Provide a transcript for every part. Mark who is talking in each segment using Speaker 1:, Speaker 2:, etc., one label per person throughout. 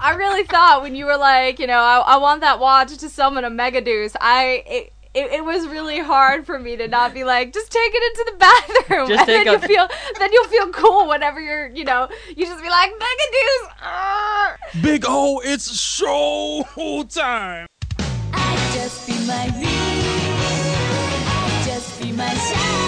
Speaker 1: I really thought when you were like, I want that watch to summon a Megaduce, it was really hard for me to not be like, just take it into the bathroom.
Speaker 2: Just
Speaker 1: and then you'll feel cool whenever you just be like, Megaduce.
Speaker 3: Big O, it's show time.
Speaker 4: I just be my me. I just be my shine.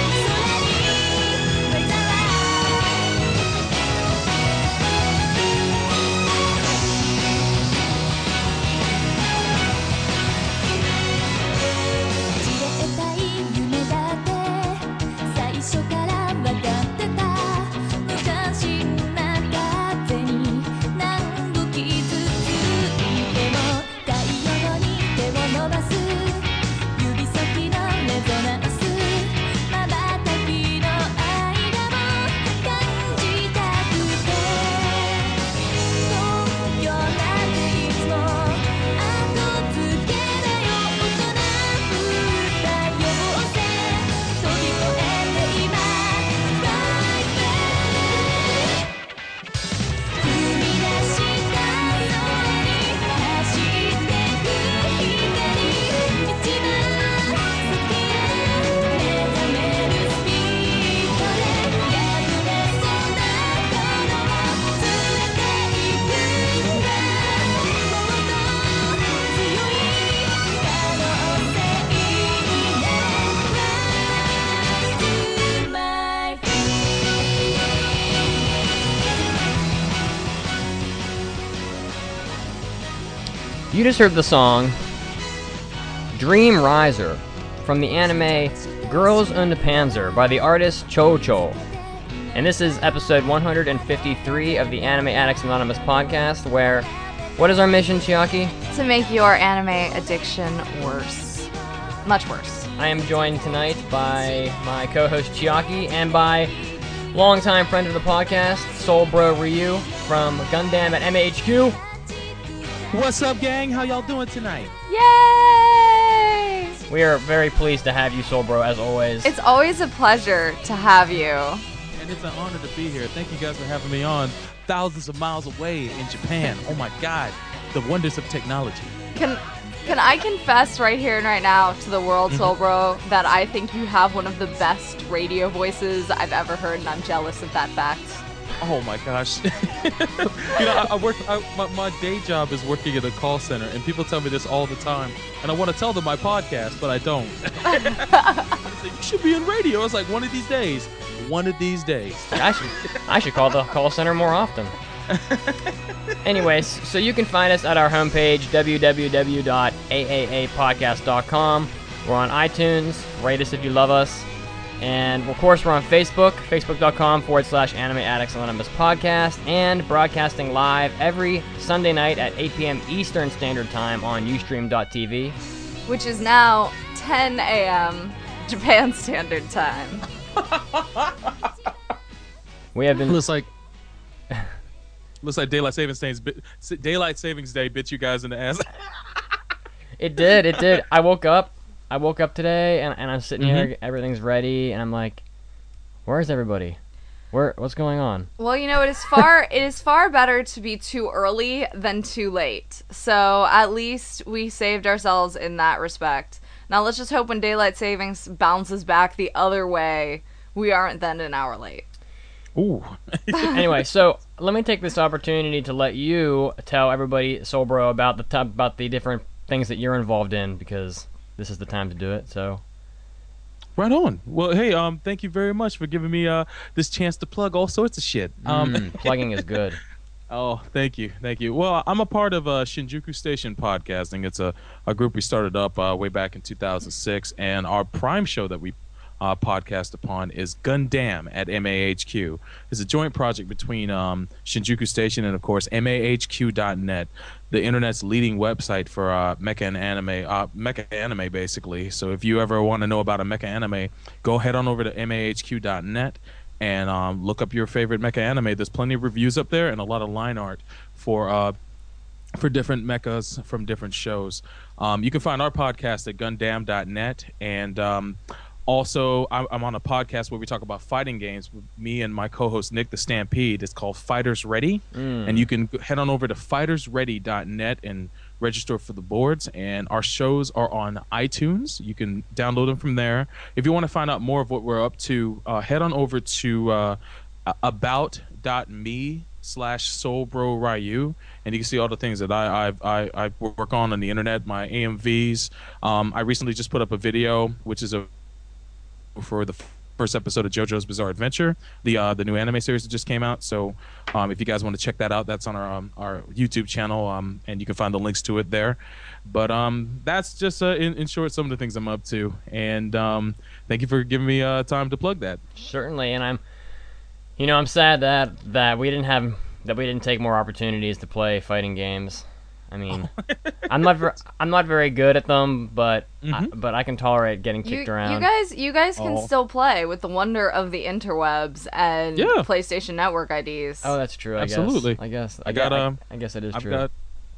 Speaker 2: You just heard the song Dream Riser from the anime Girls und Panzer by the artist Cho. And this is episode 153 of the Anime Addicts Anonymous podcast, where, what is our mission, Chiaki?
Speaker 1: To make your anime addiction worse. Much worse.
Speaker 2: I am joined tonight by my co-host Chiaki and by longtime friend of the podcast, Soul Bro Ryu from Gundam at MHQ.
Speaker 3: What's up, gang? How y'all doing tonight?
Speaker 1: Yay!
Speaker 2: We are very pleased to have you, Soul Bro, as always.
Speaker 1: It's always a pleasure to have you.
Speaker 3: And it's an honor to be here. Thank you guys for having me on thousands of miles away in Japan. Oh my God, the wonders of technology.
Speaker 1: Can I confess right here and right now to the world, Soul Bro, that I think you have one of the best radio voices I've ever heard, and I'm jealous of that fact.
Speaker 3: Oh my gosh. My day job is working at a call center, and people tell me this all the time. And I want to tell them my podcast, but I don't. Say, you should be in radio. It's like, one of these days. One of these days.
Speaker 2: I should call the call center more often. Anyways, so you can find us at our homepage, www.aaapodcast.com. We're on iTunes. Rate us if you love us. And, of course, we're on Facebook, facebook.com/Anime Addicts Anonymous Podcast, and broadcasting live every Sunday night at 8 p.m. Eastern Standard Time on Ustream.tv.
Speaker 1: Which is now 10 a.m. Japan Standard Time.
Speaker 2: We have been...
Speaker 3: Looks like Daylight Savings Day bit you guys in the ass.
Speaker 2: It did. I woke up today, and I'm sitting here, everything's ready, and I'm like, where's everybody? What's going on?
Speaker 1: Well, it is far better to be too early than too late. So at least we saved ourselves in that respect. Now let's just hope when daylight savings bounces back the other way, we aren't then an hour late.
Speaker 3: Ooh.
Speaker 2: Anyway, so let me take this opportunity to let you tell everybody, Soul Bro, about the different things that you're involved in, because this is the time to do it. So,
Speaker 3: right on. Well, hey, thank you very much for giving me this chance to plug all sorts of shit.
Speaker 2: Plugging is good.
Speaker 3: Oh, thank you. Well, I'm a part of Shinjuku Station Podcasting. It's a group we started up way back in 2006, and our prime show that we podcast upon is Gundam at MAHQ. It's a joint project between Shinjuku Station and, of course, MAHQ.net, the internet's leading website for mecha anime, basically. So if you ever want to know about a mecha anime, go head on over to MAHQ.net and look up your favorite mecha anime. There's plenty of reviews up there and a lot of line art for different mechas from different shows. You can find our podcast at Gundam.net, and Also, I'm on a podcast where we talk about fighting games with me and my co-host Nick the Stampede. It's called Fighters Ready, and you can head on over to fightersready.net and register for the boards. And our shows are on iTunes. You can download them from there. If you want to find out more of what we're up to, head on over to about.me/SoulBroRyu, and you can see all the things that I work on the internet, my AMVs. I recently just put up a video, which is for the first episode of JoJo's Bizarre Adventure, the new anime series that just came out. So if you guys want to check that out, that's on our YouTube channel, and you can find the links to it there. But that's just in short some of the things I'm up to, and thank you for giving me time to plug that.
Speaker 2: Certainly, and I'm sad that we didn't take more opportunities to play fighting games. I mean, I'm not very good at them, but I can tolerate getting kicked around.
Speaker 1: You guys can still play with the wonder of the interwebs and PlayStation Network IDs.
Speaker 2: Oh, that's true.
Speaker 3: Absolutely.
Speaker 2: I guess it is true.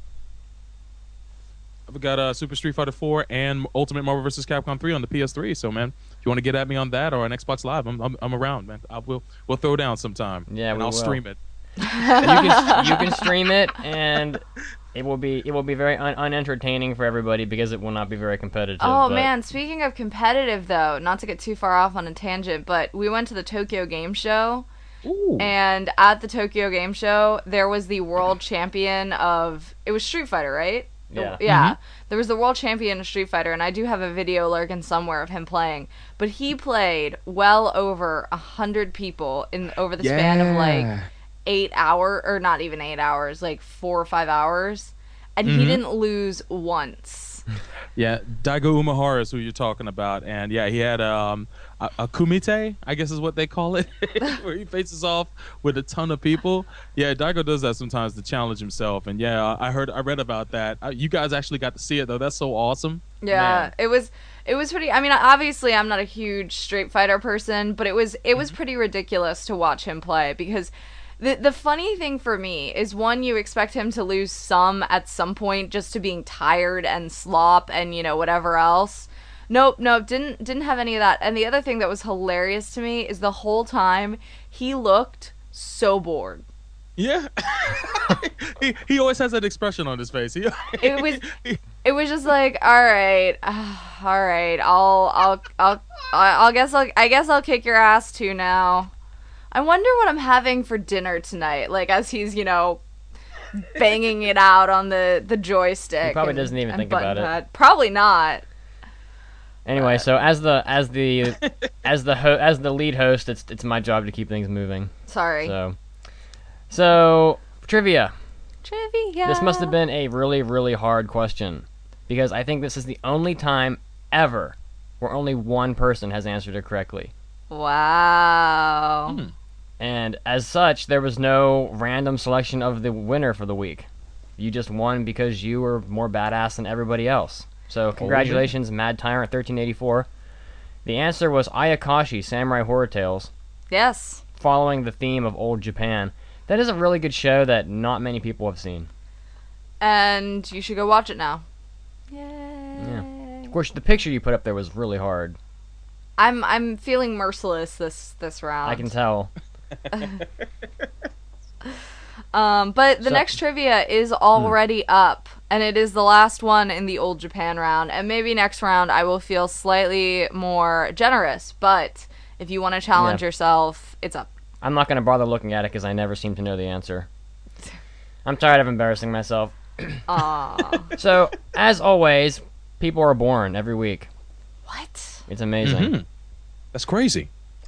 Speaker 3: I've got Super Street Fighter 4 and Ultimate Marvel vs. Capcom 3 on the PS3. So, man, if you want to get at me on that or on Xbox Live, I'm around, man. We'll throw down sometime.
Speaker 2: Yeah,
Speaker 3: and I'll stream it.
Speaker 2: You can stream it, and it will be very unentertaining for everybody because it will not be very competitive.
Speaker 1: Oh man, speaking of competitive though, not to get too far off on a tangent, but we went to the Tokyo Game Show.
Speaker 3: Ooh.
Speaker 1: And at the Tokyo Game Show, there was the world champion of, it was Street Fighter, right?
Speaker 2: Yeah.
Speaker 1: Yeah. There was the world champion of Street Fighter, and I do have a video lurking somewhere of him playing. But he played well over 100 people over the span of like 8 hours, or not even 8 hours, like 4 or 5 hours, and he didn't lose once.
Speaker 3: Yeah, Daigo Umehara is who you're talking about, and yeah, he had a kumite, I guess is what they call it, where he faces off with a ton of people. Yeah, Daigo does that sometimes to challenge himself, and yeah, I read about that. You guys actually got to see it though. That's so awesome.
Speaker 1: Yeah,
Speaker 3: Man.
Speaker 1: it was pretty. I mean, obviously, I'm not a huge Street Fighter person, but it was pretty ridiculous to watch him play because. The funny thing for me is, one, you expect him to lose some at some point just to being tired and slop and, whatever else. Nope, didn't have any of that. And the other thing that was hilarious to me is the whole time he looked so bored.
Speaker 3: Yeah. he always has that expression on his face. It
Speaker 1: was just like, all right, I guess I'll kick your ass too now. I wonder what I'm having for dinner tonight, like as he's, banging it out on the joystick.
Speaker 2: He probably doesn't even think about it.
Speaker 1: Probably not.
Speaker 2: Anyway, so as the lead host, it's my job to keep things moving.
Speaker 1: Sorry.
Speaker 2: So trivia.
Speaker 1: Trivia.
Speaker 2: This must have been a really, really hard question because I think this is the only time ever where only one person has answered it correctly.
Speaker 1: Wow.
Speaker 2: And as such, there was no random selection of the winner for the week. You just won because you were more badass than everybody else. So congratulations, Mad Tyrant 1384. The answer was Ayakashi, Samurai Horror Tales.
Speaker 1: Yes.
Speaker 2: Following the theme of old Japan. That is a really good show that not many people have seen.
Speaker 1: And you should go watch it now. Yay.
Speaker 2: Yeah. Of course, the picture you put up there was really hard.
Speaker 1: I'm feeling merciless this round.
Speaker 2: I can tell.
Speaker 1: But the next trivia is already up, and it is the last one in the Old Japan round, and maybe next round I will feel slightly more generous, but if you want to challenge yourself, it's up.
Speaker 2: I'm not going to bother looking at it because I never seem to know the answer. I'm tired of embarrassing myself.
Speaker 1: Aww.
Speaker 2: So, as always, people are born every week.
Speaker 1: What?
Speaker 2: It's amazing.
Speaker 3: That's crazy.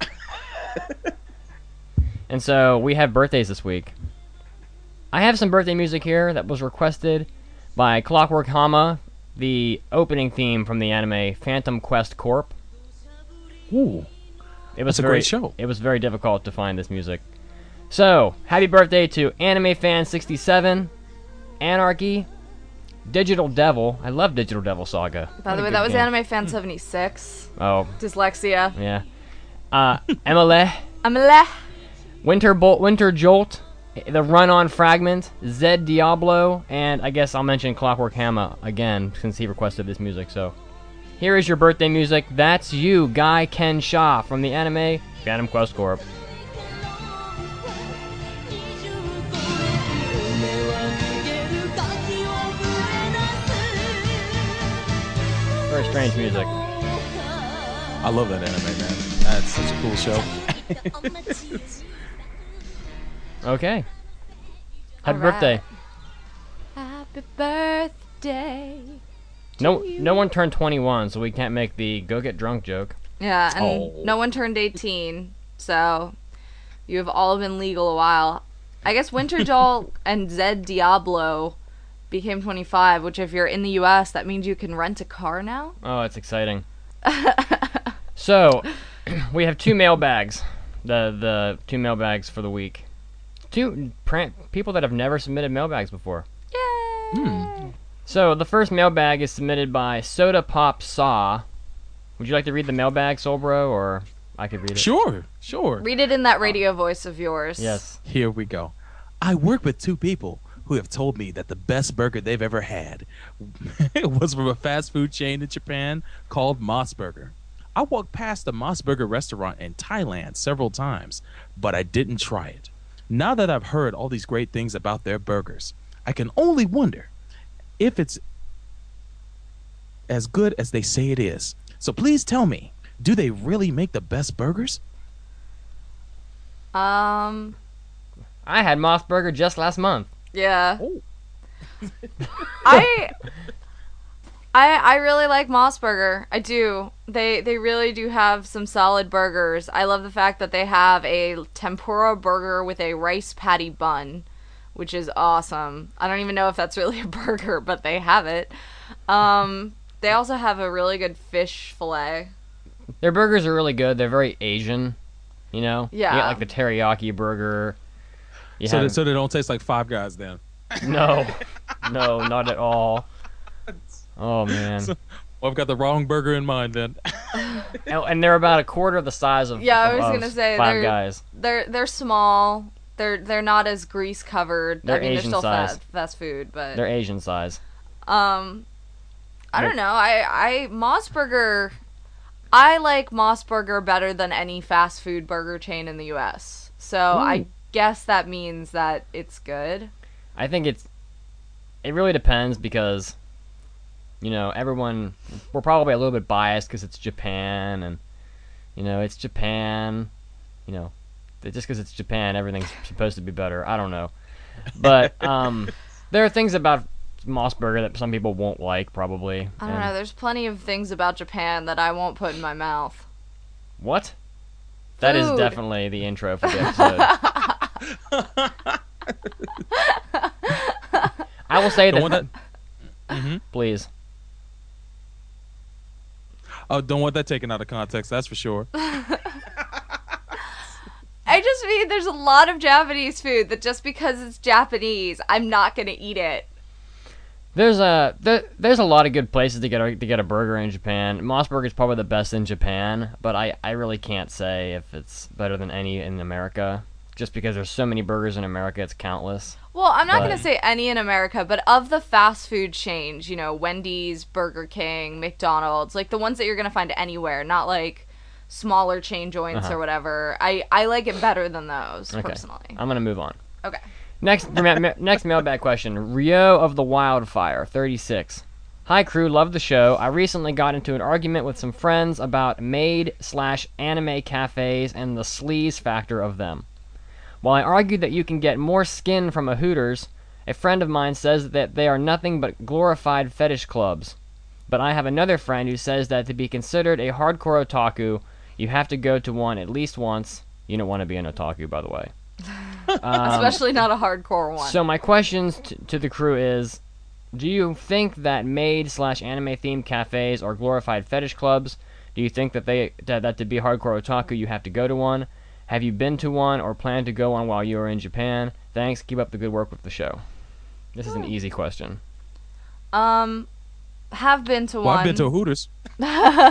Speaker 2: And so we have birthdays this week. I have some birthday music here that was requested by Clockwork Hama, the opening theme from the anime Phantom Quest Corp.
Speaker 3: Ooh, that's a great show.
Speaker 2: It was very difficult to find this music. So, happy birthday to Anime Fan 67, Anarchy, Digital Devil. I love Digital Devil Saga.
Speaker 1: By the way, that was Anime Fan 76.
Speaker 2: Oh.
Speaker 1: Dyslexia.
Speaker 2: Yeah. Emile. Winter Jolt, the Run-On Fragment, Zed Diablo, and I guess I'll mention Clockwork Hama again since he requested this music. So Here is your birthday music. That's You, Guy Ken Shaw, from the anime Phantom Quest Corp. Very strange music.
Speaker 3: I love that anime, man. That's such a cool show.
Speaker 2: Okay. Happy
Speaker 1: All right.
Speaker 2: birthday.
Speaker 1: Happy birthday.
Speaker 2: No one turned 21, so we can't make the go get drunk joke.
Speaker 1: Yeah, and
Speaker 3: Oh.
Speaker 1: no one turned 18, so you have all been legal a while. I guess Winter Joel and Zed Diablo became 25, which if you're in the US, that means you can rent a car now?
Speaker 2: Oh, it's exciting. So, we have two mailbags. The two mailbags for the week. People that have never submitted mailbags before.
Speaker 1: Yay!
Speaker 2: So, the first mailbag is submitted by Soda Pop Saw. Would you like to read the mailbag, Solbro, or I could read it?
Speaker 3: Sure.
Speaker 1: Read it in that radio voice of yours.
Speaker 2: Yes.
Speaker 3: Here we go. I work with two people who have told me that the best burger they've ever had was from a fast food chain in Japan called Moss Burger. I walked past the Moss Burger restaurant in Thailand several times, but I didn't try it. Now that I've heard all these great things about their burgers, I can only wonder if it's as good as they say it is. So please tell me, do they really make the best burgers?
Speaker 2: I had Moss Burger just last month.
Speaker 1: Yeah.
Speaker 3: Oh.
Speaker 1: I really like Moss Burger. I do. They really do have some solid burgers. I love the fact that they have a tempura burger with a rice patty bun, which is awesome. I don't even know if that's really a burger, but they have it. They also have a really good fish fillet.
Speaker 2: Their burgers are really good. They're very Asian, you know?
Speaker 1: Yeah.
Speaker 2: You got like the teriyaki burger. You
Speaker 3: So,
Speaker 2: have-
Speaker 3: so they don't taste like Five Guys then.
Speaker 2: No, not at all. Oh man,
Speaker 3: Well, I've got the wrong burger in mind then.
Speaker 2: and they're about a quarter of the size of
Speaker 1: Yeah, I was
Speaker 2: of
Speaker 1: gonna say,
Speaker 2: Five
Speaker 1: they're-
Speaker 2: Guys.
Speaker 1: They're small. They're not as grease covered.
Speaker 2: They're
Speaker 1: I mean,
Speaker 2: Asian
Speaker 1: they're still
Speaker 2: size.
Speaker 1: fast food, but
Speaker 2: They're Asian size.
Speaker 1: I don't know. I Moss Burger. I like Moss Burger better than any fast food burger chain in the U.S. So I guess that means that it's good.
Speaker 2: I think it really depends because, you know, we're probably a little bit biased because it's Japan and, you know, it's Japan, you know, just because it's Japan, everything's supposed to be better. I don't know. But there are things about Moss Burger that some people won't like, probably.
Speaker 1: I don't know. There's plenty of things about Japan that I won't put in my mouth.
Speaker 2: What? That is
Speaker 1: Food.
Speaker 2: definitely the intro for the episode. I will say
Speaker 3: Don't
Speaker 2: that.
Speaker 3: want that.
Speaker 2: Please.
Speaker 3: Oh, don't want that taken out of context. That's for sure.
Speaker 1: I just mean there's a lot of Japanese food that just because it's Japanese, I'm not gonna eat it.
Speaker 2: There's a lot of good places to get a burger in Japan. Moss Burger is probably the best in Japan, but I really can't say if it's better than any in America. Just because there's so many burgers in America, it's countless.
Speaker 1: Well, I'm not
Speaker 2: But-
Speaker 1: gonna say any in America, but of the fast food chains, you know, Wendy's, Burger King, McDonald's, like the ones that you're gonna find anywhere, not like smaller chain joints or whatever. I like it better than those,
Speaker 2: Okay.
Speaker 1: personally.
Speaker 2: I'm gonna move on.
Speaker 1: Okay.
Speaker 2: Next mailbag question. Rio of the Wildfire, 36. Hi crew, love the show. I recently got into an argument with some friends about maid/anime cafes and the sleaze factor of them. While I argued that you can get more skin from a Hooters, a friend of mine says that they are nothing but glorified fetish clubs. But I have another friend who says that to be considered a hardcore otaku, you have to go to one at least once. You don't want to be an otaku, by the way.
Speaker 1: Especially not a hardcore one.
Speaker 2: So my questions to the crew is, do you think that maid/anime themed cafes are glorified fetish clubs? Do you think that that to be hardcore otaku you have to go to one? Have you been to one or plan to go on while you are in Japan? Thanks. Keep up the good work with the show. This is an easy question.
Speaker 1: Have been to
Speaker 3: Well,
Speaker 1: one.
Speaker 3: I've been to Hooters.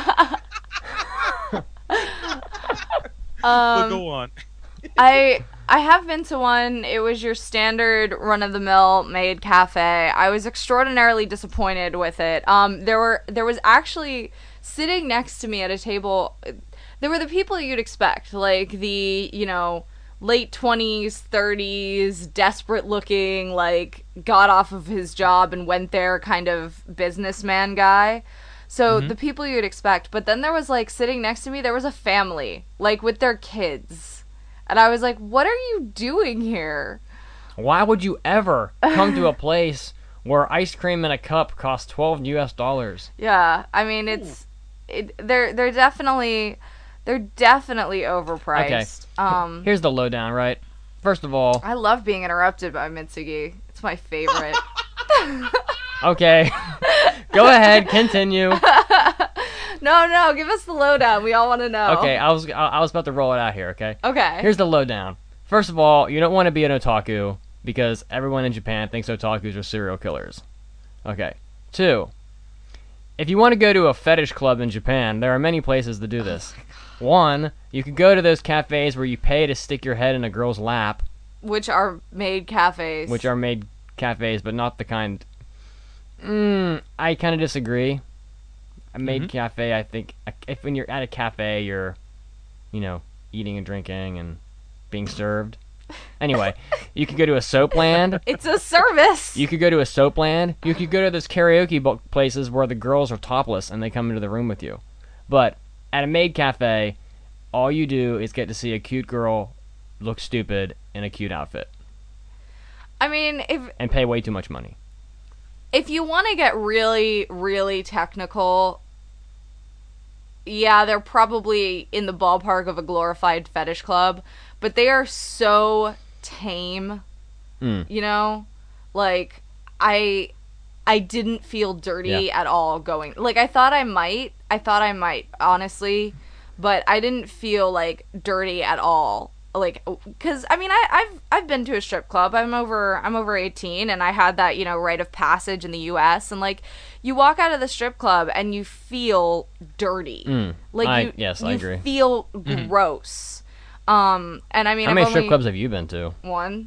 Speaker 3: But go on.
Speaker 1: I I have been to one. It was your standard run-of-the-mill maid cafe. I was extraordinarily disappointed with it. There was actually sitting next to me at a table. There were the people you'd expect, like the late 20s, 30s, desperate-looking, like got off of his job and went there kind of businessman guy. So the people you'd expect. But then there was like sitting next to me, there was a family, like with their kids. And I was like, what are you doing here?
Speaker 2: Why would you ever come to a place where ice cream in a cup costs $12 US?
Speaker 1: Yeah, I mean they're definitely overpriced.
Speaker 2: Okay. Here's the lowdown, right? First of all,
Speaker 1: I love being interrupted by Mitsugi. It's my favorite.
Speaker 2: okay. Go ahead, continue.
Speaker 1: No, give us the lowdown. We all want to know.
Speaker 2: Okay, I was about to roll it out here, okay?
Speaker 1: Okay.
Speaker 2: Here's the lowdown. First of all, you don't want to be an otaku because everyone in Japan thinks otakus are serial killers. Okay. 2, if you want to go to a fetish club in Japan, there are many places to do this. 1, you could go to those cafes where you pay to stick your head in a girl's lap.
Speaker 1: Which are maid cafes.
Speaker 2: Which are maid cafes, but not the kind... I kind of disagree. A maid cafe, I think, if when you're at a cafe, you're, eating and drinking and being served. Anyway, you could go to a soap land.
Speaker 1: It's a service.
Speaker 2: You could go to a soap land. You could go to those karaoke places where the girls are topless and they come into the room with you. But at a maid cafe, all you do is get to see a cute girl look stupid in a cute outfit.
Speaker 1: I mean,
Speaker 2: and pay way too much money.
Speaker 1: If you want to get really, really technical, yeah, they're probably in the ballpark of a glorified fetish club, but they are so tame, Like, I didn't feel dirty at all going. Like, I thought I might, honestly, but I didn't feel, like, dirty at all. Like, because I mean, I've been to a strip club. I'm over 18, and I had that rite of passage in the U.S. And like, you walk out of the strip club and you feel dirty. Like
Speaker 2: I agree.
Speaker 1: Feel gross. And I mean,
Speaker 2: how many strip clubs have you been to?
Speaker 1: One.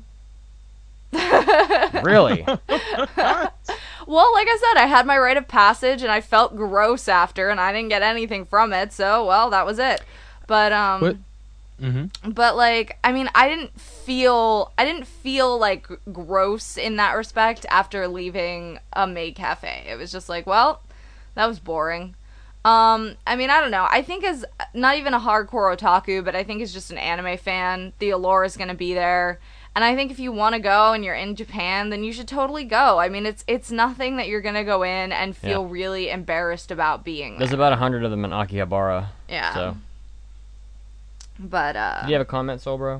Speaker 2: Really?
Speaker 1: Well, like I said, I had my rite of passage, and I felt gross after, and I didn't get anything from it. So, well, that was it. But But like, I mean, I didn't feel like gross in that respect after leaving a maid cafe. It was just like, well, that was boring. I mean, I don't know. I think as not even a hardcore otaku, but I think as just an anime fan, the allure is going to be there. And I think if you want to go and you're in Japan, then you should totally go. I mean, it's nothing that you're going to go in and feel really embarrassed about being there.
Speaker 2: There's about 100 of them in Akihabara.
Speaker 1: Yeah.
Speaker 2: So.
Speaker 1: But
Speaker 2: do you have a comment, Soulbro?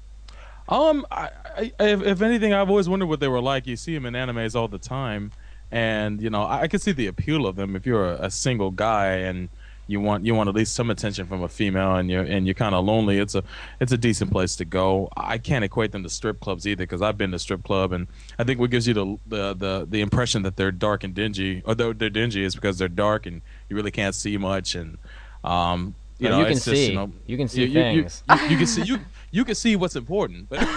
Speaker 3: If anything, I've always wondered what they were like. You see them in animes all the time, and I can see the appeal of them. If you're a single guy and you want at least some attention from a female, and you're kind of lonely, it's a decent place to go. I can't equate them to strip clubs either, because I've been to strip club, and I think what gives you the impression that they're dark and dingy, or they're dingy, is because they're dark and you really can't see much, and you
Speaker 2: can see. You can see things.
Speaker 3: You can see. You can see what's important, but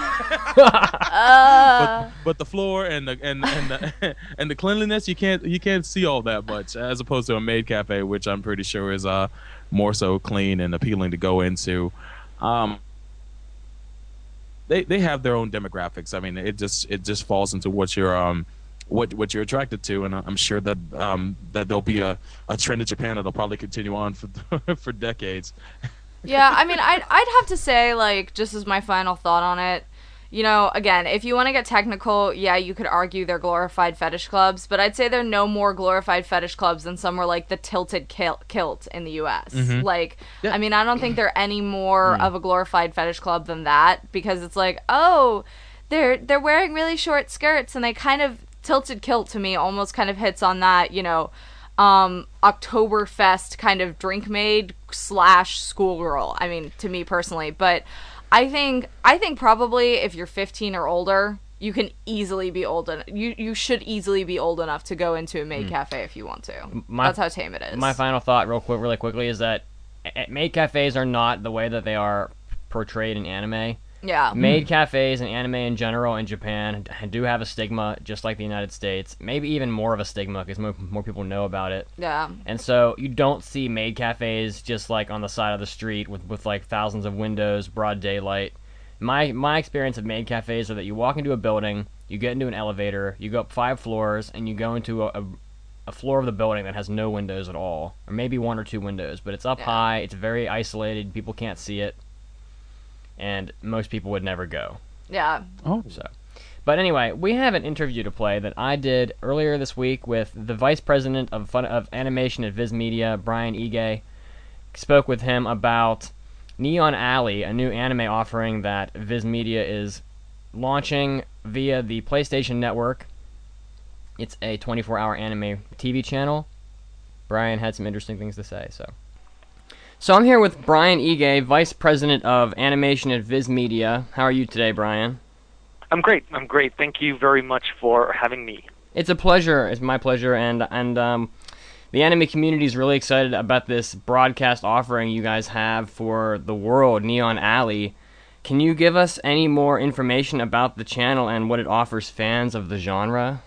Speaker 3: but the floor and the cleanliness, you can't see all that much, as opposed to a maid cafe, which I'm pretty sure is more so clean and appealing to go into. They have their own demographics. I mean, it just falls into what you're what you're attracted to, and I'm sure that that there'll be a trend in Japan that'll probably continue on for decades.
Speaker 1: Yeah, I mean, I'd have to say, like, just as my final thought on it, again, if you want to get technical, yeah, you could argue they're glorified fetish clubs, but I'd say they're no more glorified fetish clubs than somewhere like the Tilted Kilt in the U.S. Like, I mean, I don't think they're any more of a glorified fetish club than that, because it's like, oh, they're wearing really short skirts, and they kind of, Tilted Kilt to me almost kind of hits on that, Oktoberfest kind of drink maid / schoolgirl. I mean, to me personally, but I think probably if you're 15 or older, you can easily be old enough. You should easily be old enough to go into a maid cafe if you want to. That's how tame it is.
Speaker 2: My final thought, really quickly, is that maid cafes are not the way that they are portrayed in anime.
Speaker 1: Yeah.
Speaker 2: Maid cafes and anime in general in Japan do have a stigma, just like the United States. Maybe even more of a stigma because more people know about it.
Speaker 1: Yeah.
Speaker 2: And so you don't see maid cafes just like on the side of the street with like thousands of windows, broad daylight. My experience of maid cafes are that you walk into a building, you get into an elevator, you go up 5 floors, and you go into a floor of the building that has no windows at all, or maybe 1 or 2 windows, but it's up high, it's very isolated, people can't see it, and most people would never go.
Speaker 1: Yeah.
Speaker 3: Oh.
Speaker 2: So, but anyway, we have an interview to play that I did earlier this week with the vice president of animation at Viz Media, Brian Ige. Spoke with him about Neon Alley, a new anime offering that Viz Media is launching via the PlayStation Network. It's a 24-hour anime TV channel. Brian had some interesting things to say, So I'm here with Brian Ige, Vice President of Animation at Viz Media. How are you today, Brian?
Speaker 5: I'm great. Thank you very much for having me.
Speaker 2: It's a pleasure. It's my pleasure, and the anime community is really excited about this broadcast offering you guys have for the world, Neon Alley. Can you give us any more information about the channel and what it offers fans of the genre?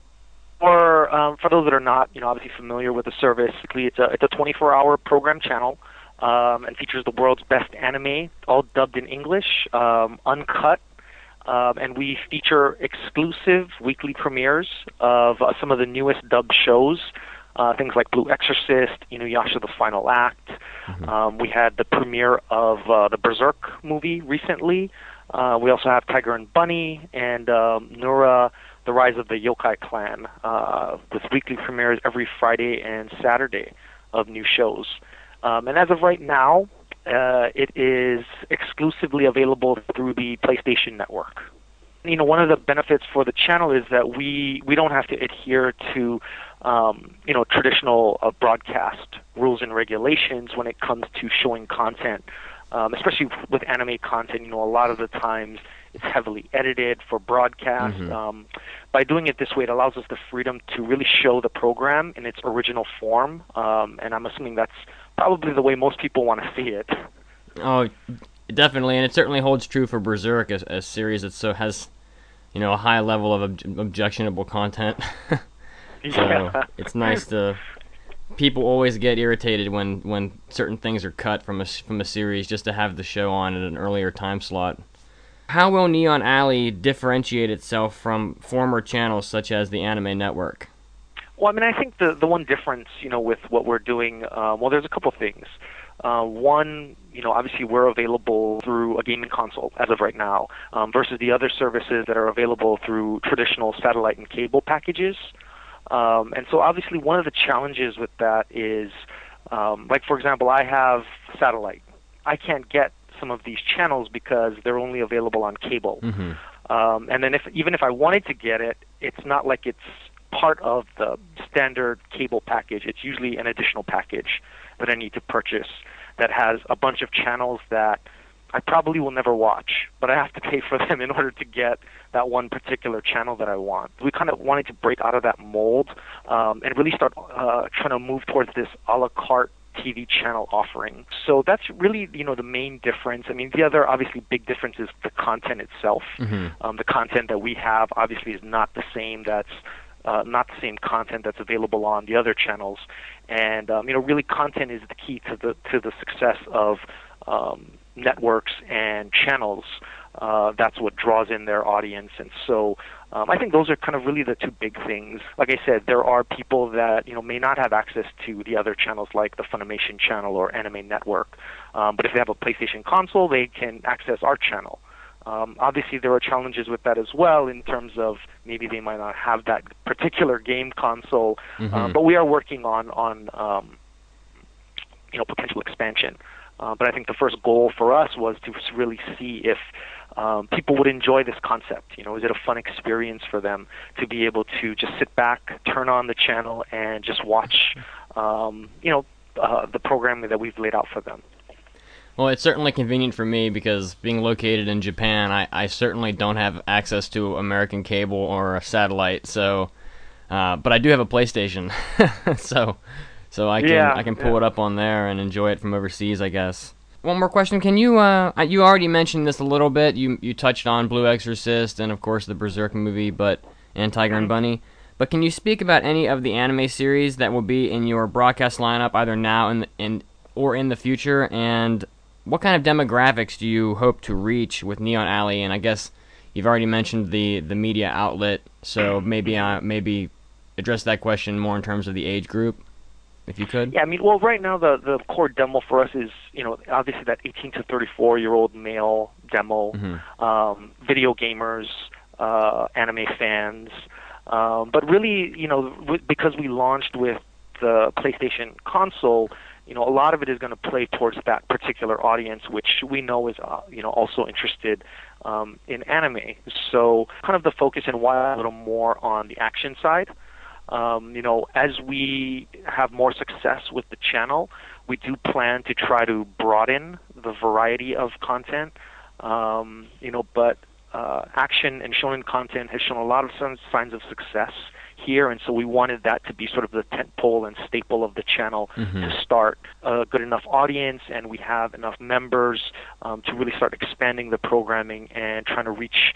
Speaker 5: For those that are not, obviously familiar with the service, it's a 24-hour program channel. And features the world's best anime, all dubbed in English, uncut, and we feature exclusive weekly premieres of some of the newest dubbed shows, things like Blue Exorcist, Inuyasha: The Final Act. We had the premiere of the Berserk movie recently. We also have Tiger and Bunny and Nura: The Rise of the Yokai Clan, with weekly premieres every Friday and Saturday of new shows. And as of right now, it is exclusively available through the PlayStation Network. One of the benefits for the channel is that we don't have to adhere to, traditional broadcast rules and regulations when it comes to showing content, especially with anime content. A lot of the times it's heavily edited for broadcast. By doing it this way, it allows us the freedom to really show the program in its original form, and I'm assuming that's probably the way most people want to see it.
Speaker 2: Oh, definitely, and it certainly holds true for Berserk, a series that has, a high level of objectionable content. So it's nice to. People always get irritated when certain things are cut from a series just to have the show on at an earlier time slot. How will Neon Alley differentiate itself from former channels such as the Anime Network?
Speaker 5: Well, I think the one difference, with what we're doing, there's a couple things. One, obviously we're available through a gaming console as of right now, versus the other services that are available through traditional satellite and cable packages. And so obviously one of the challenges with that is, like for example, I have satellite. I can't get some of these channels because they're only available on cable. And then even if I wanted to get it, it's not like it's part of the standard cable package. It's usually an additional package that I need to purchase that has a bunch of channels that I probably will never watch, but I have to pay for them in order to get that one particular channel that I want. We kind of wanted to break out of that mold and really start trying to move towards this a la carte TV channel offering. So that's really, the main difference. The other obviously big difference is the content itself. The content that we have obviously is not the same. That's not the same content that's available on the other channels. And really, content is the key to the success of networks and channels. That's what draws in their audience. And so I think those are kind of really the two big things. Like I said, there are people that may not have access to the other channels like the Funimation channel or Anime Network. But if they have a PlayStation console, they can access our channel. Obviously, there are challenges with that as well in terms of maybe they might not have that particular game console, but we are working on potential expansion. But I think the first goal for us was to really see if people would enjoy this concept. Is it a fun experience for them to be able to just sit back, turn on the channel, and just watch, the programming that we've laid out for them.
Speaker 2: Well, it's certainly convenient for me because being located in Japan, I certainly don't have access to American cable or a satellite. So, but I do have a PlayStation, so I can pull it up on there and enjoy it from overseas, I guess. one more question. Can you, you already mentioned this a little bit. You touched on Blue Exorcist and, of course, the Berserk movie, and Tiger and Bunny. But can you speak about any of the anime series that will be in your broadcast lineup, either now or in the future? And what kind of demographics do you hope to reach with Neon Alley? And I guess you've already mentioned the media outlet, so maybe address that question more in terms of the age group, if you could.
Speaker 5: Yeah, I mean, well, right now the core demo for us is, obviously that 18 to 34-year-old male demo, video gamers, anime fans, but really, because we launched with the PlayStation console, a lot of it is going to play towards that particular audience, which we know is, also interested in anime. So kind of the focus and why a little more on the action side. As we have more success with the channel, we do plan to try to broaden the variety of content. But action and shonen content has shown a lot of signs of success here, and so we wanted that to be sort of the tentpole and staple of the channel to start a good enough audience, and we have enough members to really start expanding the programming and trying to reach,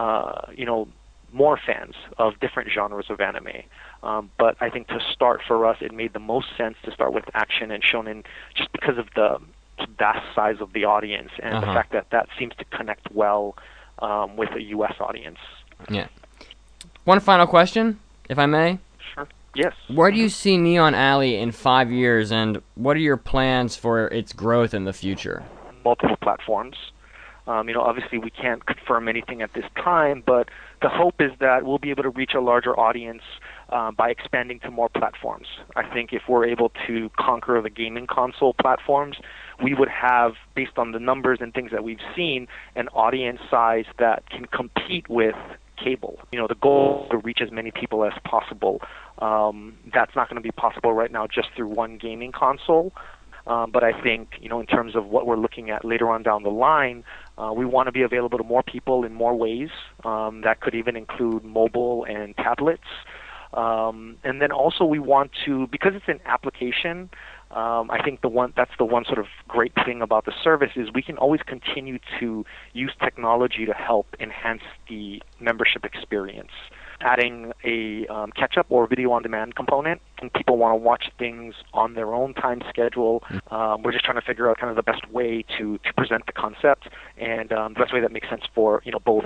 Speaker 5: more fans of different genres of anime. But I think to start for us, it made the most sense to start with action and shonen just because of the vast size of the audience and the fact that seems to connect well with a U.S. audience.
Speaker 2: Yeah. One final question, if I may.
Speaker 5: Sure. Yes.
Speaker 2: Where do you see Neon Alley in 5 years, and what are your plans for its growth in the future?
Speaker 5: Multiple platforms. Obviously we can't confirm anything at this time, but the hope is that we'll be able to reach a larger audience by expanding to more platforms. I think if we're able to conquer the gaming console platforms, we would have, based on the numbers and things that we've seen, an audience size that can compete with cable. The goal is to reach as many people as possible. That's not going to be possible right now just through one gaming console. But I think, in terms of what we're looking at later on down the line, we want to be available to more people in more ways. That could even include mobile and tablets. And then also we want to, because it's an application, I think that's the one sort of great thing about the service is we can always continue to use technology to help enhance the membership experience. Adding a catch-up or video-on-demand component, and people want to watch things on their own time schedule. We're just trying to figure out kind of the best way to present the concept and the best way that makes sense for both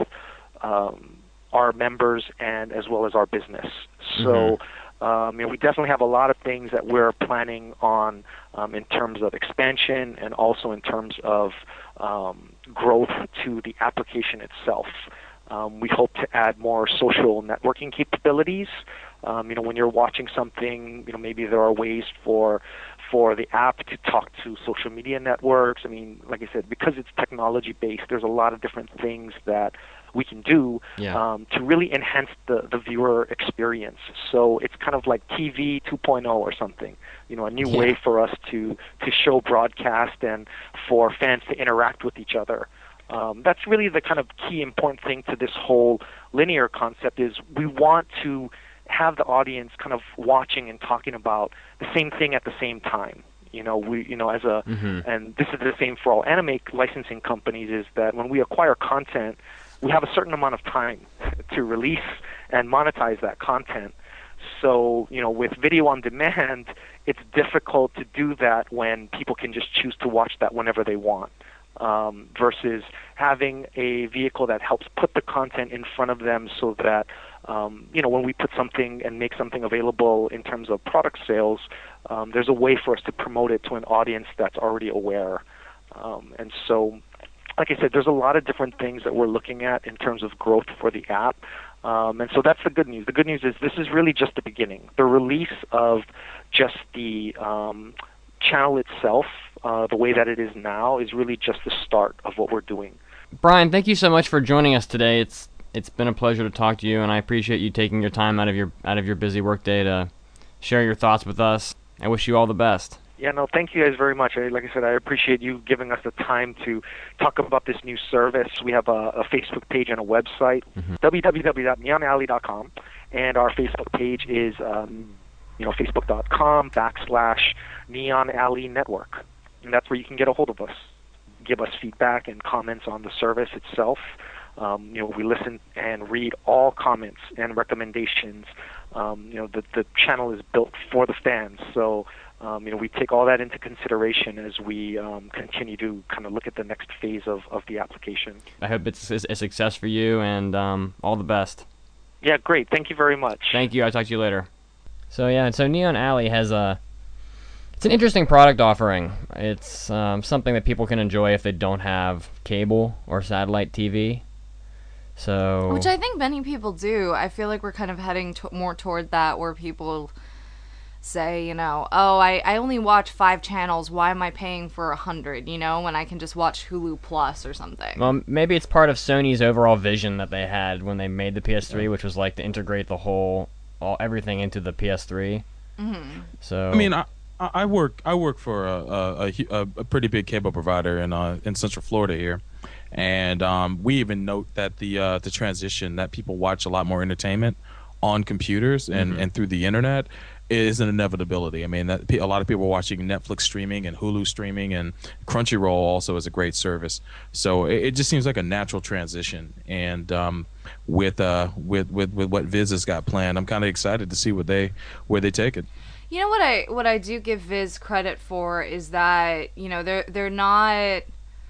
Speaker 5: our members and as well as our business. So we definitely have a lot of things that we're planning on in terms of expansion and also in terms of growth to the application itself. We hope to add more social networking capabilities. When you're watching something, maybe there are ways for the app to talk to social media networks. I mean, like I said, because it's technology-based, there's a lot of different things that we can do to really enhance the viewer experience. So it's kind of like TV 2.0 or something, a new way for us to show broadcast and for fans to interact with each other. That's really the kind of key important thing to this whole linear concept is we want to have the audience kind of watching and talking about the same thing at the same time. And this is the same for all anime licensing companies, is that when we acquire content, we have a certain amount of time to release and monetize that content. So, with video on demand, it's difficult to do that when people can just choose to watch that whenever they want. Versus having a vehicle that helps put the content in front of them so that, when we put something and make something available in terms of product sales, there's a way for us to promote it to an audience that's already aware. And so, like I said, there's a lot of different things that we're looking at in terms of growth for the app. And so that's the good news. The good news is this is really just the beginning. The release of just the channel itself, the way that it is now, is really just the start of what we're doing.
Speaker 2: Brian, thank you so much for joining us today. It's been a pleasure to talk to you, and I appreciate you taking your time out of your busy workday to share your thoughts with us. I wish you all the best.
Speaker 5: Yeah, no, thank you guys very much. Like I said, I appreciate you giving us the time to talk about this new service. We have a Facebook page and a website, www.neonalley.com, and our Facebook page is facebook.com/Neon Alley Network. And that's where you can get a hold of us. give us feedback and comments on the service itself. We listen and read all comments and recommendations. The channel is built for the fans, so we take all that into consideration as we continue to kind of look at the next phase of the application.
Speaker 2: I hope it's a success for you, and all the best.
Speaker 5: Yeah, great. Thank you very much.
Speaker 2: Thank you. I'll talk to you later. So Neon Alley has it's an interesting product offering. It's something that people can enjoy if they don't have cable or satellite TV. So,
Speaker 1: which I think many people do. I feel like we're kind of heading more toward that, where people say, I only watch 5 channels. Why am I paying for 100? When I can just watch Hulu Plus or something.
Speaker 2: Well, maybe it's part of Sony's overall vision that they had when they made the PS3, which was like to integrate the everything into the PS3.
Speaker 1: Mm-hmm.
Speaker 2: So,
Speaker 3: I mean, I work for a pretty big cable provider in Central Florida here. And we even note that the transition that people watch a lot more entertainment on computers and through the internet is an inevitability. I mean, that a lot of people are watching Netflix streaming and Hulu streaming, and Crunchyroll also is a great service. So it just seems like a natural transition. And with what Viz has got planned, I'm kind of excited to see where they take it.
Speaker 1: What I do give Viz credit for is that they're not.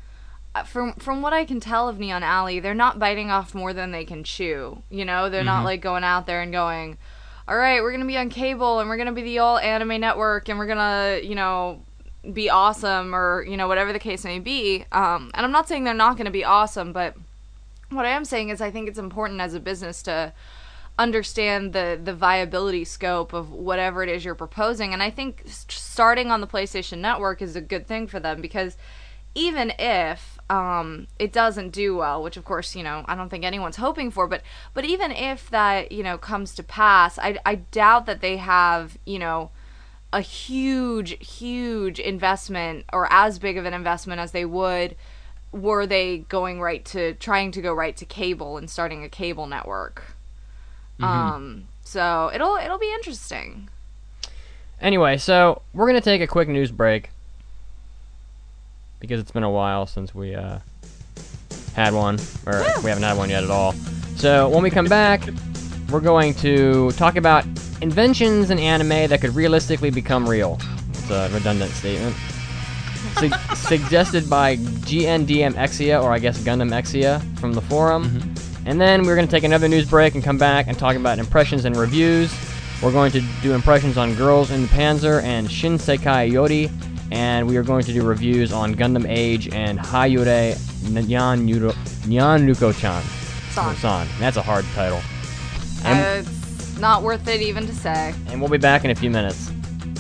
Speaker 1: From what I can tell of Neon Alley, they're not biting off more than they can chew. They're not like going out there and going, all right, we're going to be on cable and we're going to be the all anime network and we're going to, be awesome or, whatever the case may be. And I'm not saying they're not going to be awesome, but what I am saying is I think it's important as a business to understand the viability scope of whatever it is you're proposing. And I think starting on the PlayStation Network is a good thing for them, because even if it doesn't do well, which of course, I don't think anyone's hoping for, but even if that, comes to pass, I doubt that they have, a huge investment, or as big of an investment as they would were they trying to go right to cable and starting a cable network. So it'll be interesting.
Speaker 2: Anyway, so we're going to take a quick news break, because it's been a while since we had one, or we haven't had one yet at all. So when we come back, we're going to talk about inventions in anime that could realistically become real. It's a redundant statement. Suggested by GNDM Exia, or I guess Gundam Exia, from the forum. And then we're going to take another news break and come back and talk about impressions and reviews. We're going to do impressions on Girls in the Panzer and Shinsekai Yori. And we are going to do reviews on Gundam Age and Hayure Nyanuko-chan. San. That's a hard title.
Speaker 1: It's not worth it even to say.
Speaker 2: And we'll be back in a few minutes.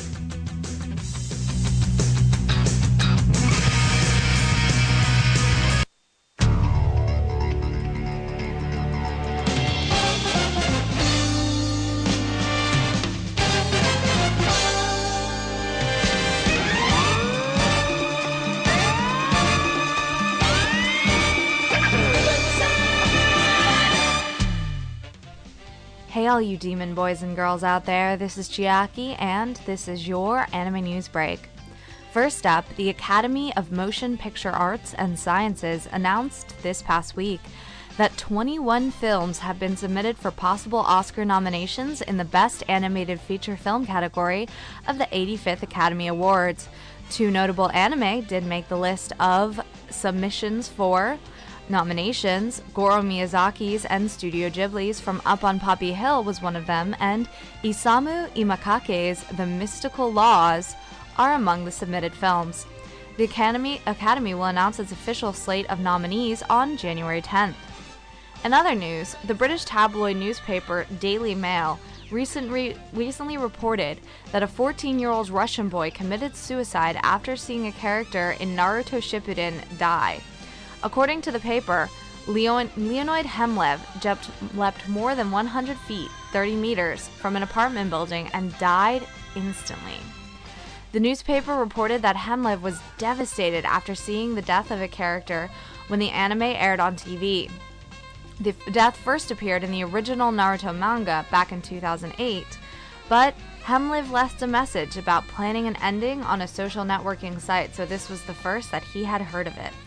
Speaker 1: Hey all you demon boys and girls out there, this is Chiaki, and this is your Anime News Break. First up, the Academy of Motion Picture Arts and Sciences announced this past week that 21 films have been submitted for possible Oscar nominations in the Best Animated Feature Film category of the 85th Academy Awards. 2 notable anime did make the list of submissions for nominations. Goro Miyazaki's and Studio Ghibli's From Up on Poppy Hill was one of them, and Isamu Imakake's The Mystical Laws are among the submitted films. The Academy will announce its official slate of nominees on January 10th. In other news, the British tabloid newspaper Daily Mail recently reported that a 14-year-old Russian boy committed suicide after seeing a character in Naruto Shippuden die. According to the paper, Leonid Hemlev leapt more than 100 feet, 30 meters, from an apartment building and died instantly. The newspaper reported that Hemlev was devastated after seeing the death of a character when the anime aired on TV. The death first appeared in the original Naruto manga back in 2008, but Hemlev left a message about planning an ending on a social networking site, so this was the first that he had heard of it.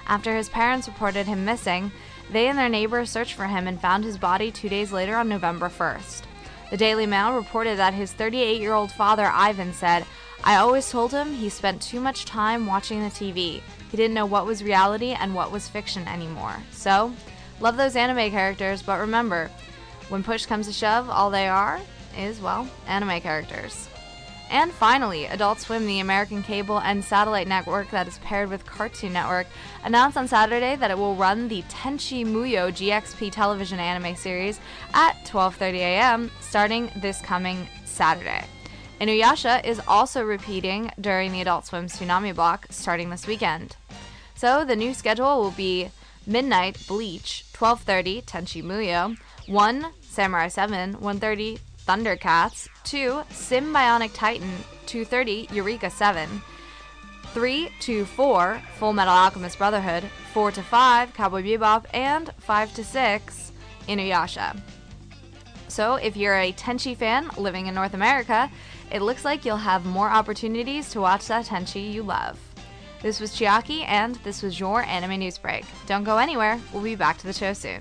Speaker 1: After his parents reported him missing, they and their neighbors searched for him and found his body 2 days later on November 1st. The Daily Mail reported that his 38-year-old father, Ivan, said, "I always told him he spent too much time watching the TV. He didn't know what was reality and what was fiction anymore. So, love those anime characters, but remember, when push comes to shove, all they are is, well, anime characters." And finally, Adult Swim, the American cable and satellite network that is paired with Cartoon Network, announced on Saturday that it will run the Tenchi Muyo GXP television anime series at 12:30 a.m. starting this coming Saturday. Inuyasha is also repeating during the Adult Swim Tsunami block starting this weekend. So the new schedule will be midnight Bleach, 12:30 Tenchi Muyo, 1 Samurai 7, 1:30 Thundercats, 2 Symbionic Titan, 2:30 Eureka 7, 3 to 4 Full Metal Alchemist Brotherhood, 4 to 5 Cowboy Bebop, and 5 to 6 Inuyasha. So if you're a Tenchi fan living in North America, it looks like you'll have more opportunities to watch that Tenchi you love. This was Chiaki, and this was your Anime News Break. Don't go anywhere, we'll be back to the show soon.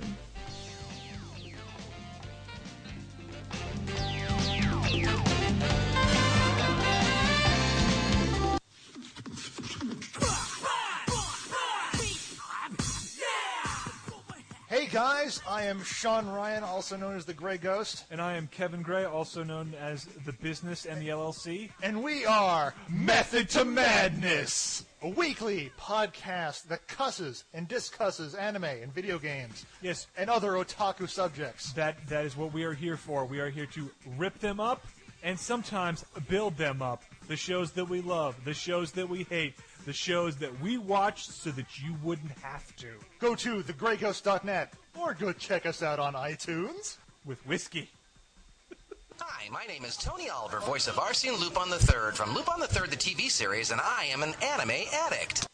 Speaker 6: Hey guys, I am Sean Ryan, also known as the Grey Ghost,
Speaker 7: And I am Kevin Gray, also known as The Business and the LLC.
Speaker 6: and we are Method to Madness, a weekly podcast that cusses and discusses anime and video games,
Speaker 7: Yes,
Speaker 6: and other otaku subjects.
Speaker 7: that is what we are here for. We are here to rip them up and sometimes build them up. The shows that we love, the shows that we hate, the shows that we watch so that you wouldn't have to.
Speaker 6: Go to thegrayghost.net, or go check us out on iTunes.
Speaker 7: With whiskey.
Speaker 8: Hi, my name is Tony Oliver, voice of Arsene Lupin III from Lupin III, the TV series, and I am an anime addict.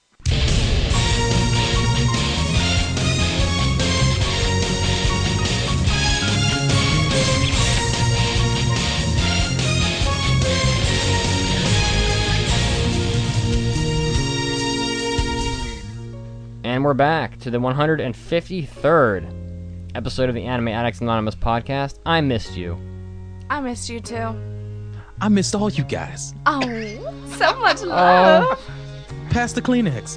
Speaker 2: And we're back to the 153rd episode of the Anime Addicts Anonymous podcast. I missed you.
Speaker 1: I missed you too.
Speaker 3: I missed all you guys.
Speaker 1: Oh, so much love.
Speaker 3: Pass the Kleenex.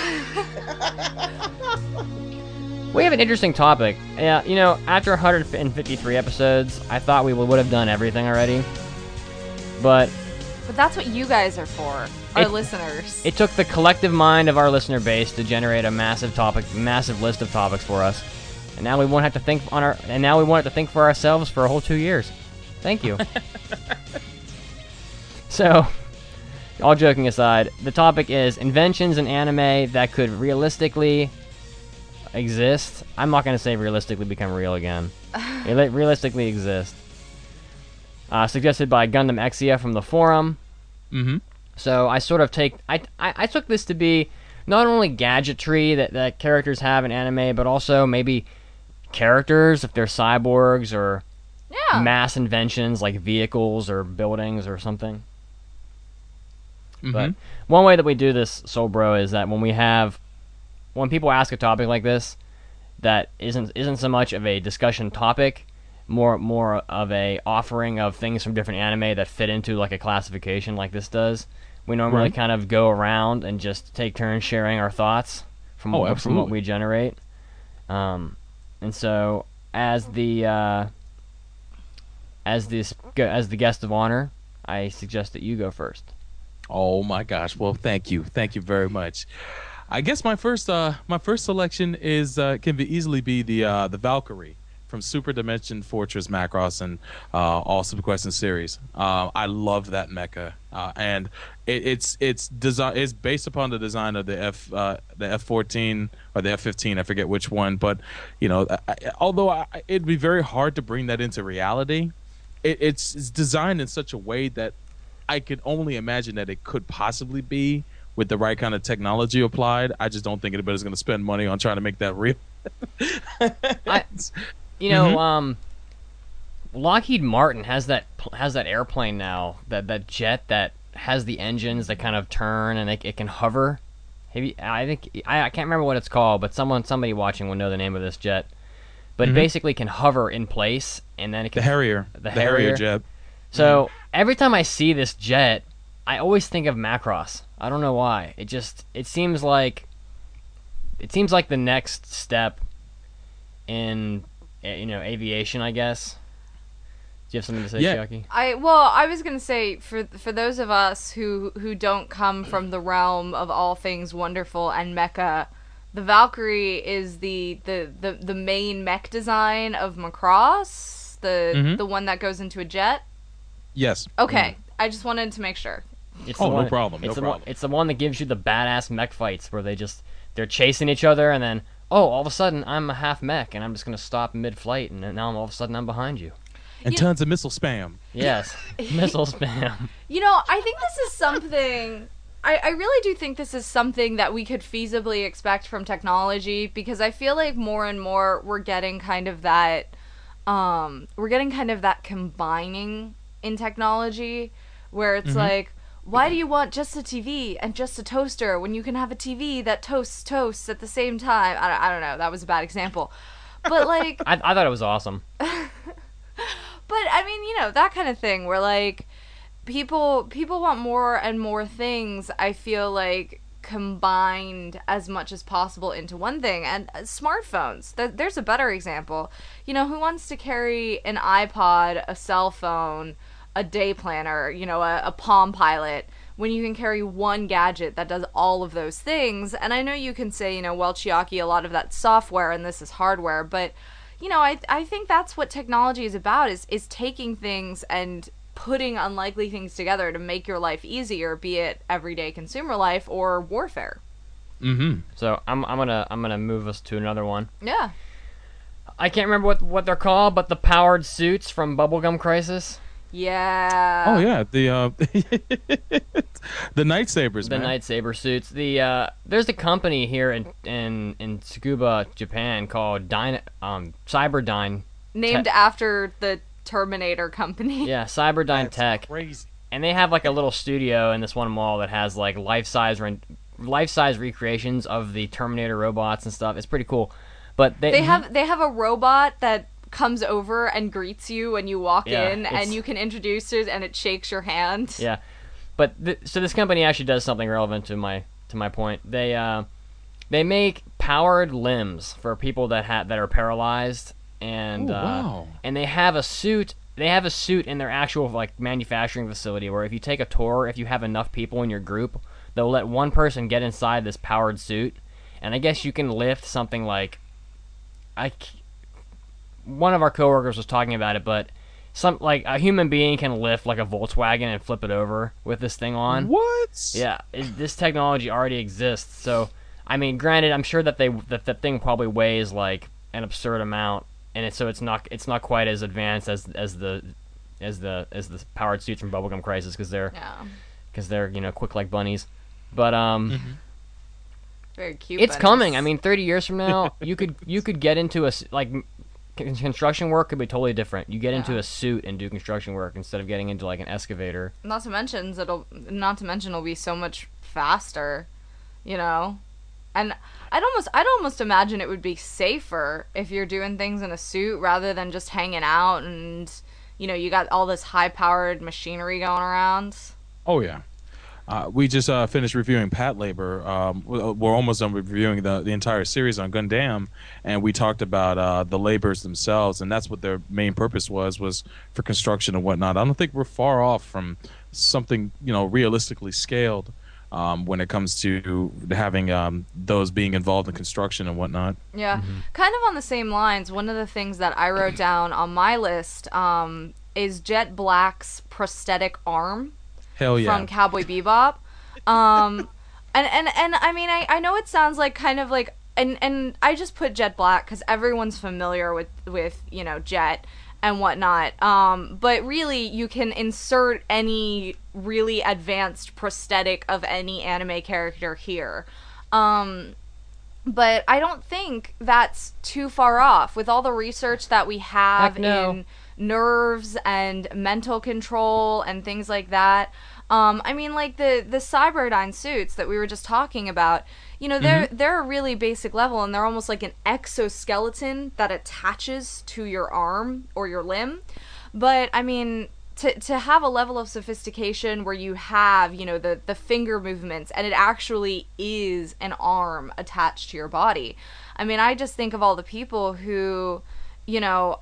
Speaker 2: We have an interesting topic. Yeah, you know, after 153 episodes, I thought we would have done everything already. But
Speaker 1: But that's what you guys are for, our listeners.
Speaker 2: it took the collective mind of our listener base to generate a massive list of topics for us. And now we won't have to think for ourselves for a whole 2 years. Thank you. So, all joking aside, the topic is inventions in anime that could realistically exist. I'm not going to say realistically become real again. Realistically exist. Suggested by Gundam Exia from the forum.
Speaker 3: Mm-hmm.
Speaker 2: So I sort of I took this to be not only gadgetry that characters have in anime, but also maybe characters, if they're cyborgs or mass inventions like vehicles or buildings or something.
Speaker 3: Mm-hmm.
Speaker 2: But one way that we do this, Soul Bro, is that when people ask a topic like this that isn't so much of a discussion topic, more of a offering of things from different anime that fit into like a classification like this does. We normally kind of go around and just take turns sharing our thoughts from what we generate. And so as the guest of honor, I suggest that you go first.
Speaker 3: Oh my gosh! Well, thank you very much. I guess my first selection is can easily be the Valkyrie from Super Dimension Fortress Macross and all Super Question series. I love that mecha, and it's based upon the design of the F-14 or the F-15. I forget which one, but you know, although it'd be very hard to bring that into reality, it's designed in such a way that I could only imagine that it could possibly be with the right kind of technology applied. I just don't think anybody's going to spend money on trying to make that real.
Speaker 2: Lockheed Martin has that airplane now, that jet that has the engines that kind of turn and it can hover. I think I can't remember what it's called, but somebody watching will know the name of this jet. But it basically can hover in place, and then it can
Speaker 3: The Harrier.
Speaker 2: The Harrier
Speaker 3: jet.
Speaker 2: So every time I see this jet, I always think of Macross. I don't know why. It seems like the next step in aviation, I guess. Do you have something to say, Chiaki?
Speaker 1: I was gonna say for those of us who don't come from the realm of all things wonderful and mecha, the Valkyrie is the main mech design of Macross, the one that goes into a jet.
Speaker 3: Yes.
Speaker 1: Okay, I just wanted to make sure.
Speaker 3: No problem.
Speaker 2: It's the one that gives you the badass mech fights where they're chasing each other, and then all of a sudden I'm a half mech and I'm just gonna stop mid-flight, and now all of a sudden I'm behind you.
Speaker 3: And tons of missile spam.
Speaker 2: Yes, missile spam.
Speaker 1: I think this is something. I really do think this is something that we could feasibly expect from technology, because I feel like more and more we're getting kind of that combining in technology, where it's like, why do you want just a TV and just a toaster when you can have a TV that toasts at the same time? I don't know. That was a bad example, but like
Speaker 2: I thought it was awesome.
Speaker 1: But I mean, that kind of thing where like people want more and more things, I feel like, combined as much as possible into one thing. And smartphones, there's a better example. Who wants to carry an iPod, a cell phone, a day planner, a Palm Pilot, when you can carry one gadget that does all of those things? And I know you can say, well, Chiaki, a lot of that's software and this is hardware, but I think that's what technology is about, is taking things and putting unlikely things together to make your life easier, be it everyday consumer life or warfare.
Speaker 2: So I'm gonna move us to another one.
Speaker 1: Yeah.
Speaker 2: I can't remember what they're called, but the powered suits from Bubblegum Crisis.
Speaker 1: Yeah.
Speaker 3: Oh yeah, the the Nightsabers,
Speaker 2: the
Speaker 3: man.
Speaker 2: Nightsaber suits. There's a company here in Tsukuba, Japan called Cyberdyne.
Speaker 1: Named after the Terminator company.
Speaker 2: Yeah, Cyberdyne Tech.
Speaker 3: Crazy.
Speaker 2: And they have like a little studio in this one mall that has like life-size recreations of the Terminator robots and stuff. It's pretty cool. But they
Speaker 1: have a robot that comes over and greets you when you walk in, and you can introduce it, and it shakes your hand.
Speaker 2: Yeah, but so this company actually does something relevant to my point. They make powered limbs for people that are paralyzed, and
Speaker 3: wow.
Speaker 2: And they have a suit. They have a suit in their actual like manufacturing facility where if you take a tour, if you have enough people in your group, they'll let one person get inside this powered suit, and I guess you can lift something like one of our coworkers was talking about it, but a human being can lift like a Volkswagen and flip it over with this thing on.
Speaker 3: What?
Speaker 2: Yeah, this technology already exists. So, I mean, granted, I'm sure that the thing probably weighs like an absurd amount, and it's not quite as advanced as the powered suits from Bubblegum Crisis, because they're quick like bunnies, but
Speaker 1: very cute.
Speaker 2: It's
Speaker 1: bunnies.
Speaker 2: coming. I mean, 30 years from now, you could get into a like. Construction work could be totally different. You get into a suit and do construction work instead of getting into like an excavator.
Speaker 1: Not to mention it'll be so much faster, And I'd almost imagine it would be safer if you're doing things in a suit rather than just hanging out and you got all this high-powered machinery going around.
Speaker 3: Oh yeah. We just finished reviewing Pat Labor. We're almost done reviewing the entire series on Gundam, and we talked about the labors themselves, and that's what their main purpose was for construction and whatnot. I don't think we're far off from something realistically scaled when it comes to having those being involved in construction and whatnot.
Speaker 1: Yeah, kind of on the same lines. One of the things that I wrote down on my list is Jet Black's prosthetic arm.
Speaker 3: Hell yeah.
Speaker 1: From Cowboy Bebop. And I mean, I know it sounds like kind of like, and I just put Jet Black because everyone's familiar with Jet and whatnot. But really, you can insert any really advanced prosthetic of any anime character here. But I don't think that's too far off with all the research that we have in nerves and mental control and things like that. I mean, like the Cyberdyne suits that we were just talking about, you know, they're a really basic level, and they're almost like an exoskeleton that attaches to your arm or your limb. But I mean, to have a level of sophistication where you have, you know, the finger movements and it actually is an arm attached to your body. I mean, I just think of all the people who, you know,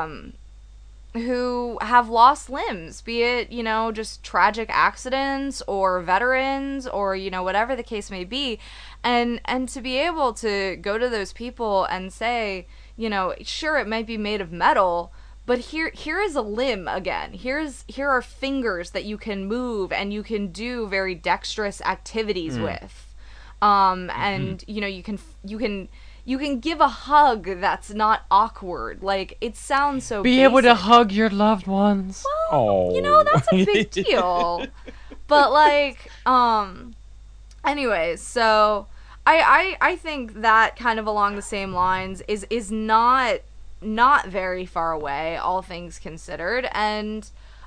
Speaker 1: who have lost limbs, be it, you know, just tragic accidents or veterans or, you know, whatever the case may be. And to be able to go to those people and say, you know, sure, it might be made of metal, but here is a limb again. Here are fingers that you can move and you can do very dexterous activities with. And you know, you can give a hug that's not awkward. Like, it sounds so
Speaker 2: Be
Speaker 1: basic.
Speaker 2: able to hug your loved ones.
Speaker 1: Well, you know, that's a big deal. But like, anyways, so I think that kind of along the same lines is not very far away, all things considered. And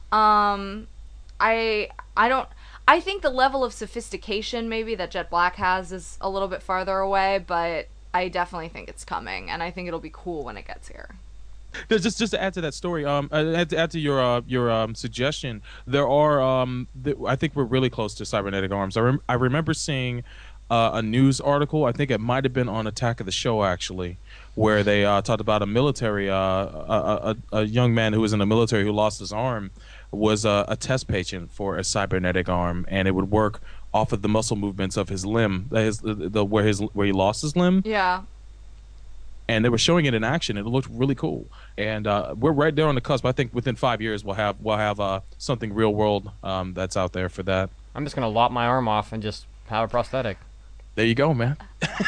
Speaker 1: I think the level of sophistication maybe that Jet Black has is a little bit farther away, but I definitely think it's coming, and I think it'll be cool when it gets here.
Speaker 3: Just to add to that story, add to your suggestion, there are I think we're really close to cybernetic arms. I remember seeing a news article. I think it might have been on Attack of the Show actually, where they talked about a military a young man who was in the military who lost his arm was a test patient for a cybernetic arm, and it would work off of the muscle movements of his limb, where he lost his limb.
Speaker 1: Yeah.
Speaker 3: And they were showing it in action. It looked really cool, and we're right there on the cusp. I think within 5 years we'll have something real world that's out there for that.
Speaker 2: I'm just gonna lop my arm off and just have a prosthetic.
Speaker 3: There you go, man.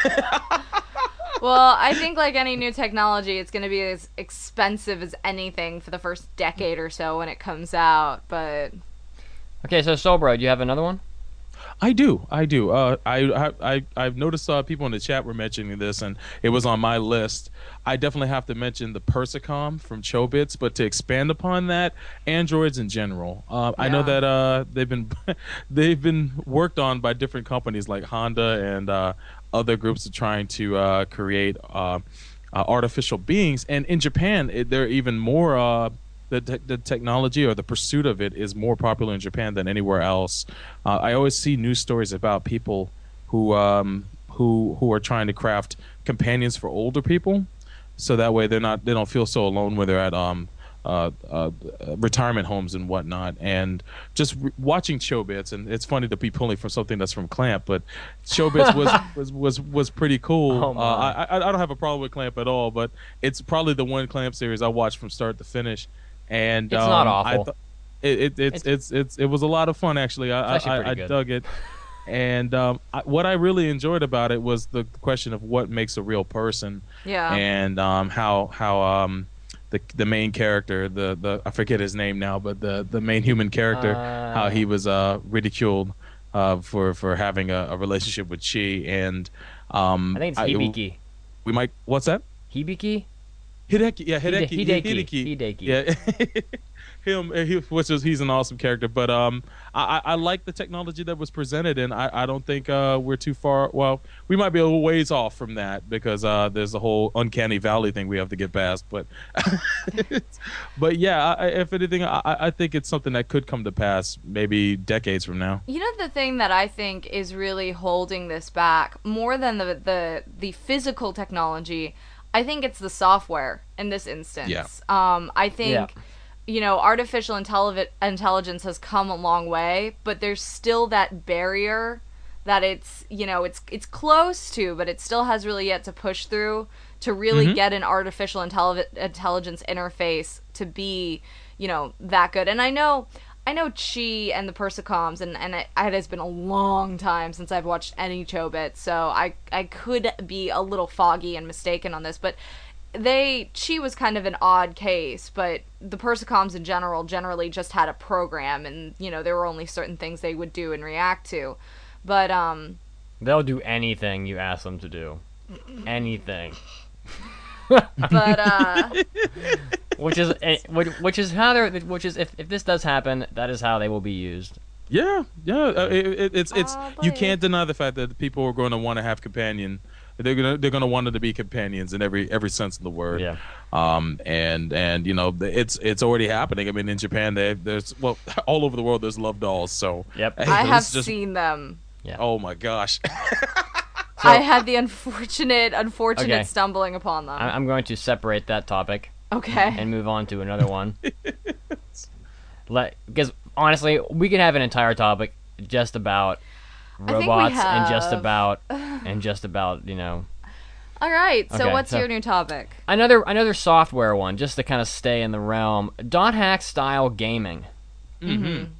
Speaker 1: Well, I think like any new technology, it's going to be as expensive as anything for the first decade or so when it comes out, but...
Speaker 2: Okay, so Sobro, do you have another one?
Speaker 3: I do. I've noticed people in the chat were mentioning this, and it was on my list. I definitely have to mention the Persicom from Chobits, but to expand upon that, androids in general. I know that they've been worked on by different companies like Honda and other groups are trying to create artificial beings, and in Japan, they're even more. The technology or the pursuit of it is more popular in Japan than anywhere else. I always see news stories about people who are trying to craft companions for older people, so that way they don't feel so alone when they're at retirement homes and whatnot. And just watching Chobits, and it's funny to be pulling from something that's from Clamp, but Chobits was pretty cool.
Speaker 2: Oh,
Speaker 3: I don't have a problem with Clamp at all, but it's probably the one Clamp series I watched from start to finish. And
Speaker 2: it's not awful.
Speaker 3: It was a lot of fun actually. I dug it, and what I really enjoyed about it was the question of what makes a real person.
Speaker 1: Yeah. And
Speaker 3: how the main character, the I forget his name now, but the main human character, how he was ridiculed for having a relationship with Chi, and
Speaker 2: I think it's Hibiki.
Speaker 3: What's that?
Speaker 2: Hibiki?
Speaker 3: Hideki, yeah, Hideki. Yeah, he's an awesome character. But I like the technology that was presented, and I don't think we're too far. Well, we might be a little ways off from that because there's the whole uncanny valley thing we have to get past. But but yeah, if anything, I think it's something that could come to pass maybe decades from now.
Speaker 1: You know, the thing that I think is really holding this back more than the physical technology, I think it's the software in this instance.
Speaker 3: Yeah.
Speaker 1: I think, you know, artificial intelligence has come a long way, but there's still that barrier that it's, you know, it's close to, but it still has really yet to push through to really get an artificial intelligence interface to be, you know, that good. And I know Chi and the Persicoms, and it has been a long time since I've watched any Chobits, so I could be a little foggy and mistaken on this, but Chi was kind of an odd case, but the Persicoms in generally just had a program, and, you know, there were only certain things they would do and react to, but
Speaker 2: they'll do anything you ask them to do. Anything.
Speaker 1: But
Speaker 2: which is if this does happen, that is how they will be used.
Speaker 3: Yeah, yeah. It's you
Speaker 1: boy.
Speaker 3: can't deny the fact that people are going to want to have companion. They're gonna want them to be companions in every sense of the word.
Speaker 2: Yeah.
Speaker 3: And it's already happening. I mean, in Japan, there's all over the world there's love dolls. So
Speaker 2: Yep.
Speaker 3: hey,
Speaker 1: I
Speaker 3: this
Speaker 1: have
Speaker 3: is just-
Speaker 1: seen them.
Speaker 2: Yeah.
Speaker 3: Oh my gosh.
Speaker 1: I had the unfortunate
Speaker 2: Okay.
Speaker 1: stumbling upon them.
Speaker 2: I'm going to separate that topic
Speaker 1: Okay.
Speaker 2: and move on to another one. Because honestly, we could have an entire topic just about
Speaker 1: think we
Speaker 2: robots and
Speaker 1: have.
Speaker 2: just about
Speaker 1: All right. So
Speaker 2: Okay,
Speaker 1: what's
Speaker 2: so-
Speaker 1: your new topic?
Speaker 2: another software one, just to kind of stay in the realm. Dot hack style gaming.
Speaker 3: Mm-hmm.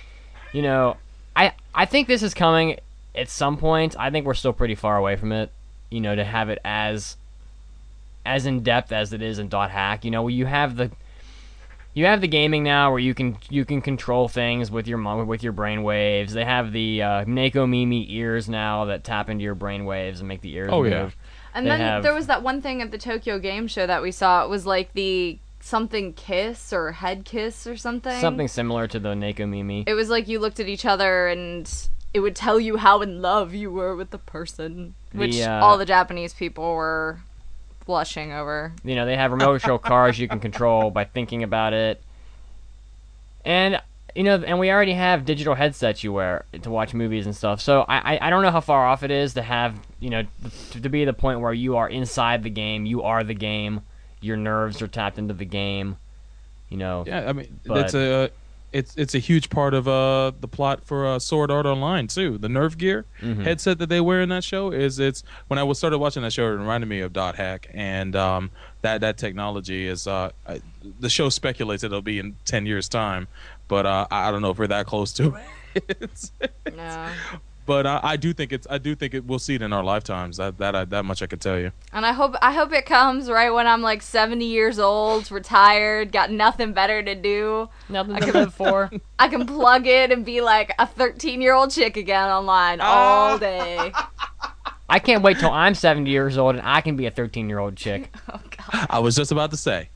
Speaker 2: I think this is coming at some point. I think we're still pretty far away from it. To have it as in depth as it is in dot hack. You have the gaming now where you can control things with your brain waves. They have the Neko Mimi ears now that tap into your brain waves and make the ears move.
Speaker 3: yeah.
Speaker 1: And
Speaker 2: They
Speaker 1: then
Speaker 2: have-
Speaker 1: there was that one thing at the Tokyo Game Show that we saw. It was like the something kiss or head kiss or something.
Speaker 2: Something similar to the Neko Mimi.
Speaker 1: It was like you looked at each other and it would tell you how in love you were with the person, which all the Japanese people were blushing over.
Speaker 2: They have remote control cars you can control by thinking about it. And and we already have digital headsets you wear to watch movies and stuff. So I don't know how far off it is to have to be the point where you are inside the game, you are the game, your nerves are tapped into the game.
Speaker 3: Yeah, I mean,
Speaker 2: But-
Speaker 3: it's a huge part of the plot for Sword Art Online too. The Nerve Gear headset that they wear in that show it's when I started watching that show, it reminded me of Dot Hack, and that technology is the show speculates it'll be in 10 years time, but I don't know if we're that close to it.
Speaker 1: No.
Speaker 3: But I do think we'll see it in our lifetimes. That much I can tell you.
Speaker 1: And I hope it comes right when I'm like 70 years old, retired, got nothing better to do.
Speaker 2: Nothing to live for.
Speaker 1: I can plug in and be like a 13-year-old chick again online all day.
Speaker 2: I can't wait till I'm 70 years old and I can be a 13-year-old chick.
Speaker 1: Oh god.
Speaker 3: I was just about to say.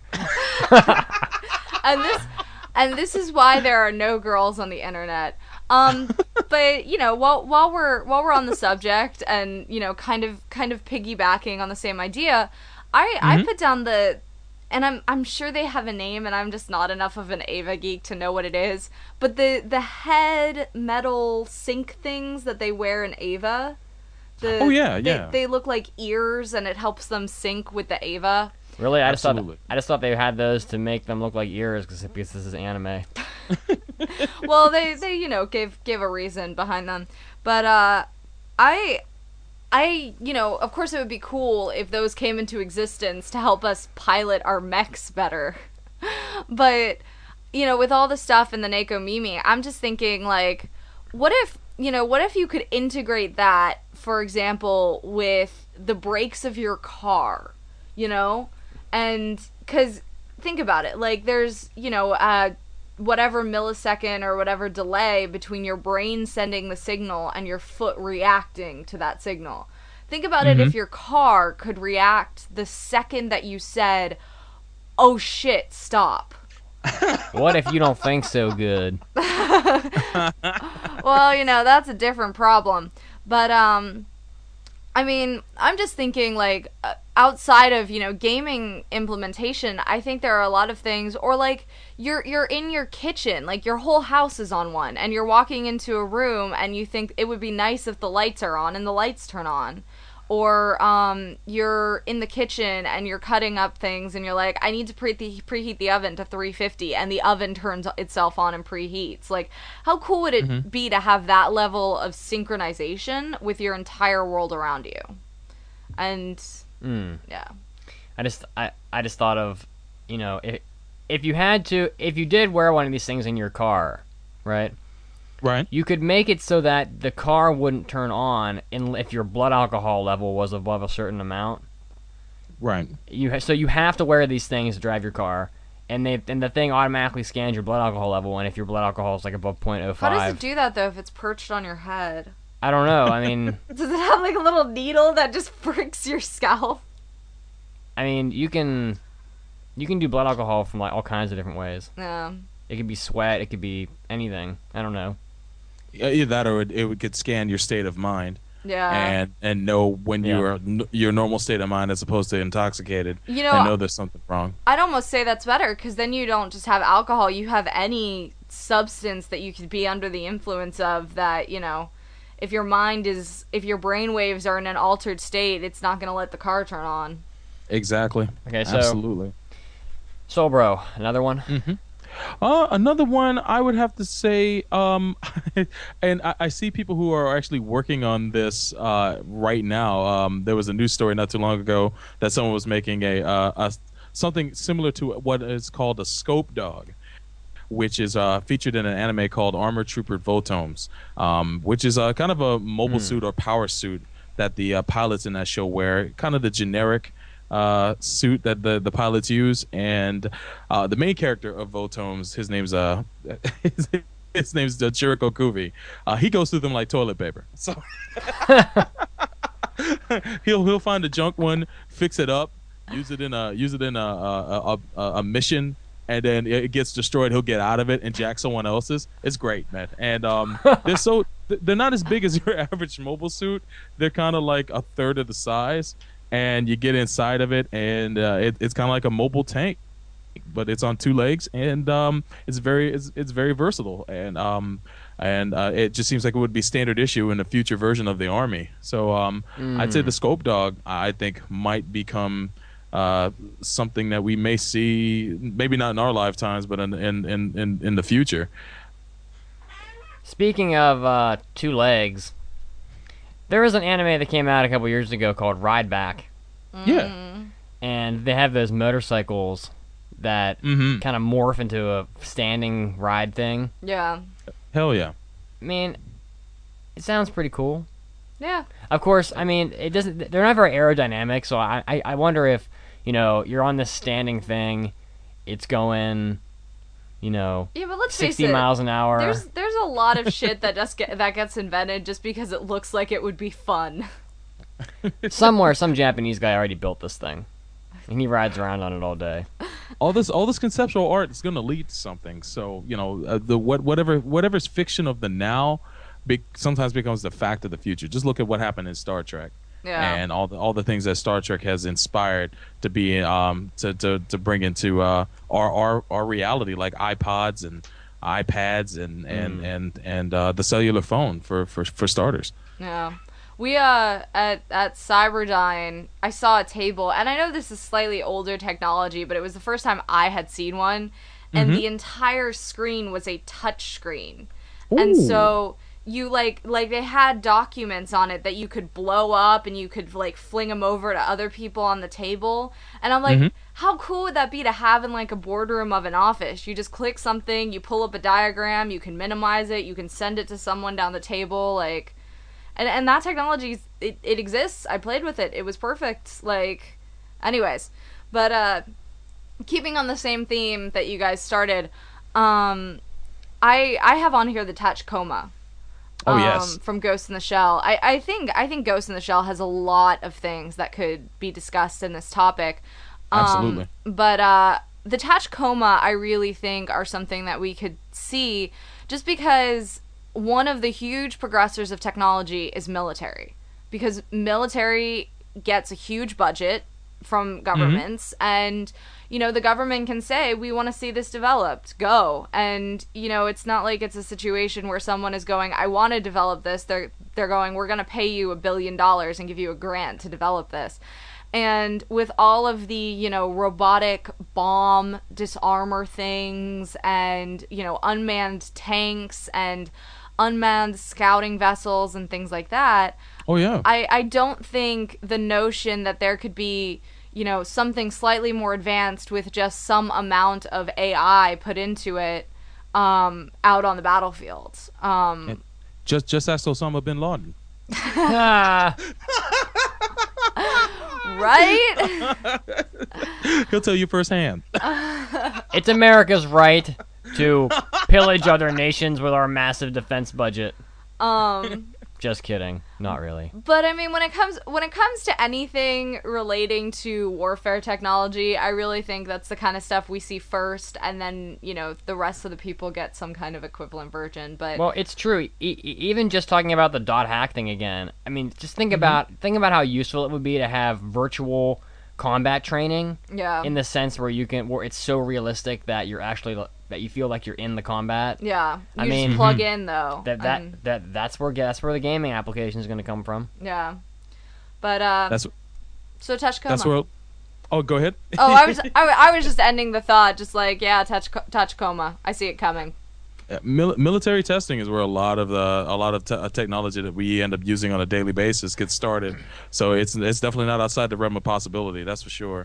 Speaker 1: And this is why there are no girls on the internet. But while we're on the subject and kind of piggybacking on the same idea, I put down and I'm sure they have a name and I'm just not enough of an Ava geek to know what it is, but the head metal sync things that they wear in Ava. They look like ears and it helps them sync with the Ava.
Speaker 2: Really? I just
Speaker 3: Absolutely.
Speaker 2: thought they had those to make them look like ears because this is anime.
Speaker 1: Well, they gave a reason behind them, but I of course it would be cool if those came into existence to help us pilot our mechs better. But with all the stuff in the Neko Mimi, I'm just thinking like, what if you could integrate that, for example, with the brakes of your car, and because think about it, like there's whatever millisecond or whatever delay between your brain sending the signal and your foot reacting to that signal. Think about it if your car could react the second that you said, "Oh shit, stop."
Speaker 2: What if you don't think so good?
Speaker 1: Well, that's a different problem. But I mean, I'm just thinking like outside of, gaming implementation, I think there are a lot of things, or like you're in your kitchen, like your whole house is on one and you're walking into a room and you think it would be nice if the lights are on and the lights turn on. Or you're in the kitchen and you're cutting up things and you're like, I need to preheat the oven to 350 and the oven turns itself on and preheats. Like, how cool would it be to have that level of synchronization with your entire world around you? And yeah,
Speaker 2: I just thought of, if you did wear one of these things in your car, right?
Speaker 3: Right.
Speaker 2: You could make it so that the car wouldn't turn on if your blood alcohol level was above a certain amount.
Speaker 3: Right.
Speaker 2: So you have to wear these things to drive your car, and the thing automatically scans your blood alcohol level, and if your blood alcohol is like above 0.05.
Speaker 1: How does it do that though if it's perched on your head?
Speaker 2: I don't know. I mean,
Speaker 1: Does it have like a little needle that just pricks your scalp?
Speaker 2: you can do blood alcohol from like all kinds of different ways.
Speaker 1: Yeah.
Speaker 2: It could be sweat. It could be anything. I don't know.
Speaker 3: Either that, or it could scan your state of mind.
Speaker 1: Yeah.
Speaker 3: And know when you're your normal state of mind as opposed to intoxicated.
Speaker 1: You know,
Speaker 3: and know there's something wrong.
Speaker 1: I'd almost say that's better, because then you don't just have alcohol, you have any substance that you could be under the influence of that, you know, if your brain waves are in an altered state, it's not going to let the car turn on.
Speaker 3: Exactly.
Speaker 2: Okay, so
Speaker 3: absolutely.
Speaker 2: Soul Bro, another one.
Speaker 3: Mm-hmm. Another one I would have to say, and I see people who are actually working on this right now. There was a news story not too long ago that someone was making a something similar to what is called a scope dog, which is featured in an anime called Armor Trooper Votomes, which is kind of a mobile suit or power suit that the pilots in that show wear, kind of the generic suit that the pilots use. And the main character of Votomes, his name's Chiriko Kuvi. He goes through them like toilet paper. So he'll find a junk one, fix it up, use it in a mission, and then it gets destroyed. He'll get out of it and jack someone else's. It's great, man. And they're not as big as your average mobile suit. They're kind of like a third of the size. And you get inside of it, and it's kind of like a mobile tank, but it's on two legs, and it's very versatile, and it just seems like it would be standard issue in a future version of the Army. So I'd say the Scope Dog, I think, might become something that we may see, maybe not in our lifetimes, but in the future.
Speaker 2: Speaking of two legs, there was an anime that came out a couple years ago called Ride Back.
Speaker 3: Yeah.
Speaker 2: And they have those motorcycles that kind of morph into a standing ride thing.
Speaker 1: Yeah.
Speaker 3: Hell yeah.
Speaker 2: I mean, it sounds pretty cool.
Speaker 1: Yeah.
Speaker 2: Of course, I mean, it doesn't. They're not very aerodynamic, so I wonder if, you know, you're on this standing thing, it's going, you know,
Speaker 1: yeah, but let's
Speaker 2: 60
Speaker 1: face it,
Speaker 2: miles an hour.
Speaker 1: There's a lot of shit that gets invented just because it looks like it would be fun.
Speaker 2: Somewhere, some Japanese guy already built this thing, and he rides around on it all day.
Speaker 3: All this conceptual art is going to lead to something. So, you know, whatever's fiction of the now sometimes becomes the fact of the future. Just look at what happened in Star Trek.
Speaker 1: Yeah.
Speaker 3: And all the things that Star Trek has inspired to be to bring into our reality, like iPods and iPads and the cellular phone for starters.
Speaker 1: Yeah. We at Cyberdyne, I saw a table, and I know this is slightly older technology, but it was the first time I had seen one, and the entire screen was a touch screen. Ooh. And so you like they had documents on it that you could blow up, and you could like fling them over to other people on the table. And I'm like, how cool would that be to have in like a boardroom of an office? You just click something, you pull up a diagram, you can minimize it, you can send it to someone down the table, like. And that technology, it exists. I played with it. It was perfect. Like, anyways. But keeping on the same theme that you guys started, I have on here the Tachikoma.
Speaker 3: Oh, yes.
Speaker 1: From Ghost in the Shell. I think Ghost in the Shell has a lot of things that could be discussed in this topic.
Speaker 3: Absolutely.
Speaker 1: But the Tachikoma, I really think, are something that we could see just because one of the huge progressors of technology is military, because military gets a huge budget from governments, and you know the government can say, we want to see this developed, go. And you know it's not like it's a situation where someone is going, I want to develop this. They're going, we're going to pay you $1 billion and give you a grant to develop this. And with all of the, you know, robotic bomb disarmor things and, you know, unmanned tanks and unmanned scouting vessels and things like that.
Speaker 3: Oh, yeah.
Speaker 1: I don't think the notion that there could be, you know, something slightly more advanced with just some amount of AI put into it out on the battlefield.
Speaker 3: Just ask Osama bin Laden.
Speaker 1: Right?
Speaker 3: He'll tell you firsthand.
Speaker 2: It's America's right to pillage other nations with our massive defense budget. Just kidding. Not really.
Speaker 1: But I mean, when it comes to anything relating to warfare technology, I really think that's the kind of stuff we see first, and then the rest of the people get some kind of equivalent version. But
Speaker 2: Well, it's true. Even just talking about the dot hack thing again. I mean, just think about how useful it would be to have virtual combat training.
Speaker 1: Yeah.
Speaker 2: In the sense where it's so realistic that you're actually that you feel like you're in the combat.
Speaker 1: Yeah.
Speaker 2: I
Speaker 1: You
Speaker 2: mean,
Speaker 1: just plug in though.
Speaker 2: That's where the gaming application is going to come from.
Speaker 1: Yeah. But so Tachikoma.
Speaker 3: That's where. Oh, go ahead.
Speaker 1: Oh, I was just ending the thought, just like, yeah, Tachikoma. I see it coming.
Speaker 3: Military testing is where a lot of technology that we end up using on a daily basis gets started. So it's definitely not outside the realm of possibility. That's for sure.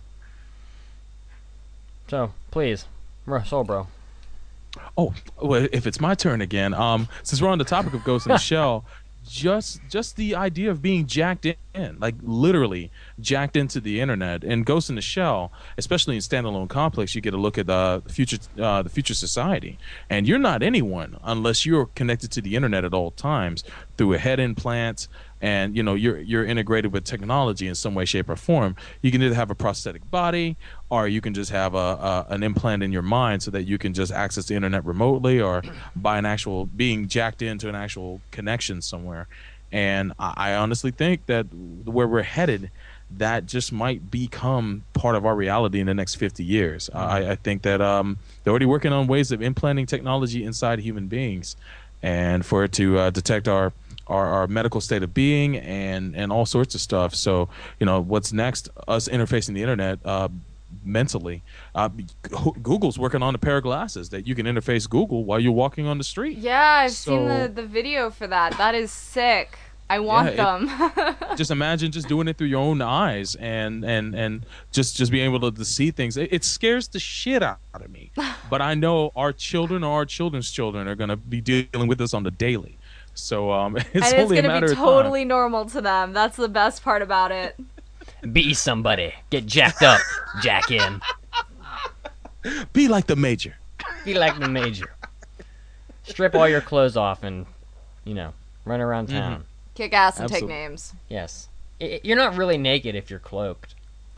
Speaker 2: So please, Soul Bro.
Speaker 3: Oh, well, if it's my turn again, since we're on the topic of Ghost in the Shell, just the idea of being jacked in, like literally jacked into the internet. And Ghost in the Shell, especially in Standalone Complex, you get a look at the future society, and you're not anyone unless you're connected to the internet at all times through a head implant. And you're integrated with technology in some way, shape, or form. You can either have a prosthetic body, or you can just have an implant in your mind so that you can just access the internet remotely, or by being jacked into an actual connection somewhere. And I honestly think that where we're headed, that just might become part of our reality in the next 50 years. I think that they're already working on ways of implanting technology inside human beings, and for it to detect our medical state of being and all sorts of stuff. So, what's next? Us interfacing the internet mentally. Google's working on a pair of glasses that you can interface Google while you're walking on the street.
Speaker 1: Yeah, I've seen the video for that. That is sick. I want them.
Speaker 3: Just imagine just doing it through your own eyes and just being able to see things. It scares the shit out of me. But I know our children or our children's children are going to be dealing with this on the daily. So it's only a matter of time.
Speaker 1: And it's going to be totally normal to them. That's the best part about it.
Speaker 2: Be somebody. Get jacked up. Jack in.
Speaker 3: Be like the Major.
Speaker 2: Be like the Major. Strip all your clothes off and, run around town.
Speaker 1: Kick ass and
Speaker 3: Absolutely.
Speaker 1: take names.
Speaker 2: Yes. You're not really naked if you're cloaked.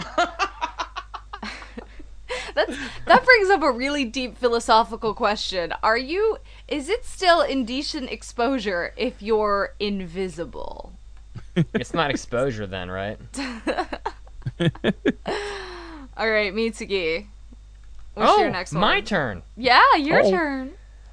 Speaker 1: That brings up a really deep philosophical question. Is it still indecent exposure if you're invisible?
Speaker 2: It's not exposure then, right?
Speaker 1: All right, Mitsuki. What's your next one?
Speaker 2: My turn.
Speaker 1: Yeah, your turn.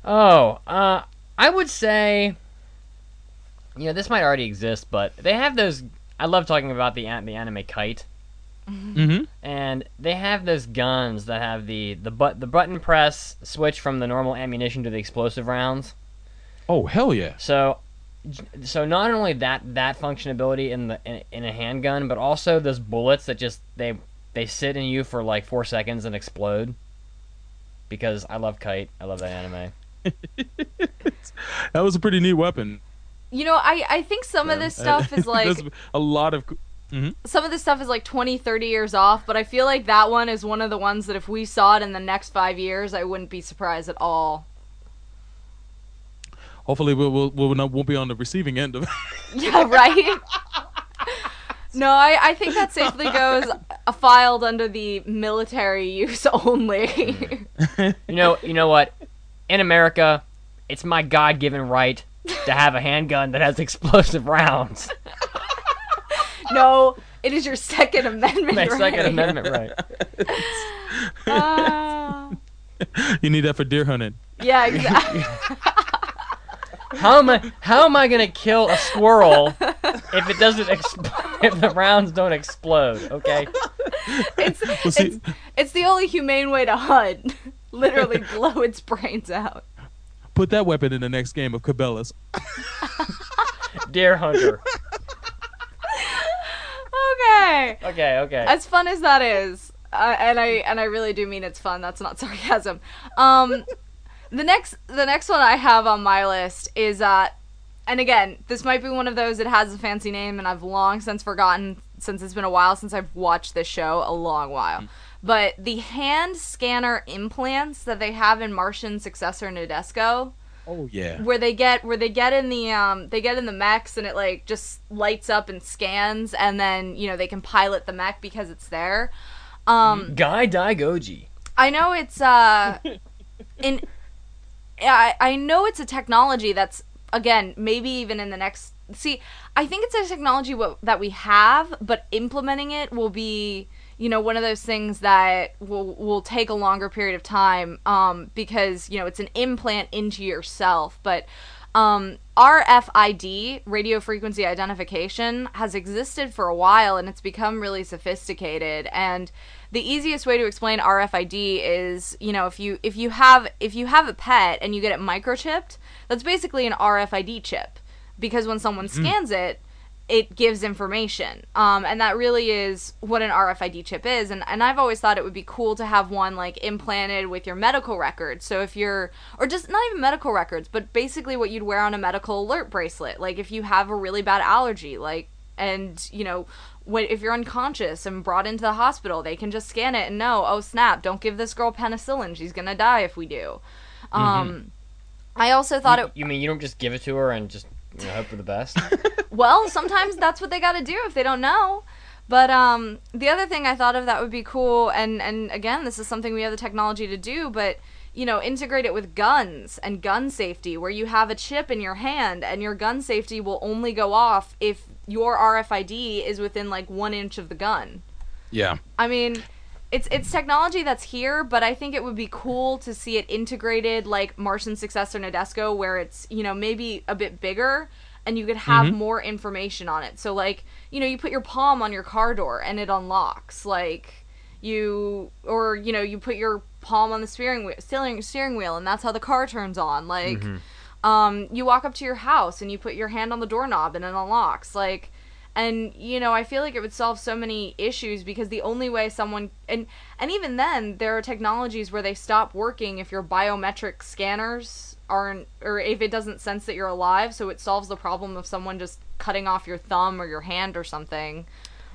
Speaker 2: I would say, this might already exist, but they have those. I love talking about the anime Kite.
Speaker 3: Mm-hmm.
Speaker 2: And they have those guns that have the button press switch from the normal ammunition to the explosive rounds.
Speaker 3: Oh, hell yeah.
Speaker 2: So not only that functionality in a handgun, but also those bullets that just they sit in you for like 4 seconds and explode. Because I love Kite. I love that anime.
Speaker 3: That was a pretty neat weapon.
Speaker 1: I think some of this stuff is like
Speaker 3: There's a lot of
Speaker 1: some of this stuff is like 20, 30 years off, but I feel like that one is one of the ones that if we saw it in the next 5 years, I wouldn't be surprised at all.
Speaker 3: Hopefully we'll be on the receiving end of it.
Speaker 1: Yeah, right? No, I think that safely goes filed under the military use only.
Speaker 2: You know what? In America, it's my God-given right to have a handgun that has explosive rounds.
Speaker 1: No, it is your Second Amendment
Speaker 2: My
Speaker 1: right.
Speaker 2: Second Amendment right.
Speaker 3: You need that for deer hunting.
Speaker 1: Yeah, exactly.
Speaker 2: How am I gonna kill a squirrel if it doesn't if the rounds don't explode? Okay.
Speaker 1: It's the only humane way to hunt. Literally blow its brains out.
Speaker 3: Put that weapon in the next game of Cabela's.
Speaker 2: Deer hunter. Okay.
Speaker 1: As fun as that is, and I really do mean it's fun. That's not sarcasm. The next one I have on my list is and again, this might be one of those that has a fancy name, and I've long since forgotten since it's been a while since I've watched this show, a long while. But the hand scanner implants that they have in Martian Successor Nadesco,
Speaker 3: Oh yeah.
Speaker 1: where they get in the mechs and it like just lights up and scans, and then they can pilot the mech because it's there.
Speaker 2: Guy Daigoji.
Speaker 1: I know it's I know it's a technology that's, again, maybe even in the next. See, I think it's a technology that we have, but implementing it will be, one of those things that will take a longer period of time, because, it's an implant into yourself. But RFID, radio frequency identification, has existed for a while, and it's become really sophisticated. And the easiest way to explain RFID is, if you have a pet and you get it microchipped, that's basically an RFID chip, because when someone scans it, it gives information. And that really is what an RFID chip is. And I've always thought it would be cool to have one like implanted with your medical records. So if you're, or just not even medical records, but basically what you'd wear on a medical alert bracelet. Like if you have a really bad allergy, and if you're unconscious and brought into the hospital, they can just scan it and know, oh snap, don't give this girl penicillin, she's gonna die if we do. I also thought
Speaker 2: You mean you don't just give it to her and just hope for the best?
Speaker 1: Well, sometimes that's what they gotta do if they don't know. But the other thing I thought of that would be cool, and again, this is something we have the technology to do, but integrate it with guns and gun safety, where you have a chip in your hand and your gun safety will only go off if your RFID is within like 1 inch of the gun.
Speaker 3: Yeah.
Speaker 1: I mean, it's technology that's here, but I think it would be cool to see it integrated like Martian successor Nadesco, where it's, maybe a bit bigger and you could have more information on it. So like, you put your palm on your car door and it unlocks. Like you put your palm on the steering wheel and that's how the car turns on. Like you walk up to your house and you put your hand on the doorknob and it unlocks. Like, and I feel like it would solve so many issues, because the only way someone, and even then there are technologies where they stop working if your biometric scanners aren't, or if it doesn't sense that you're alive, so it solves the problem of someone just cutting off your thumb or your hand or something.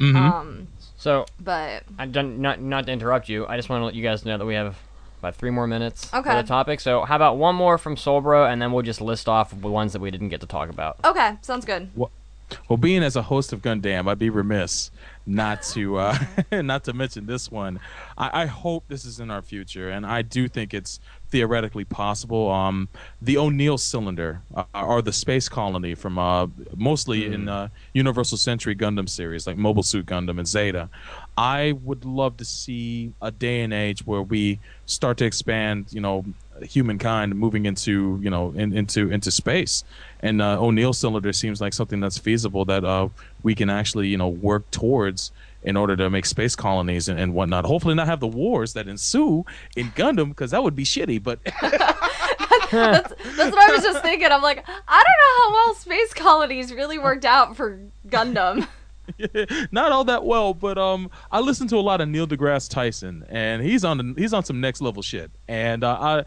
Speaker 2: So,
Speaker 1: but
Speaker 2: not to interrupt you, I just want to let you guys know that we have about 3 more minutes for
Speaker 1: Okay.
Speaker 2: the topic. So how about one more from Solbro, and then we'll just list off the ones that we didn't get to talk about.
Speaker 1: Okay, sounds good.
Speaker 3: Well, being as a host of Gundam, I'd be remiss not to not to mention this one. I hope this is in our future, and I do think it's theoretically possible. The O'Neill cylinder, or the space colony from mostly in Universal Century Gundam series, like Mobile Suit Gundam and Zeta. I would love to see a day and age where we start to expand, humankind moving into into space, and O'Neill cylinder seems like something that's feasible, that we can actually work towards in order to make space colonies and whatnot. Hopefully not have the wars that ensue in Gundam, because that would be shitty. But
Speaker 1: That's what I was just thinking. I'm like, I don't know how well space colonies really worked out for Gundam.
Speaker 3: not all that well, but I listen to a lot of Neil deGrasse Tyson, and he's on some next level shit, and I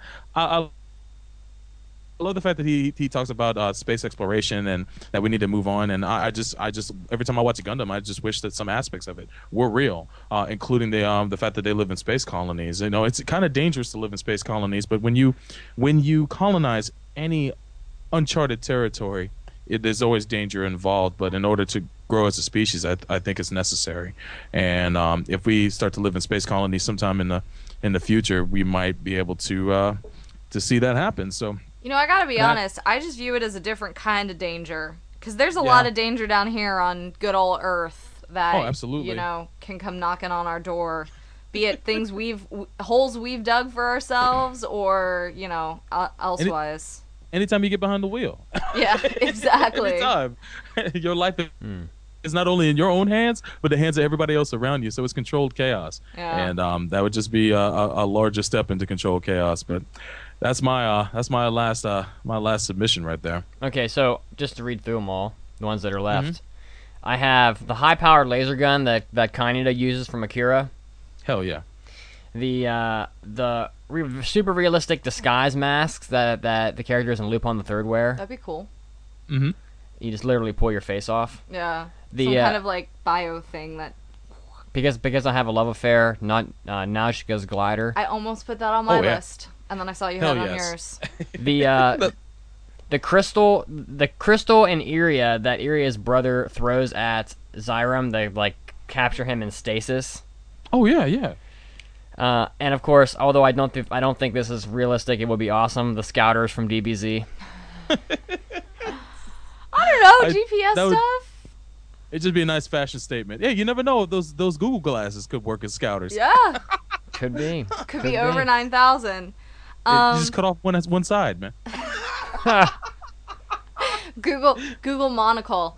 Speaker 3: love the fact that he talks about space exploration and that we need to move on. And I just every time I watch a Gundam, I just wish that some aspects of it were real, including the fact that they live in space colonies. It's kind of dangerous to live in space colonies, but when you colonize any uncharted territory, there's always danger involved. But in order to grow as a species, I think it's necessary. And if we start to live in space colonies sometime in the future, we might be able to see that happen. So.
Speaker 1: I gotta be honest, I just view it as a different kind of danger. Because there's a lot of danger down here on good old Earth that,
Speaker 3: absolutely.
Speaker 1: Can come knocking on our door. Be it things holes we've dug for ourselves, or, elsewise.
Speaker 3: Anytime you get behind the wheel.
Speaker 1: Yeah, exactly.
Speaker 3: Anytime. Your life is not only in your own hands, but the hands of everybody else around you. So it's controlled chaos.
Speaker 1: Yeah.
Speaker 3: And that would just be a larger step into controlled chaos. But that's my last submission right there.
Speaker 2: Okay, so just to read through them all, the ones that are left, I have the high-powered laser gun that Kainita uses from Akira.
Speaker 3: Hell yeah.
Speaker 2: The super realistic disguise masks that the characters in Lupin the Third wear.
Speaker 1: That'd be cool.
Speaker 3: Mm-hmm.
Speaker 2: You just literally pull your face off.
Speaker 1: Yeah. Some kind of like bio thing that.
Speaker 2: Because I have a love affair, not Nausicaa's glider.
Speaker 1: I almost put that on my list, and then I saw you had it on yours.
Speaker 2: the crystal in Iria that Iria's brother throws at Zyram, they like capture him in stasis.
Speaker 3: Oh yeah.
Speaker 2: And of course, although I don't think this is realistic, it would be awesome. The Scouters from DBZ.
Speaker 1: I don't know, GPS
Speaker 3: that would-
Speaker 1: stuff.
Speaker 3: It'd just be a nice fashion statement. Yeah, you never know if those Google glasses could work as scouters.
Speaker 1: Yeah,
Speaker 2: Could be.
Speaker 1: could be over 9,000.
Speaker 3: You just cut off one side, man.
Speaker 1: Google monocle.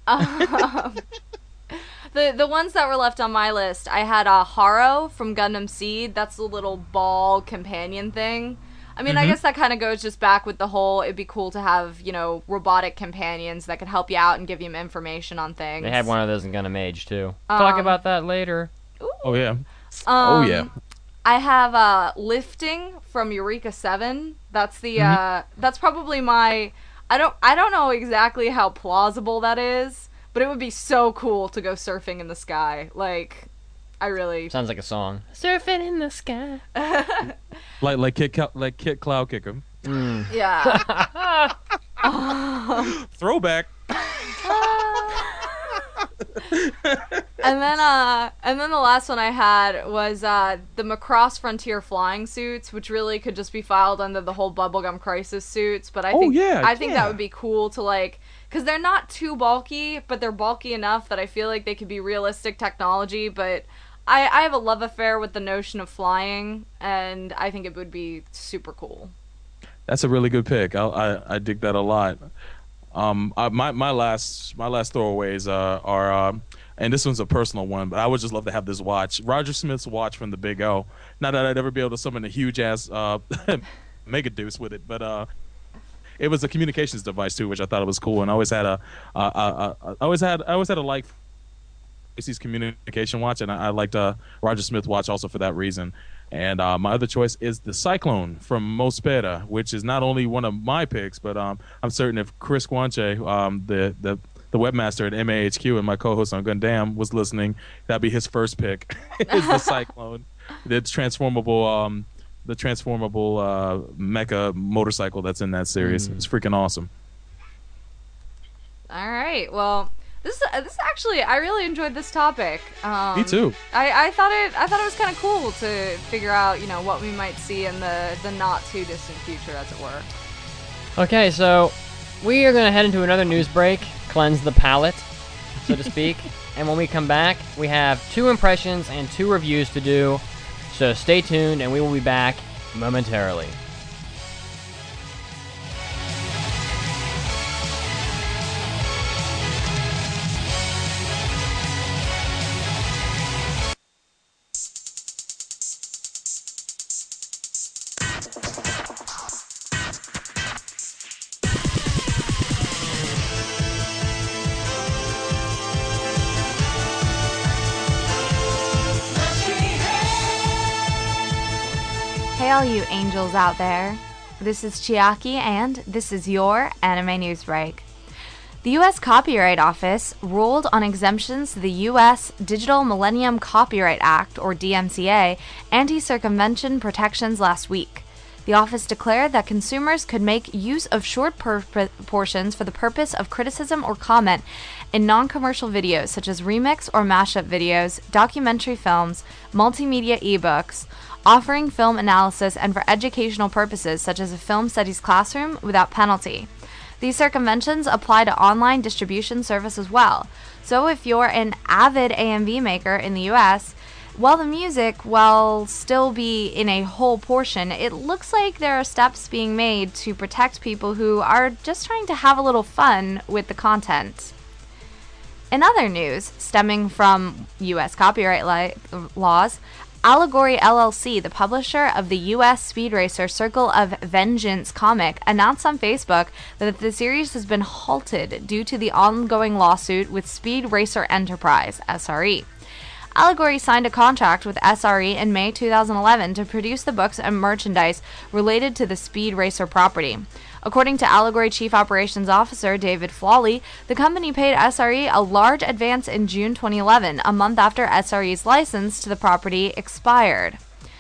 Speaker 1: The ones that were left on my list, I had Haro from Gundam Seed. That's the little ball companion thing. I mean, I guess that kind of goes just back with the whole, it'd be cool to have, robotic companions that could help you out and give you information on things.
Speaker 2: They had one of those in Gundam Age, too. Talk about that later.
Speaker 3: Oh yeah. Oh yeah.
Speaker 1: I have Lifting from Eureka 7. That's the that's probably my I don't know exactly how plausible that is, but it would be so cool to go surfing in the sky. Like, I really
Speaker 2: Sounds like a song. Surfing in the sky.
Speaker 3: Like Kit Cloud Kick 'em.
Speaker 1: yeah.
Speaker 3: Throwback.
Speaker 1: And then the last one I had was the Macross Frontier flying suits, which really could just be filed under the whole Bubblegum Crisis suits. But I think that would be cool to like, because they're not too bulky, but they're bulky enough that I feel like they could be realistic technology. But I have a love affair with the notion of flying, and I think it would be super cool.
Speaker 3: That's a really good pick. I dig that a lot. My last throwaways are and this one's a personal one, but I would just love to have this watch. Roger Smith's watch from the Big O. Not that I'd ever be able to summon a huge ass Mega Deuce with it, but it was a communications device too, which I thought it was cool. And I always had a like Macy's communication watch, and I liked Roger Smith watch also for that reason. And my other choice is the Cyclone from Mospera, which is not only one of my picks, but I'm certain if Chris Guanche, the webmaster at MAHQ and my co-host on Gundam, was listening, that'd be his first pick. Is the Cyclone, the transformable mecha motorcycle that's in that series. It's freaking awesome.
Speaker 1: All right, well. This actually, I really enjoyed this topic.
Speaker 3: Me too.
Speaker 1: I thought it was kind of cool to figure out, what we might see in the not too distant future, as it were.
Speaker 2: Okay, so we are going to head into another news break, cleanse the palate, so to speak. And when we come back, we have 2 impressions and 2 reviews to do. So stay tuned, and we will be back momentarily.
Speaker 1: Hey all you angels out there. This is Chiaki and this is your Anime News Break. The U.S. Copyright Office ruled on exemptions to the U.S. Digital Millennium Copyright Act, or DMCA, anti-circumvention protections last week. The office declared that consumers could make use of short portions for the purpose of criticism or comment in non-commercial videos such as remix or mashup videos, documentary films, multimedia ebooks, offering film analysis, and for educational purposes such as a film studies classroom without penalty. These circumventions apply to online distribution service as well. So if you're an avid AMV maker in the US, while the music will still be in a whole portion, it looks like there are steps being made to protect people who are just trying to have a little fun with the content. In other news, stemming from US copyright laws, Allegory LLC, the publisher of the U.S. Speed Racer Circle of Vengeance comic, announced on Facebook that the series has been halted due to the ongoing lawsuit with Speed Racer Enterprise, SRE. Allegory signed a contract with SRE in May 2011 to produce the books and merchandise related to the Speed Racer property. According to Allegory Chief Operations Officer David Flawley, the company paid SRE a large advance in June 2011, a month after SRE's license to the property expired.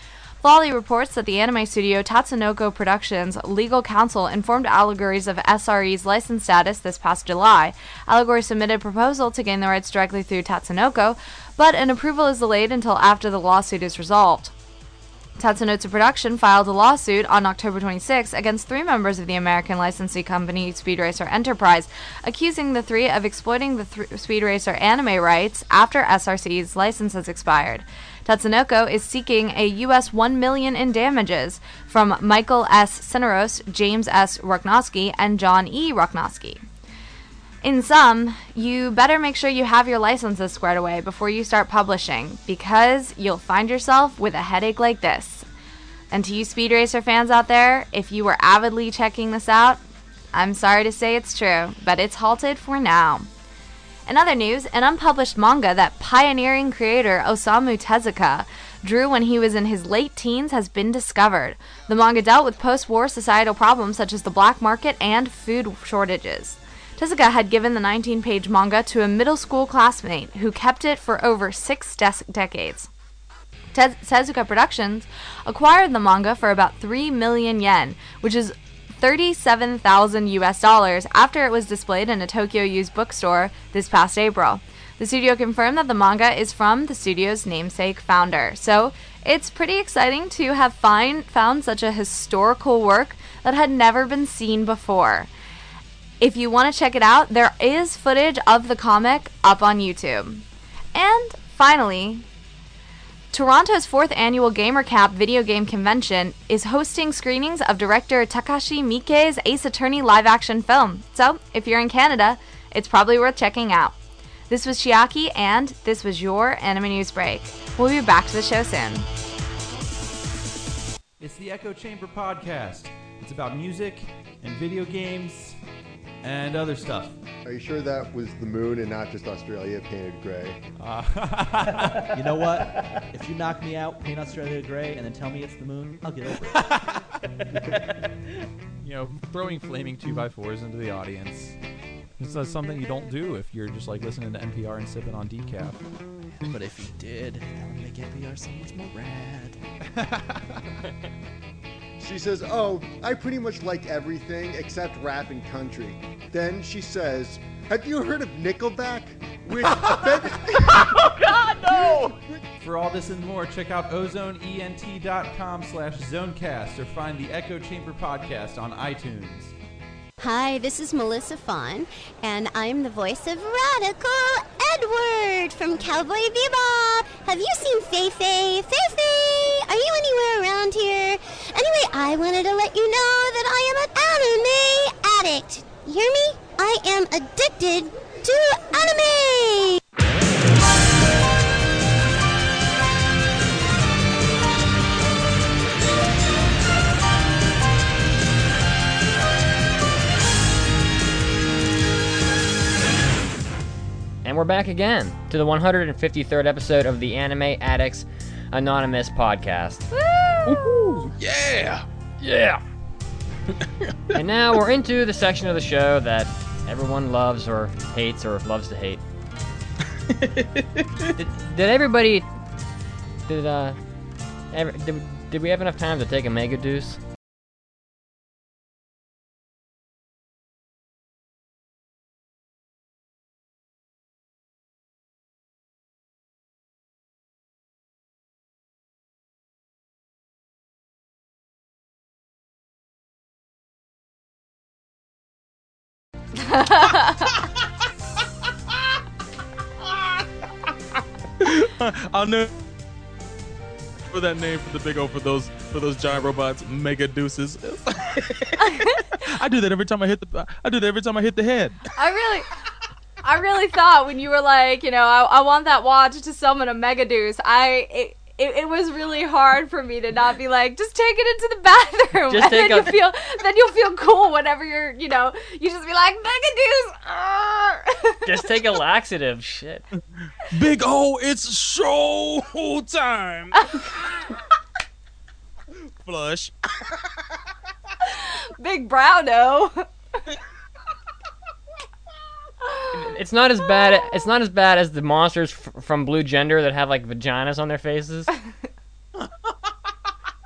Speaker 1: Folly reports that the anime studio Tatsunoko Productions legal counsel informed Allegories of SRE's license status this past July. Allegory submitted a proposal to gain the rights directly through Tatsunoko, but an approval is delayed until after the lawsuit is resolved. Tatsunoko Production filed a lawsuit on October 26 against 3 members of the American licensing company Speed Racer Enterprise, accusing the 3 of exploiting the Speed Racer anime rights after SRC's license has expired. Tatsunoko is seeking a US $1 million in damages from Michael S. Cineros, James S. Rocknowski, and John E. Rocknowski. In sum, you better make sure you have your licenses squared away before you start publishing, because you'll find yourself with a headache like this. And to you Speed Racer fans out there, if you were avidly checking this out, I'm sorry to say it's true, but it's halted for now. In other news, an unpublished manga that pioneering creator Osamu Tezuka drew when he was in his late teens has been discovered. The manga dealt with post-war societal problems such as the black market and food shortages. Tezuka had given the 19-page manga to a middle school classmate who kept it for over 6 decades. Tezuka Productions acquired the manga for about 3 million yen, which is $37,000 after it was displayed in a Tokyo used bookstore this past April. The studio confirmed that the manga is from the studio's namesake founder, so it's pretty exciting to have found such a historical work that had never been seen before. If you want to check it out, there is footage of the comic up on YouTube. And finally, Toronto's 4th annual GamerCap video game convention is hosting screenings of director Takashi Miike's Ace Attorney live-action film. So, if you're in Canada, it's probably worth checking out. This was Chiaki, and this was your Anime News Break. We'll be back to the show soon.
Speaker 9: It's the Echo Chamber Podcast. It's about music and video games and other stuff.
Speaker 10: Are you sure that was the moon and not just Australia painted gray?
Speaker 11: You know what? If you knock me out, paint Australia gray, and then tell me it's the moon, I'll get over it.
Speaker 12: Throwing flaming 2x4s into the audience. It's something you don't do if you're just like listening to NPR and sipping on decaf.
Speaker 11: But if you did, that would make NPR so much more rad.
Speaker 10: She says, "Oh, I pretty much like everything except rap and country." Then she says, "Have you heard of Nickelback?" With
Speaker 9: Oh God, no! For all this and more, check out ozoneent.com/zonecast or find the Echo Chamber Podcast on iTunes.
Speaker 13: Hi, this is Melissa Fawn, and I'm the voice of Radical Edward from Cowboy Bebop. Have you seen Fei-Fei? Fei-Fei, are you anywhere around here? Anyway, I wanted to let you know that I am an anime addict. You hear me? I am addicted to anime!
Speaker 2: And we're back again to the 153rd episode of the Anime Addicts Anonymous podcast.
Speaker 3: Woo! Yeah!
Speaker 2: Yeah! And now we're into the section of the show that everyone loves or hates or loves to hate. Did everybody... Did we have enough time to take a mega deuce?
Speaker 3: I'll know for that name for the big O for those giant robots, Mega Deuces. I do that every time I hit the head.
Speaker 1: I really thought when you were like, I want that watch to summon a Mega Deuce. It was really hard for me to not be like, just take it into the bathroom,
Speaker 2: Just
Speaker 1: and then you'll feel cool whenever you just be like, Mega Deuce.
Speaker 2: Just take a laxative, shit.
Speaker 3: Big O, it's show time. Flush.
Speaker 1: Big Browno.
Speaker 2: It's not as bad. It's not as bad as the monsters from Blue Gender that have like vaginas on their faces.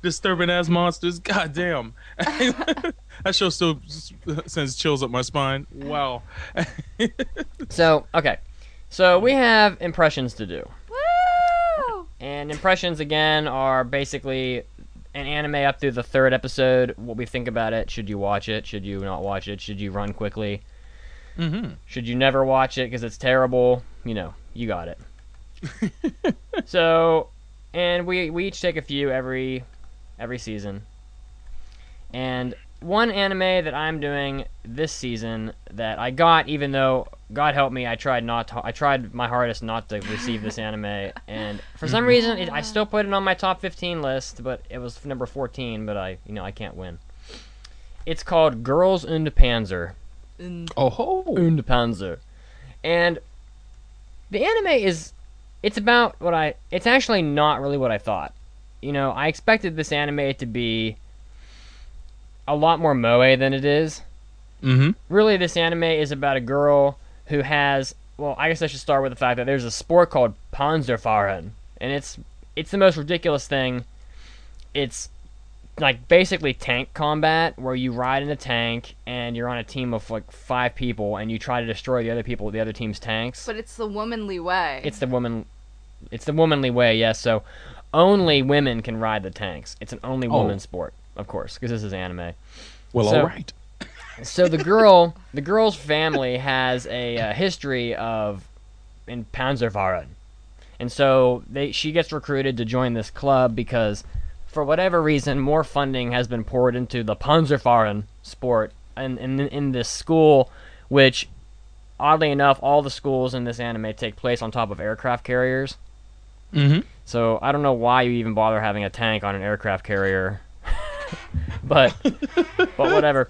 Speaker 3: disturbing ass monsters. God damn. That show still sends chills up my spine. Wow.
Speaker 2: So, okay. So we have impressions to do.
Speaker 1: Woo!
Speaker 2: And impressions, again, are basically an anime up through the 3rd episode, what we think about it. Should you watch it? Should you not watch it? Should you run quickly?
Speaker 3: Mm-hmm.
Speaker 2: Should you never watch it because it's terrible? You know, you got it. So, and we each take a few every season. And one anime that I'm doing this season that I got, even though, God help me, I tried my hardest not to receive this anime, and for some reason I still put it on my top 15 list, but it was number 14. But I can't win. It's called Girls und Panzer. Und Panzer, and the anime it's actually not really what I thought. I expected this anime to be a lot more moe than it is.
Speaker 3: Mm-hmm.
Speaker 2: Really, this anime is about a girl who has... Well, I guess I should start with the fact that there's a sport called Panzerfahren, and it's the most ridiculous thing. It's like basically tank combat, where you ride in a tank and you're on a team of like 5 people, and you try to destroy the other team's tanks.
Speaker 1: But it's the womanly way.
Speaker 2: It's the womanly way, yes. So only women can ride the tanks. It's an only woman sport, of course, because this is anime.
Speaker 3: Well, all right.
Speaker 2: So the girl's family has a history in Panzerfahren, and so she gets recruited to join this club because, for whatever reason, more funding has been poured into the Panzerfahren sport in this school, which, oddly enough, all the schools in this anime take place on top of aircraft carriers.
Speaker 3: Mm-hmm.
Speaker 2: So I don't know why you even bother having a tank on an aircraft carrier, but whatever.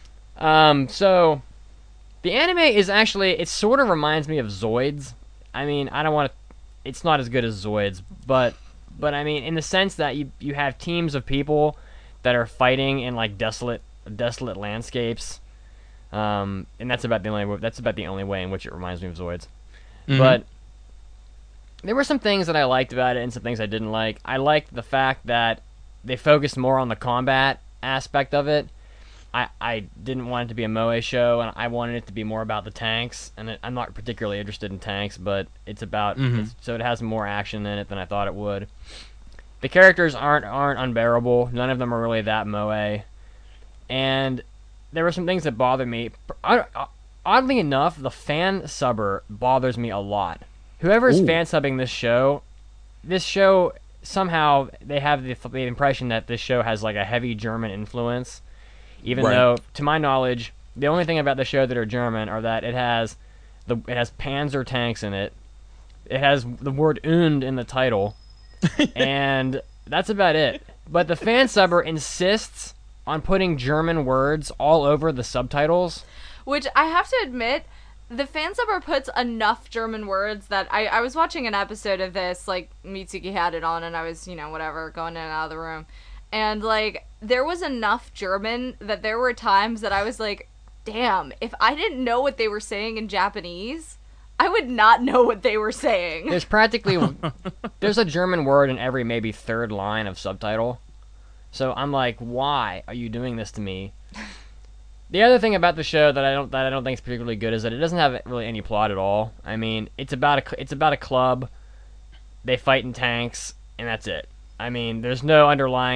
Speaker 2: So the anime is actually, it sort of reminds me of Zoids. I mean, it's not as good as Zoids, but I mean, in the sense that you have teams of people that are fighting in like desolate landscapes, and that's about the only way in which it reminds me of Zoids.
Speaker 3: Mm-hmm.
Speaker 2: But there were some things that I liked about it and some things I didn't like. I liked the fact that they focused more on the combat aspect of it. I didn't want it to be a moe show, and I wanted it to be more about the tanks. And I'm not particularly interested in tanks, but it's about so it has more action in it than I thought it would. The characters aren't unbearable. None of them are really that moe, and there were some things that bothered me. Oddly enough, the fan subber bothers me a lot. Whoever's fan subbing this show somehow they have the impression that this show has like a heavy German influence. Even though, to my knowledge, the only thing about the show that are German are that it has Panzer tanks in it. It has the word "und" in the title, and that's about it. But the fan subber insists on putting German words all over the subtitles.
Speaker 1: Which I have to admit, the fan subber puts enough German words that I was watching an episode of this, like, Mitsuki had it on, and I was, whatever, going in and out of the room. And, like, there was enough German that there were times that I was like, damn, if I didn't know what they were saying in Japanese, I would not know what they were saying.
Speaker 2: There's a German word in every maybe 3rd line of subtitle. So I'm like, why are you doing this to me? The other thing about the show that I don't think is particularly good is that it doesn't have really any plot at all. I mean, it's about a club. They fight in tanks, and that's it. I mean, there's no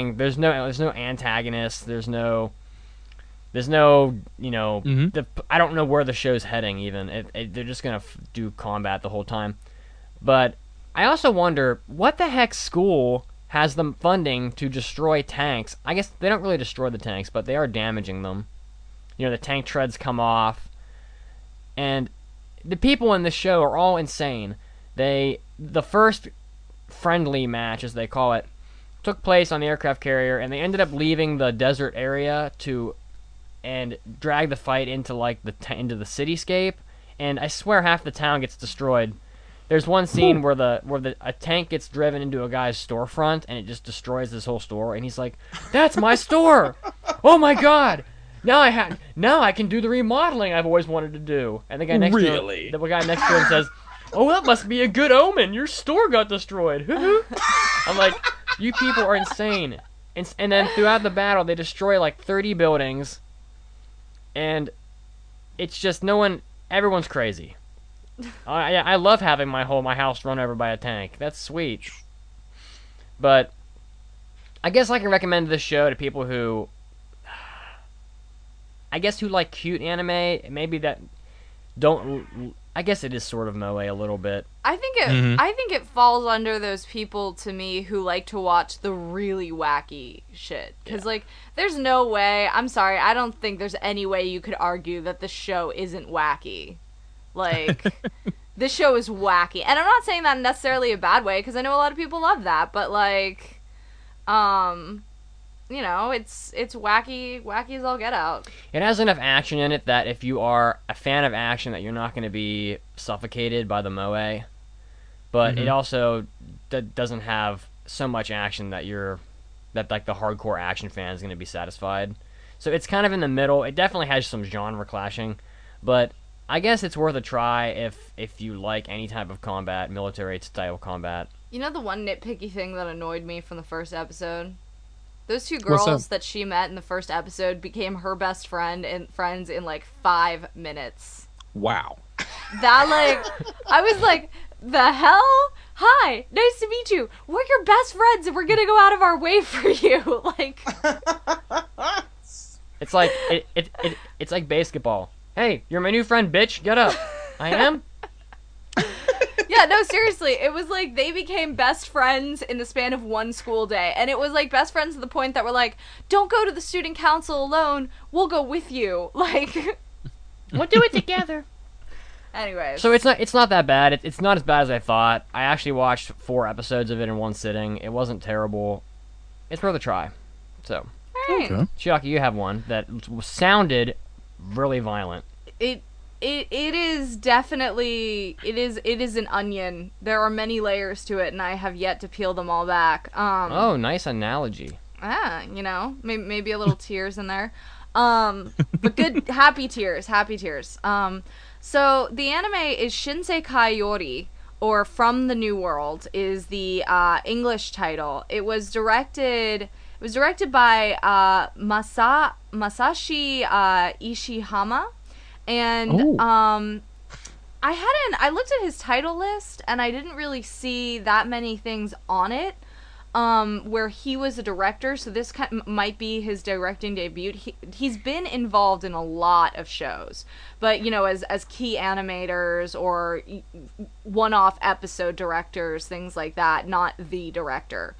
Speaker 2: antagonist. There's no, I don't know where the show's heading even. They're just gonna do combat the whole time. But I also wonder what the heck school has the funding to destroy tanks. I guess they don't really destroy the tanks, but they are damaging them. The tank treads come off, and the people in this show are all insane. The first friendly match, as they call it, took place on the aircraft carrier, and they ended up leaving the desert area and drag the fight into into the cityscape. And I swear half the town gets destroyed. There's one scene where a tank gets driven into a guy's storefront, and it just destroys this whole store. And he's like, "That's my store! Oh my god! Now I can do the remodeling I've always wanted to do." And the guy next to him says, "Oh, that must be a good omen. Your store got destroyed." I'm like, you people are insane. and then throughout the battle, they destroy like 30 buildings, and it's just everyone's crazy. I love having my house run over by a tank. That's sweet. But I guess I can recommend this show to people who like cute anime. Maybe that don't. I guess it is sort of moe a little bit.
Speaker 1: I think it falls under those people to me who like to watch the really wacky shit. Because like, there's no way. I'm sorry. I don't think there's any way you could argue that the show isn't wacky. Like, this show is wacky, and I'm not saying that in necessarily a bad way because I know a lot of people love that. But like, you know, it's wacky as all get out.
Speaker 2: It has enough action in it that if you are a fan of action, that you're not going to be suffocated by the moe. But it also doesn't have so much action that like the hardcore action fan is going to be satisfied. So it's kind of in the middle. It definitely has some genre clashing, but I guess it's worth a try if you like any type of combat, military style combat.
Speaker 1: You know the one nitpicky thing that annoyed me from the first episode? Those two girls that she met in the first episode became her best friends in like 5 minutes.
Speaker 3: Wow.
Speaker 1: That like, I was like, the hell? Hi, nice to meet you. We're your best friends and we're gonna go out of our way for you. Like,
Speaker 2: it's like it's like basketball. Hey, you're my new friend, bitch. Get up. I am.
Speaker 1: Yeah, no, seriously. It was like they became best friends in the span of one school day. And it was like best friends to the point that we're like, don't go to the student council alone. We'll go with you. Like,
Speaker 2: we'll do it together.
Speaker 1: Anyways.
Speaker 2: So it's not that bad. It's not as bad as I thought. I actually watched 4 episodes of it in one sitting. It wasn't terrible. It's worth a try. So,
Speaker 1: okay.
Speaker 2: Chiaki, you have one that sounded really violent.
Speaker 1: It is definitely it is an onion. There are many layers to it, and I have yet to peel them all back.
Speaker 2: Oh, nice analogy.
Speaker 1: You know, maybe a little tears in there, but good happy tears. So the anime is Shinsei Kaiyori, or From the New World, is the English title. It was directed by Masashi Ishihama. And I looked at his title list and I didn't really see that many things on it where he was a director, so this might be his directing debut. He's been involved in a lot of shows, but you know, as key animators or one-off episode directors, things like that, not the director.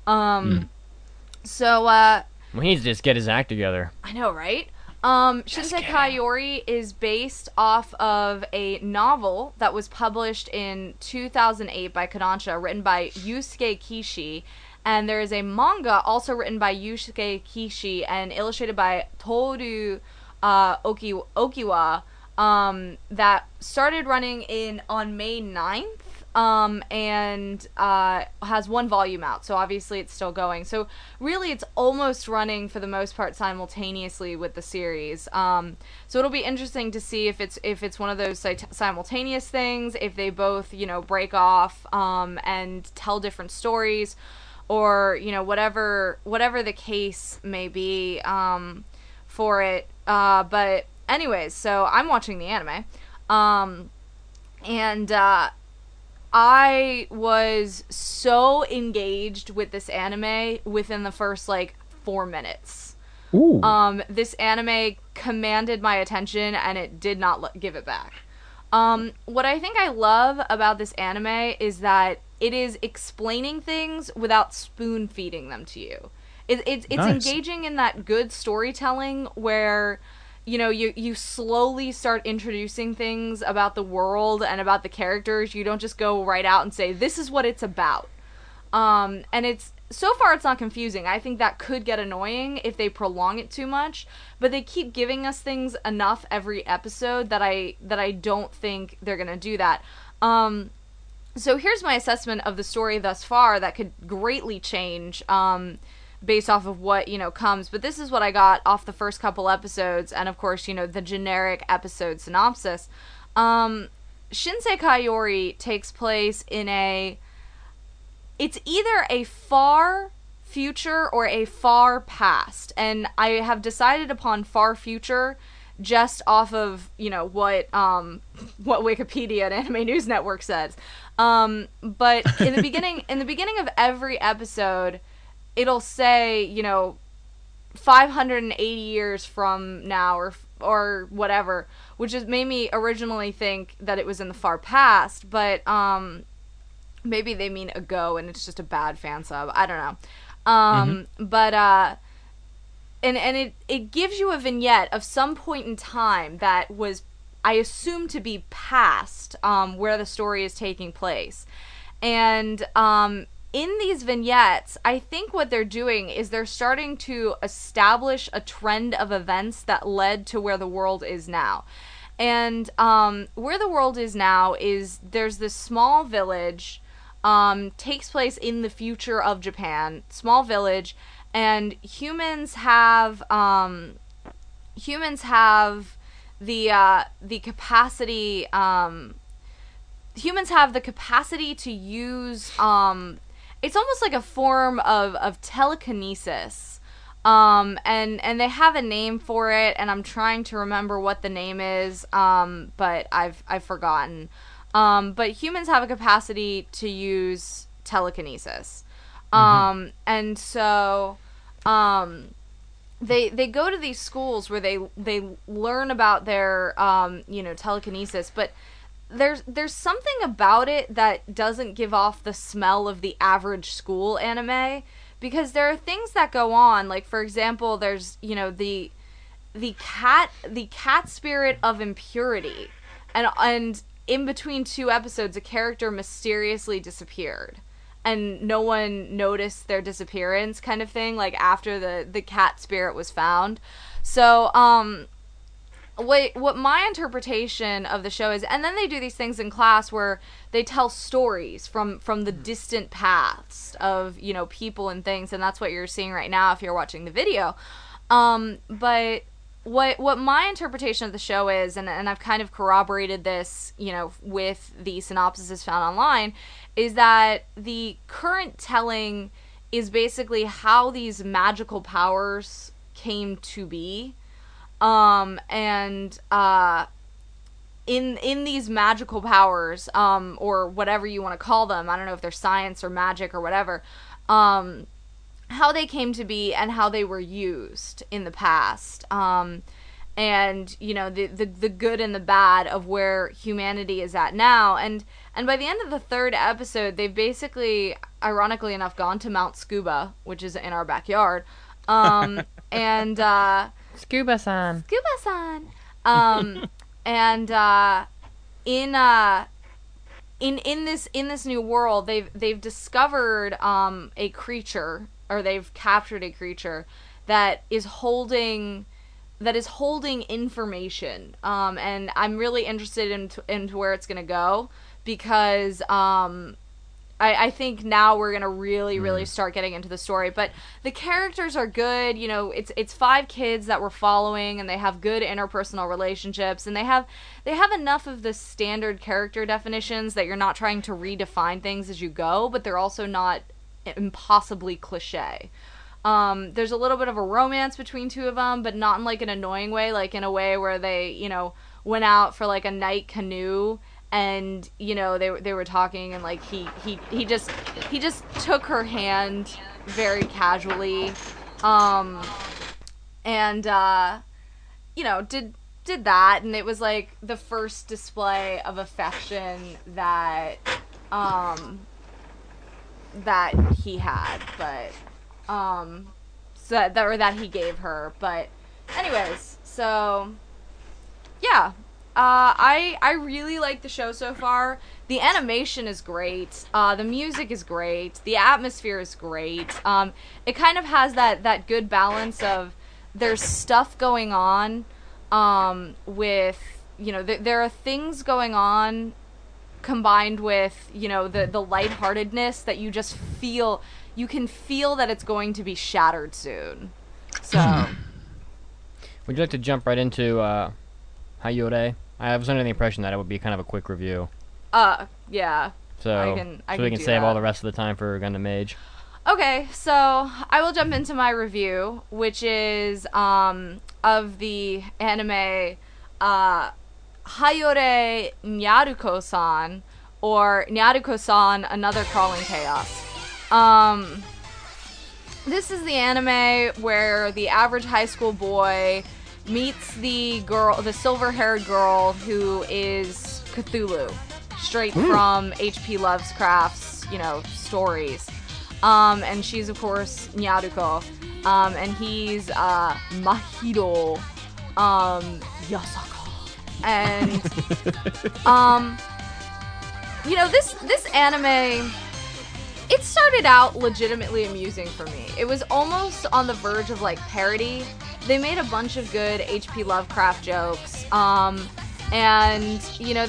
Speaker 1: So well,
Speaker 2: he needs to just get his act together.
Speaker 1: I know, right? Shinsei Kaiyori is based off of a novel that was published in 2008 by Kodansha, written by Yusuke Kishi, and there is a manga also written by Yusuke Kishi and illustrated by Toru Okiwa that started running on May 9th. And has 1 volume out, so obviously it's still going. So really it's almost running for the most part simultaneously with the series. So it'll be interesting to see if it's one of those simultaneous things, if they both, you know, break off and tell different stories, or, you know, whatever the case may be for it. But anyways, so I'm watching the anime. And I was so engaged with this anime within the first, like, 4 minutes.
Speaker 3: Ooh.
Speaker 1: This anime commanded my attention, and it did not give it back. What I think I love about this anime is that it is explaining things without spoon-feeding them to you. It's
Speaker 3: Nice.
Speaker 1: engaging in that good storytelling where, you know, you slowly start introducing things about the world and about the characters. You don't just go right out and say, this is what it's about. And so far it's not confusing. I think that could get annoying if they prolong it too much, but they keep giving us things enough every episode that I don't think they're going to do that. So here's my assessment of the story thus far that could greatly change, based off of what, you know, comes. But this is what I got off the first couple episodes, and of course, you know, the generic episode synopsis. Shinsei Kaiyori takes place in it's either a far future or a far past. And I have decided upon far future just off of, what Wikipedia and Anime News Network says. But in the beginning of every episode, it'll say, 580 years from now or whatever, which has made me originally think that it was in the far past, but maybe they mean ago and it's just a bad fan sub. I don't know. But and it gives you a vignette of some point in time that was, I assume, to be past where the story is taking place. And in these vignettes, I think what they're doing is they're starting to establish a trend of events that led to where the world is now. And where the world is now is there's this small village, takes place in the future of Japan, small village, and humans have the capacity. Humans have the capacity to use. It's almost like a form of telekinesis. And they have a name for it, and I'm trying to remember what the name is. But I've forgotten. But humans have a capacity to use telekinesis. And so, they go to these schools where they learn about their, telekinesis, but there's something about it that doesn't give off the smell of the average school anime, because there are things that go on, like, for example, there's, the cat spirit of impurity, and in between two episodes, a character mysteriously disappeared. And no one noticed their disappearance, kind of thing, like after the cat spirit was found. So, what my interpretation of the show is, and then they do these things in class where they tell stories from the distant past of, people and things, and that's what you're seeing right now if you're watching the video. But what my interpretation of the show is, and I've kind of corroborated this, with the synopsis found online, is that the current telling is basically how these magical powers came to be. In these magical powers, or whatever you want to call them, I don't know if they're science or magic or whatever, how they came to be and how they were used in the past. And, the good and the bad of where humanity is at now. And by the end of the third episode, they've basically, ironically enough, gone to Mount Scuba, which is in our backyard.
Speaker 2: Scuba-san.
Speaker 1: In this new world, they've discovered a creature, or they've captured a creature that is holding information. And I'm really interested into where it's gonna go, because I think now we're gonna really start getting into the story. But the characters are good. It's 5 kids that we're following, and they have good interpersonal relationships, and they have enough of the standard character definitions that you're not trying to redefine things as you go, but they're also not impossibly cliche. There's a little bit of a romance between 2 of them, but not in like an annoying way, like in a way where they, went out for like a night canoe, and they were talking, and like he just took her hand very casually, and did that, and it was like the first display of affection that he had, but that he gave her. But anyways, so yeah. I really like the show so far. The animation is great. The music is great. The atmosphere is great. It kind of has that good balance of there's stuff going on with, there are things going on combined with, the lightheartedness that you just feel. You can feel that it's going to be shattered soon. So,
Speaker 2: would you like to jump right into Hayore? I was under the impression that it would be kind of a quick review.
Speaker 1: Yeah.
Speaker 2: So we can save all the rest of the time for Gundam Mage.
Speaker 1: Okay, so I will jump into my review, which is of the anime Hayore Nyaruko-san, or Nyaruko-san, Another Crawling Chaos. This is the anime where the average high school boy meets the silver-haired girl who is Cthulhu, straight from H.P. Lovecraft's, stories. And she's, of course, Nyaruko. And he's Mahito Yasaka. And this anime, it started out legitimately amusing for me. It was almost on the verge of parody. They made a bunch of good H.P. Lovecraft jokes. And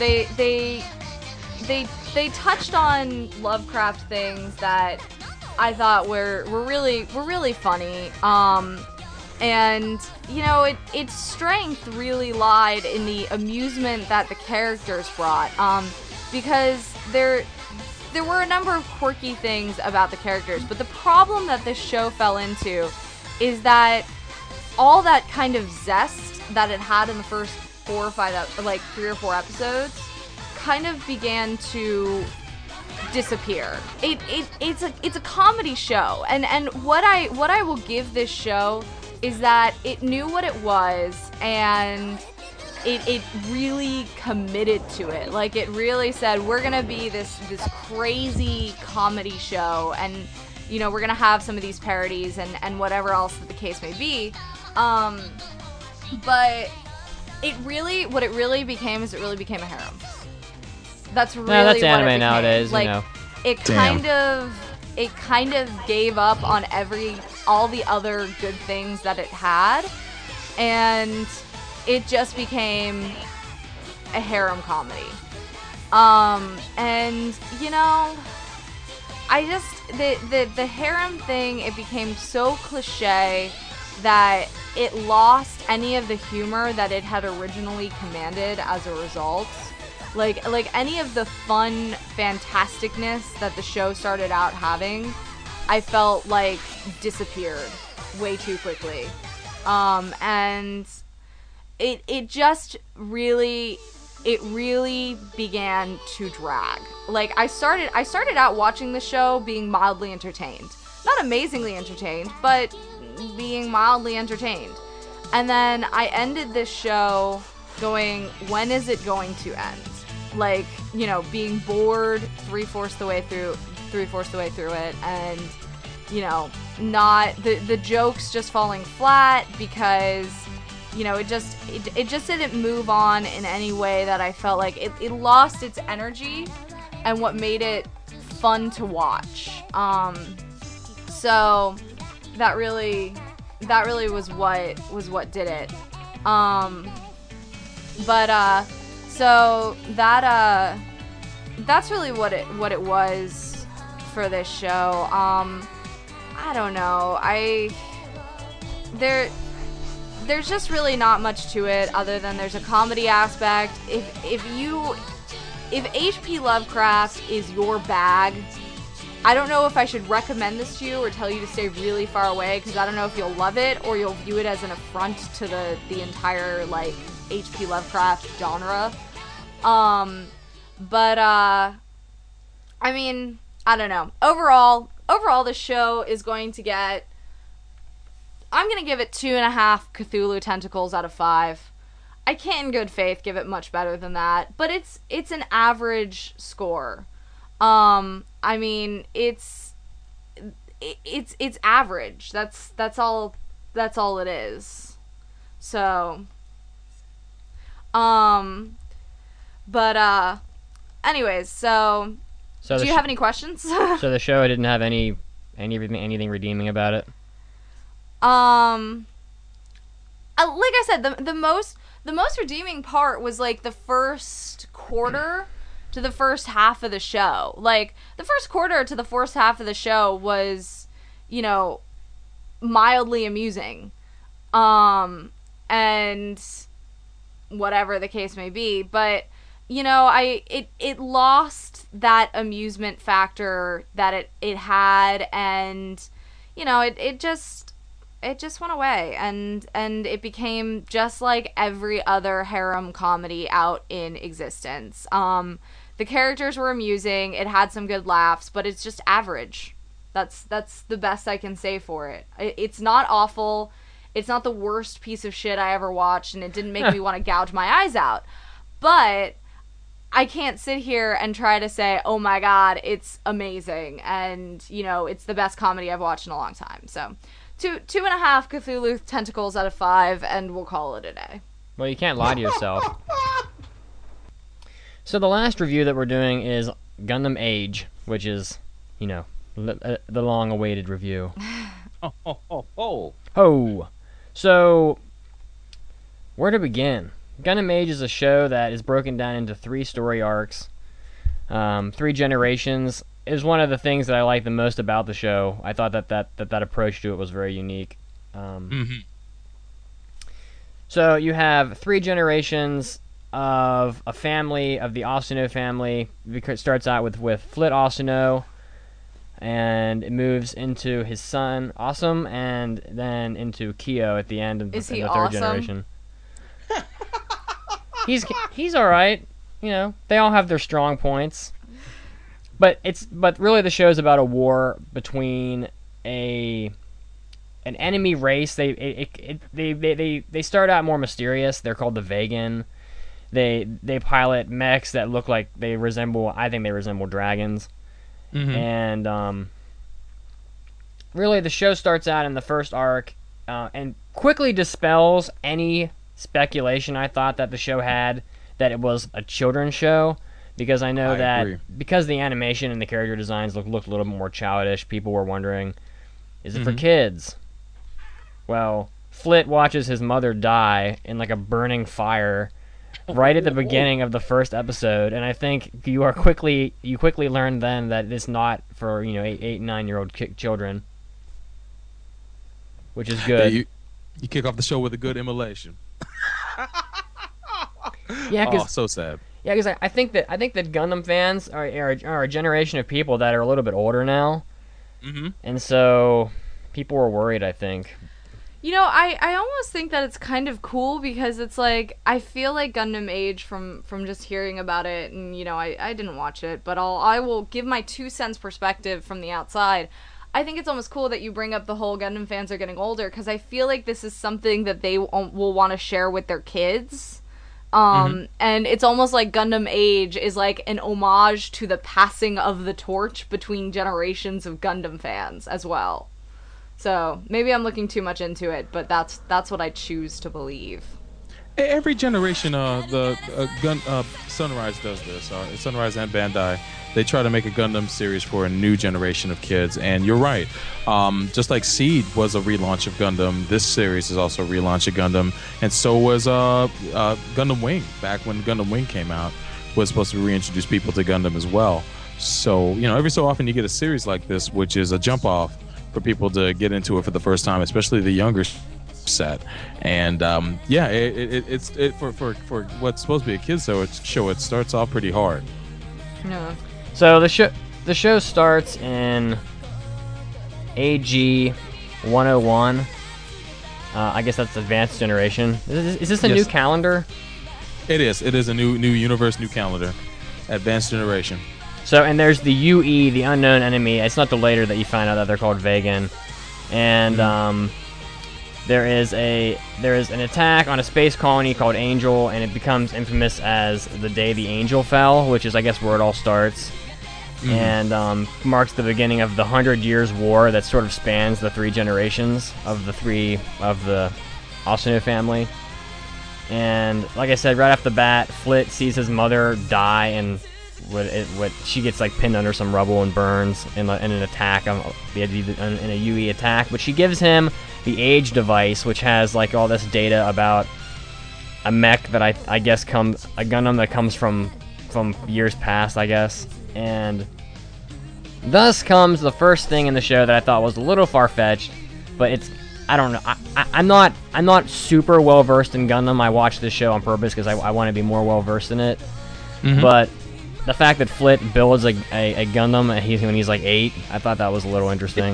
Speaker 1: they touched on Lovecraft things that I thought were really funny. And its strength really lied in the amusement that the characters brought. Because there were a number of quirky things about the characters, but the problem that this show fell into is that all that kind of zest that it had in the first 3 or 4 episodes kind of began to disappear. It's a comedy show, and what I will give this show is that it knew what it was, and it really committed to it. It really said, we're gonna be this crazy comedy show, and we're gonna have some of these parodies and whatever else that the case may be. But what it really became is it really became a harem. That's really
Speaker 2: that's
Speaker 1: what
Speaker 2: anime
Speaker 1: it became.
Speaker 2: nowadays,
Speaker 1: It kind of gave up on all the other good things that it had, and it just became a harem comedy. And I just the harem thing, it became so cliche that it lost any of the humor that it had originally commanded as a result. Like any of the fun fantasticness that the show started out having, I felt disappeared way too quickly. And it just really began to drag. I started out watching the show being mildly entertained. Not amazingly entertained, but being mildly entertained. And then I ended this show going, when is it going to end? Being bored 3/4 the way through it, and not the jokes just falling flat because it just didn't move on in any way that I felt like it lost its energy and what made it fun to watch. So that really was what did it. So that's really what it was for this show. I don't know. There's just really not much to it other than there's a comedy aspect. If H.P. Lovecraft is your bag, I don't know if I should recommend this to you or tell you to stay really far away, because I don't know if you'll love it or you'll view it as an affront to the entire H.P. Lovecraft genre. I mean, I don't know. Overall, the show is going to get, I'm going to give it 2.5 Cthulhu tentacles out of 5. I can't in good faith give it much better than that, but it's an average score. I mean, it's average. That's all it is. So, anyways, so do you have any questions?
Speaker 2: So the show didn't have anything redeeming about it?
Speaker 1: Like I said, the most redeeming part was the first quarter to the first half of the show. The first quarter to the first half of the show was, mildly amusing. And whatever the case may be, but it lost that amusement factor that it had, and it just went away, and it became just like every other harem comedy out in existence. The characters were amusing, it had some good laughs, but it's just average. That's the best I can say for it. It's not awful. It's not the worst piece of shit I ever watched, and it didn't make me want to gouge my eyes out. But I can't sit here and try to say, oh my god, it's amazing, and, it's the best comedy I've watched in a long time. So, 2.5 Cthulhu tentacles out of 5, and we'll call it a day.
Speaker 2: Well, you can't lie to yourself. So the last review that we're doing is Gundam Age, which is, the long-awaited review. Oh. So, where to begin? Gundam Age is a show that is broken down into 3 story arcs. 3 generations is one of the things that I like the most about the show. I thought that approach to it was very unique. So you have 3 generations of a family, of the Asano family. It starts out with Flit Asano, and it moves into his son, Awesome, and then into Kyo at the end of the 3rd generation. He's all right. They all have their strong points. But really the show's about a war between an enemy race. They start out more mysterious. They're called the Vegan. They pilot mechs that look like they resemble dragons. And really the show starts out in the first arc and quickly dispels any speculation I thought that the show had that it was a children's show, because I know because the animation and the character designs looked a little bit more childish, people were wondering, is it for kids? Well, Flit watches his mother die in like a burning fire right at the beginning of the first episode, and I think you quickly learn then that it's not for 8 and 9-year-old children, which is good.
Speaker 3: Yeah, you kick off the show with a good immolation.
Speaker 2: Yeah,
Speaker 3: so sad.
Speaker 2: Yeah, because I think that Gundam fans are a generation of people that are a little bit older now, and so people were worried, I think.
Speaker 1: I almost think that it's kind of cool, because it's like, I feel like Gundam Age from just hearing about it, and I didn't watch it, but I will give my 2 cents perspective from the outside. I think it's almost cool that you bring up the whole Gundam fans are getting older, because I feel like this is something that they will want to share with their kids. And it's almost like Gundam Age is like an homage to the passing of the torch between generations of Gundam fans as well. So maybe I'm looking too much into it, but that's what I choose to believe.
Speaker 3: Every generation, Sunrise does this. Sunrise and Bandai, they try to make a Gundam series for a new generation of kids. And you're right. Just like Seed was a relaunch of Gundam, this series is also a relaunch of Gundam. And so was Gundam Wing. Back when Gundam Wing came out, was supposed to reintroduce people to Gundam as well. So, every so often you get a series like this, which is a jump off for people to get into it for the first time, especially the younger set. And it's for what's supposed to be a kids show, it starts off pretty hard.
Speaker 1: No.
Speaker 2: So the show starts in AG 101. I guess that's Advanced Generation. Is this a new calendar?
Speaker 3: It is. It is a new universe, new calendar. Advanced Generation.
Speaker 2: So, and there's the UE, the unknown enemy. It's not the later that you find out that they're called Vegan. And there is an attack on a space colony called Angel, and it becomes infamous as the day the Angel fell, which is, I guess, where it all starts. And marks the beginning of the 100 Years' War that sort of spans the 3 generations of the Asano family. And like I said, right off the bat, Flit sees his mother die, and she gets like pinned under some rubble and burns in an attack, in a UE attack. But she gives him the Age device, which has like all this data about a mech that I guess a Gundam that comes from years past, I guess. And thus comes the first thing in the show that I thought was a little far-fetched, but I don't know. I'm not super well versed in Gundam. I watched this show on purpose because I want to be more well versed in it. But the fact that Flit builds a Gundam when he's like 8, I thought that was a little interesting.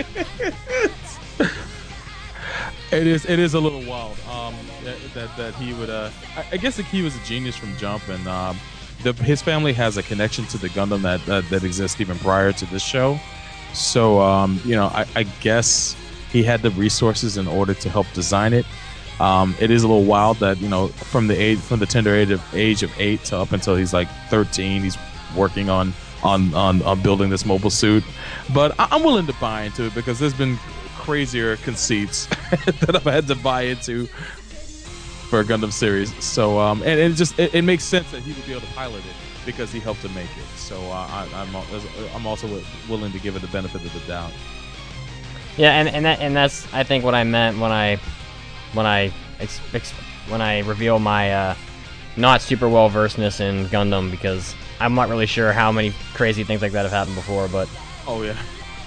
Speaker 3: It is a little wild. That he would. I guess he was a genius from jump, and his family has a connection to the Gundam that exists even prior to this show. So I guess he had the resources in order to help design it. It is a little wild that from the tender age of 8 to up until he's like 13, he's working on building this mobile suit. But I'm willing to buy into it because there's been crazier conceits that I've had to buy into for a Gundam series. So and it makes sense that he would be able to pilot it because he helped to make it. So I'm also willing to give it the benefit of the doubt.
Speaker 2: Yeah, and that's I think what I meant when I reveal my not super well versedness in Gundam, because I'm not really sure how many crazy things like that have happened before. But
Speaker 3: yeah.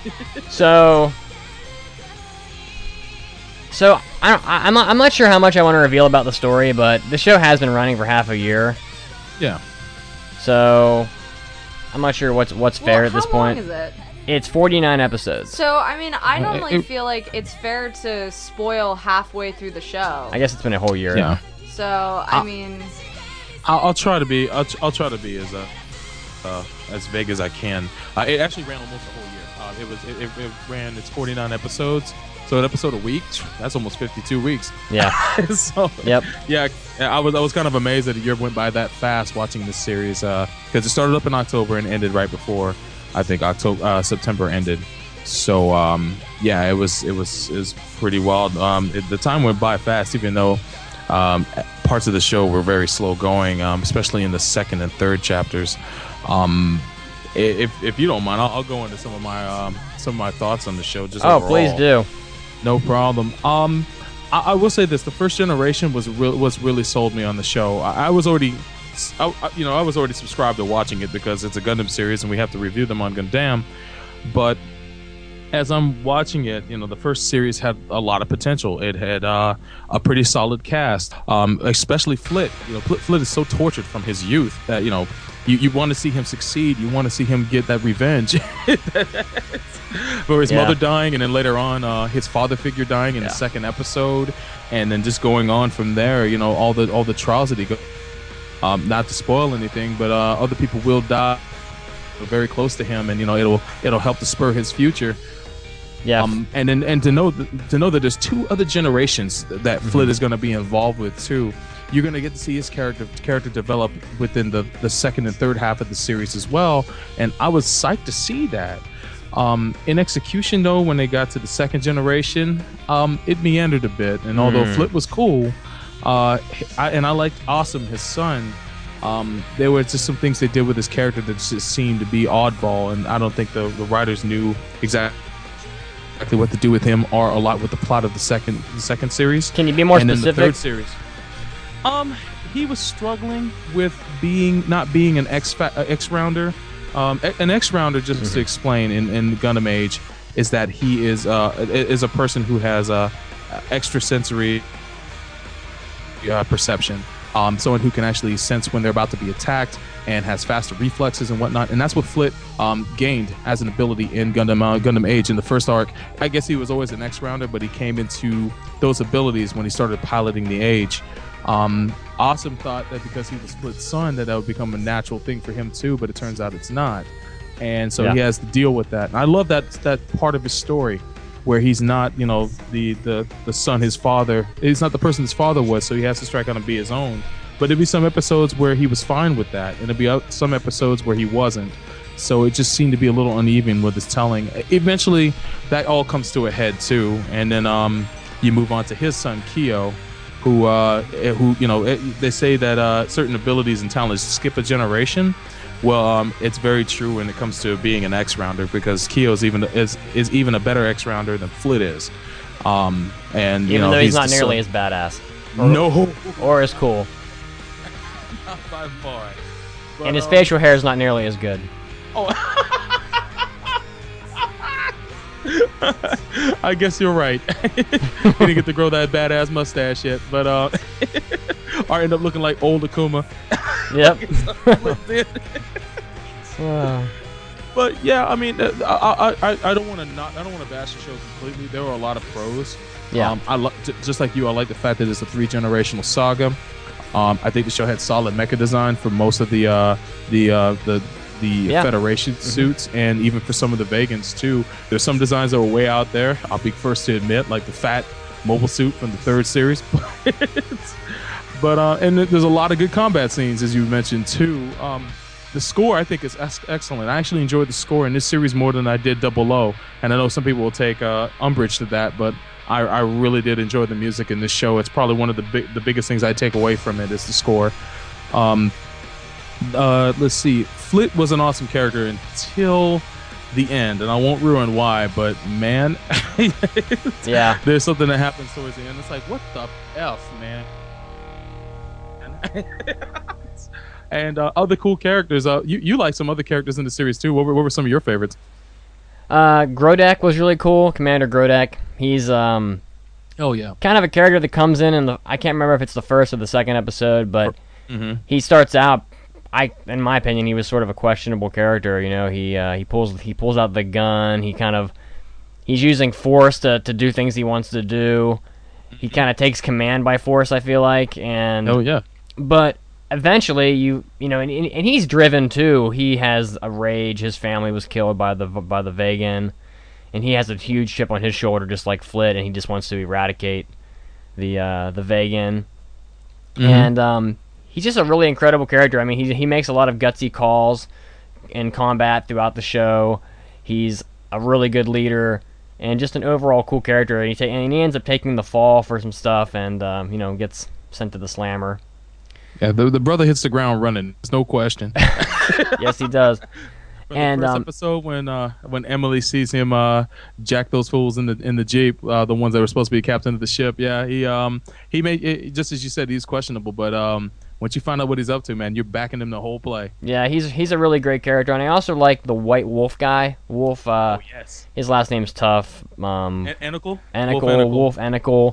Speaker 2: So I'm not sure how much I want to reveal about the story, but the show has been running for half a year.
Speaker 3: Yeah.
Speaker 2: So I'm not sure what's fair at this point.
Speaker 1: How long is it?
Speaker 2: It's 49 episodes.
Speaker 1: So I mean, I don't feel like it's fair to spoil halfway through the show.
Speaker 2: I guess it's been a whole year.
Speaker 3: Yeah.
Speaker 1: So I mean,
Speaker 3: I'll try to be as vague as I can. It actually ran almost a whole year. It ran its 49 episodes. So an episode a week, that's almost 52 weeks.
Speaker 2: Yeah.
Speaker 3: So,
Speaker 2: yep.
Speaker 3: Yeah, I was kind of amazed that a year went by that fast watching this series because it started up in October and ended right before I think September ended. So it was pretty wild. The time went by fast, even though parts of the show were very slow going, especially in the second and third chapters. If you don't mind, I'll go into some of my thoughts on the show. Just overall.
Speaker 2: Please do.
Speaker 3: No problem. I will say this: the first generation was really sold me on the show. I was already subscribed to watching it because it's a Gundam series and we have to review them on Gundam. But as I'm watching it, the first series had a lot of potential. It had a pretty solid cast, especially Flit. Flit is so tortured from his youth that you want to see him succeed. You want to see him get that revenge for his mother dying, and then later on his father figure dying in the second episode, and then just going on from there. All the trials that he goes. Not to spoil anything, but other people will die very close to him, and it'll help to spur his future.
Speaker 2: Yeah.
Speaker 3: And to know that there's 2 other generations that Flit is going to be involved with too. You're going to get to see his character develop within the second and third half of the series as well, and I was psyched to see that. In execution though, when they got to the second generation, it meandered a bit, and although Flit was cool, I liked Awesome, his son. There were just some things they did with his character that just seemed to be oddball, and I don't think the writers knew exactly what to do with him, or a lot with the plot of the second series.
Speaker 2: Can you be more specific?
Speaker 3: And then the third series, he was struggling with not being an X-rounder. An X-rounder, just to explain, in Gundam Age, is that he is a person who has extrasensory perception. Someone who can actually sense when they're about to be attacked and has faster reflexes and whatnot. And that's what Flit gained as an ability in Gundam Age. In the first arc, I guess he was always an X-rounder, but he came into those abilities when he started piloting the Age. Awesome thought that because he was Flit's son, that would become a natural thing for him too, but it turns out it's not. And so he has to deal with that. And I love that part of his story, where he's not, the son his father, he's not the person his father was, so he has to strike out and be his own. But there'd be some episodes where he was fine with that, and there'd be some episodes where he wasn't. So it just seemed to be a little uneven with his telling. Eventually, that all comes to a head too, and then you move on to his son Kyo, who they say that certain abilities and talents skip a generation. Well, it's very true when it comes to being an X-rounder, because Kyo is even a better X-rounder than Flit is. And
Speaker 2: even though he's not nearly as badass. Or as cool.
Speaker 3: Not by far. But,
Speaker 2: and his facial hair is not nearly as good.
Speaker 3: Oh. I guess you're right. He didn't get to grow that badass mustache yet, but or end up looking like old Akuma.
Speaker 2: Yep.
Speaker 3: But yeah, I mean, I don't want to bash the show completely. There were a lot of pros.
Speaker 2: Yeah.
Speaker 3: Just like you, I like the fact that it's a 3-generational saga. I think the show had solid mecha design for most of the Federation suits, and even for some of the Vegans too. There's some designs that were way out there. I'll be first to admit, like the fat mobile suit from the 3rd series. But and there's a lot of good combat scenes, as you mentioned too. The score, I think, is excellent. I actually enjoyed the score in this series more than I did Double O, and I know some people will take umbrage to that, but I really did enjoy the music in this show. It's probably one of the biggest things I take away from it is the score. Let's see. Flit was an awesome character until the end, and I won't ruin why, but man,
Speaker 2: yeah,
Speaker 3: there's something that happens towards the end. It's like, what the F, man? And other cool characters. You like some other characters in the series too. What were some of your favorites?
Speaker 2: Grodek was really cool. Commander Grodek. He's
Speaker 3: oh yeah,
Speaker 2: kind of a character that comes in I can't remember if it's the 1st or the 2nd episode, but he starts out. In my opinion, he was sort of a questionable character. You know, he pulls out the gun. He's using force to do things he wants to do. He kind of takes command by force, I feel like. And
Speaker 3: oh yeah,
Speaker 2: but eventually you know, and he's driven too. He has a rage. His family was killed by the Vegan, and he has a huge chip on his shoulder, just like Flit, and he just wants to eradicate the Vegan. And he's just a really incredible character. I mean, he makes a lot of gutsy calls in combat throughout the show. He's a really good leader and just an overall cool character. And he ends up taking the fall for some stuff, and you know, gets sent to the slammer.
Speaker 3: Yeah, the brother hits the ground running. There's no question.
Speaker 2: Yes, he does.
Speaker 3: And the first episode when Emily sees him jack those fools in the Jeep, the ones that were supposed to be captain of the ship. Yeah, he made it, just as you said, he's questionable, but once you find out what he's up to, man, you're backing him the whole play.
Speaker 2: Yeah, he's a really great character, and I also like the White Wolf guy. Wolf.
Speaker 3: Oh yes.
Speaker 2: His last name's tough.
Speaker 3: Anacle.
Speaker 2: Wolf Anacle.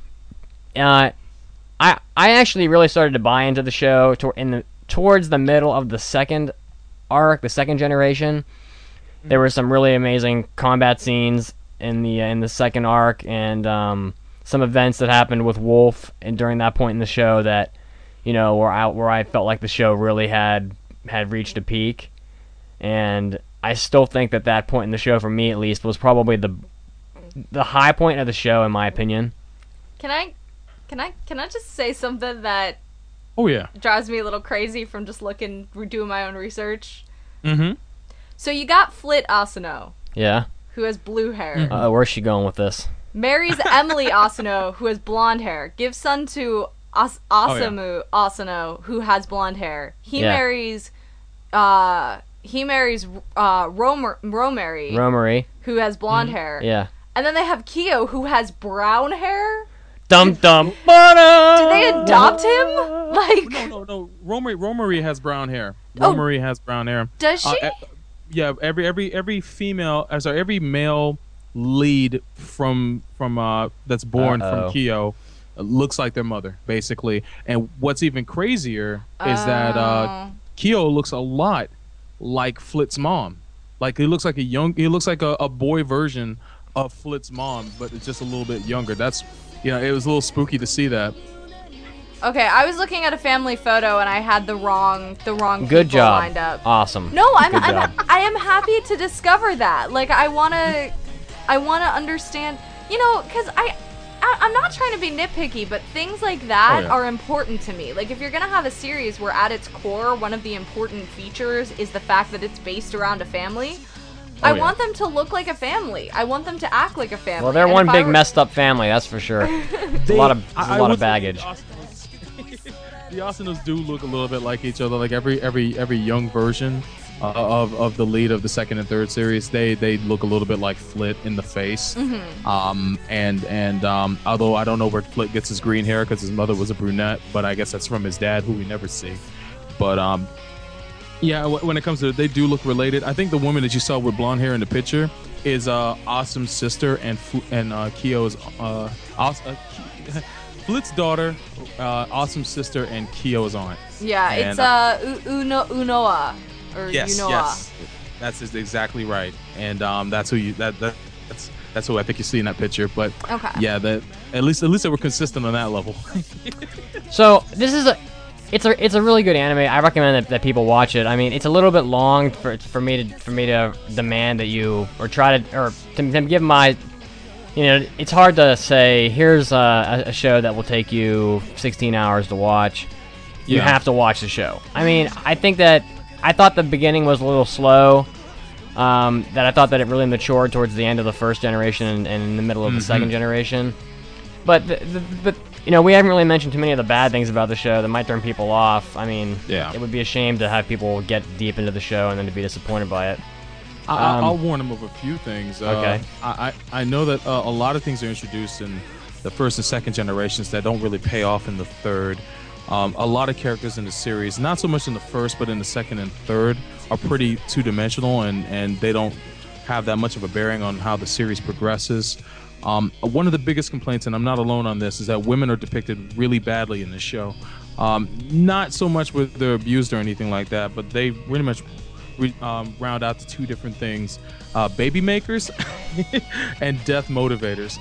Speaker 2: I actually really started to buy into the show towards the middle of the 2nd arc, the 2nd generation. There were some really amazing combat scenes in the 2nd arc, and some events that happened with Wolf and during that point in the show that, you know, where I felt like the show really had reached a peak. And I still think that point in the show, for me at least, was probably the high point of the show, in my opinion.
Speaker 1: Can I just say something that
Speaker 3: oh yeah
Speaker 1: drives me a little crazy from just doing my own research?
Speaker 3: Mm-hmm.
Speaker 1: So you got Flit Asano.
Speaker 2: Yeah.
Speaker 1: Who has blue hair.
Speaker 2: Where's she going with this?
Speaker 1: Marries Emily Asano, who has blonde hair. Gives son to Asamu Asano, who has blonde hair. He marries Romary, who has blonde hair.
Speaker 2: Yeah.
Speaker 1: And then they have Kyo, who has brown hair.
Speaker 2: Dum dum.
Speaker 1: Did they adopt him? Like
Speaker 3: no. Romary has brown hair. Romary has brown hair.
Speaker 1: Does she?
Speaker 3: Yeah. Every female, sorry, every male lead from that's born from Kyo looks like their mother, basically. And what's even crazier is that Kyo looks a lot like Flit's mom. Like he looks like a boy version of Flit's mom, but it's just a little bit younger. That's, you know, it was a little spooky to see that.
Speaker 1: Okay, I was looking at a family photo and I had the wrong
Speaker 2: Good
Speaker 1: people
Speaker 2: job.
Speaker 1: lined up.
Speaker 2: Awesome.
Speaker 1: No, I am happy to discover that. Like I wanna understand, you know, because I'm not trying to be nitpicky, but things like that are important to me. Like if you're gonna have a series where at its core one of the important features is the fact that it's based around a family, I want them to look like a family. I want them to act like a family.
Speaker 2: Well, they're one big messed up family, that's for sure. a lot of baggage.
Speaker 3: The Asanos do look a little bit like each other. Like every young version of the lead of the 2nd and 3rd series, they look a little bit like Flit in the face.
Speaker 1: Mm-hmm.
Speaker 3: And although I don't know where Flit gets his green hair because his mother was a brunette, but I guess that's from his dad, who we never see. But yeah, when it comes to it, they do look related. I think the woman that you saw with blonde hair in the picture is Awesome's sister and Kyo's Flit's daughter, awesome sister, and Kyo's aunt.
Speaker 1: Yeah,
Speaker 3: And,
Speaker 1: it's Unoa or
Speaker 3: yes,
Speaker 1: Unoa.
Speaker 3: yes, that's exactly right, and that's who that's who I think you see in that picture. But
Speaker 1: Okay.
Speaker 3: yeah, that at least they were consistent on that level.
Speaker 2: So this is it's a really good anime. I recommend that people watch it. I mean, it's a little bit long for me to demand that you or try to give my. It's hard to say. Here's a show that will take you 16 hours to watch. You have to watch the show. I mean, I thought the beginning was a little slow. That I thought that it really matured towards the end of the first generation and in the middle of the second generation. But we haven't really mentioned too many of the bad things about the show that might turn people off. I mean, it would be a shame to have people get deep into the show and then to be disappointed by it.
Speaker 3: I'll warn them of a few things.
Speaker 2: Okay.
Speaker 3: I know that a lot of things are introduced in the first and second generations that don't really pay off in the third. A lot of characters in the series, not so much in the first, but in the second and third, are pretty two-dimensional, and they don't have that much of a bearing on how the series progresses. One of the biggest complaints, and I'm not alone on this, is that women are depicted really badly in this show. Not so much where they're abused or anything like that, but they pretty much round out to two different things: baby makers and death motivators.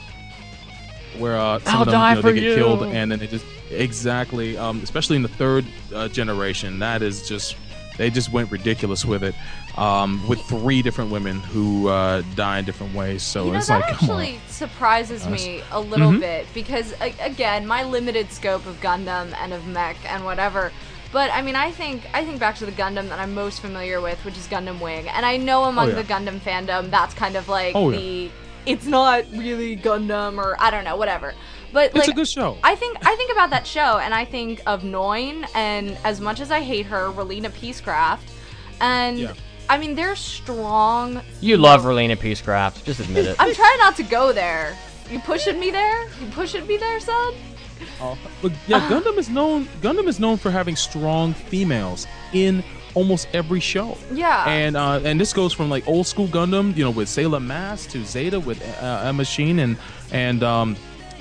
Speaker 3: Where some of them, they get killed, and then they just especially in the third generation, that is just they just went ridiculous with it, with 3 different women who die in different ways. So it's
Speaker 1: that
Speaker 3: like, come on.
Speaker 1: actually surprises me a little bit because again, my limited scope of Gundam and of mech and whatever. But I mean, I think back to the Gundam that I'm most familiar with, which is Gundam Wing, and I know among the Gundam fandom, that's kind of like it's not really Gundam, or I don't know, whatever. But
Speaker 3: it's a good show.
Speaker 1: I think about that show, and I think of Noin, and as much as I hate her, Relina Peacecraft, and I mean, they're strong.
Speaker 2: You love Relina Peacecraft, just admit it.
Speaker 1: I'm trying not to go there. You pushing me there? You pushing me there, son?
Speaker 3: But yeah, Gundam is known for having strong females in almost every show.
Speaker 1: Yeah.
Speaker 3: And this goes from like old school Gundam, with Sailor Mast, to Zeta with Emma Sheen and now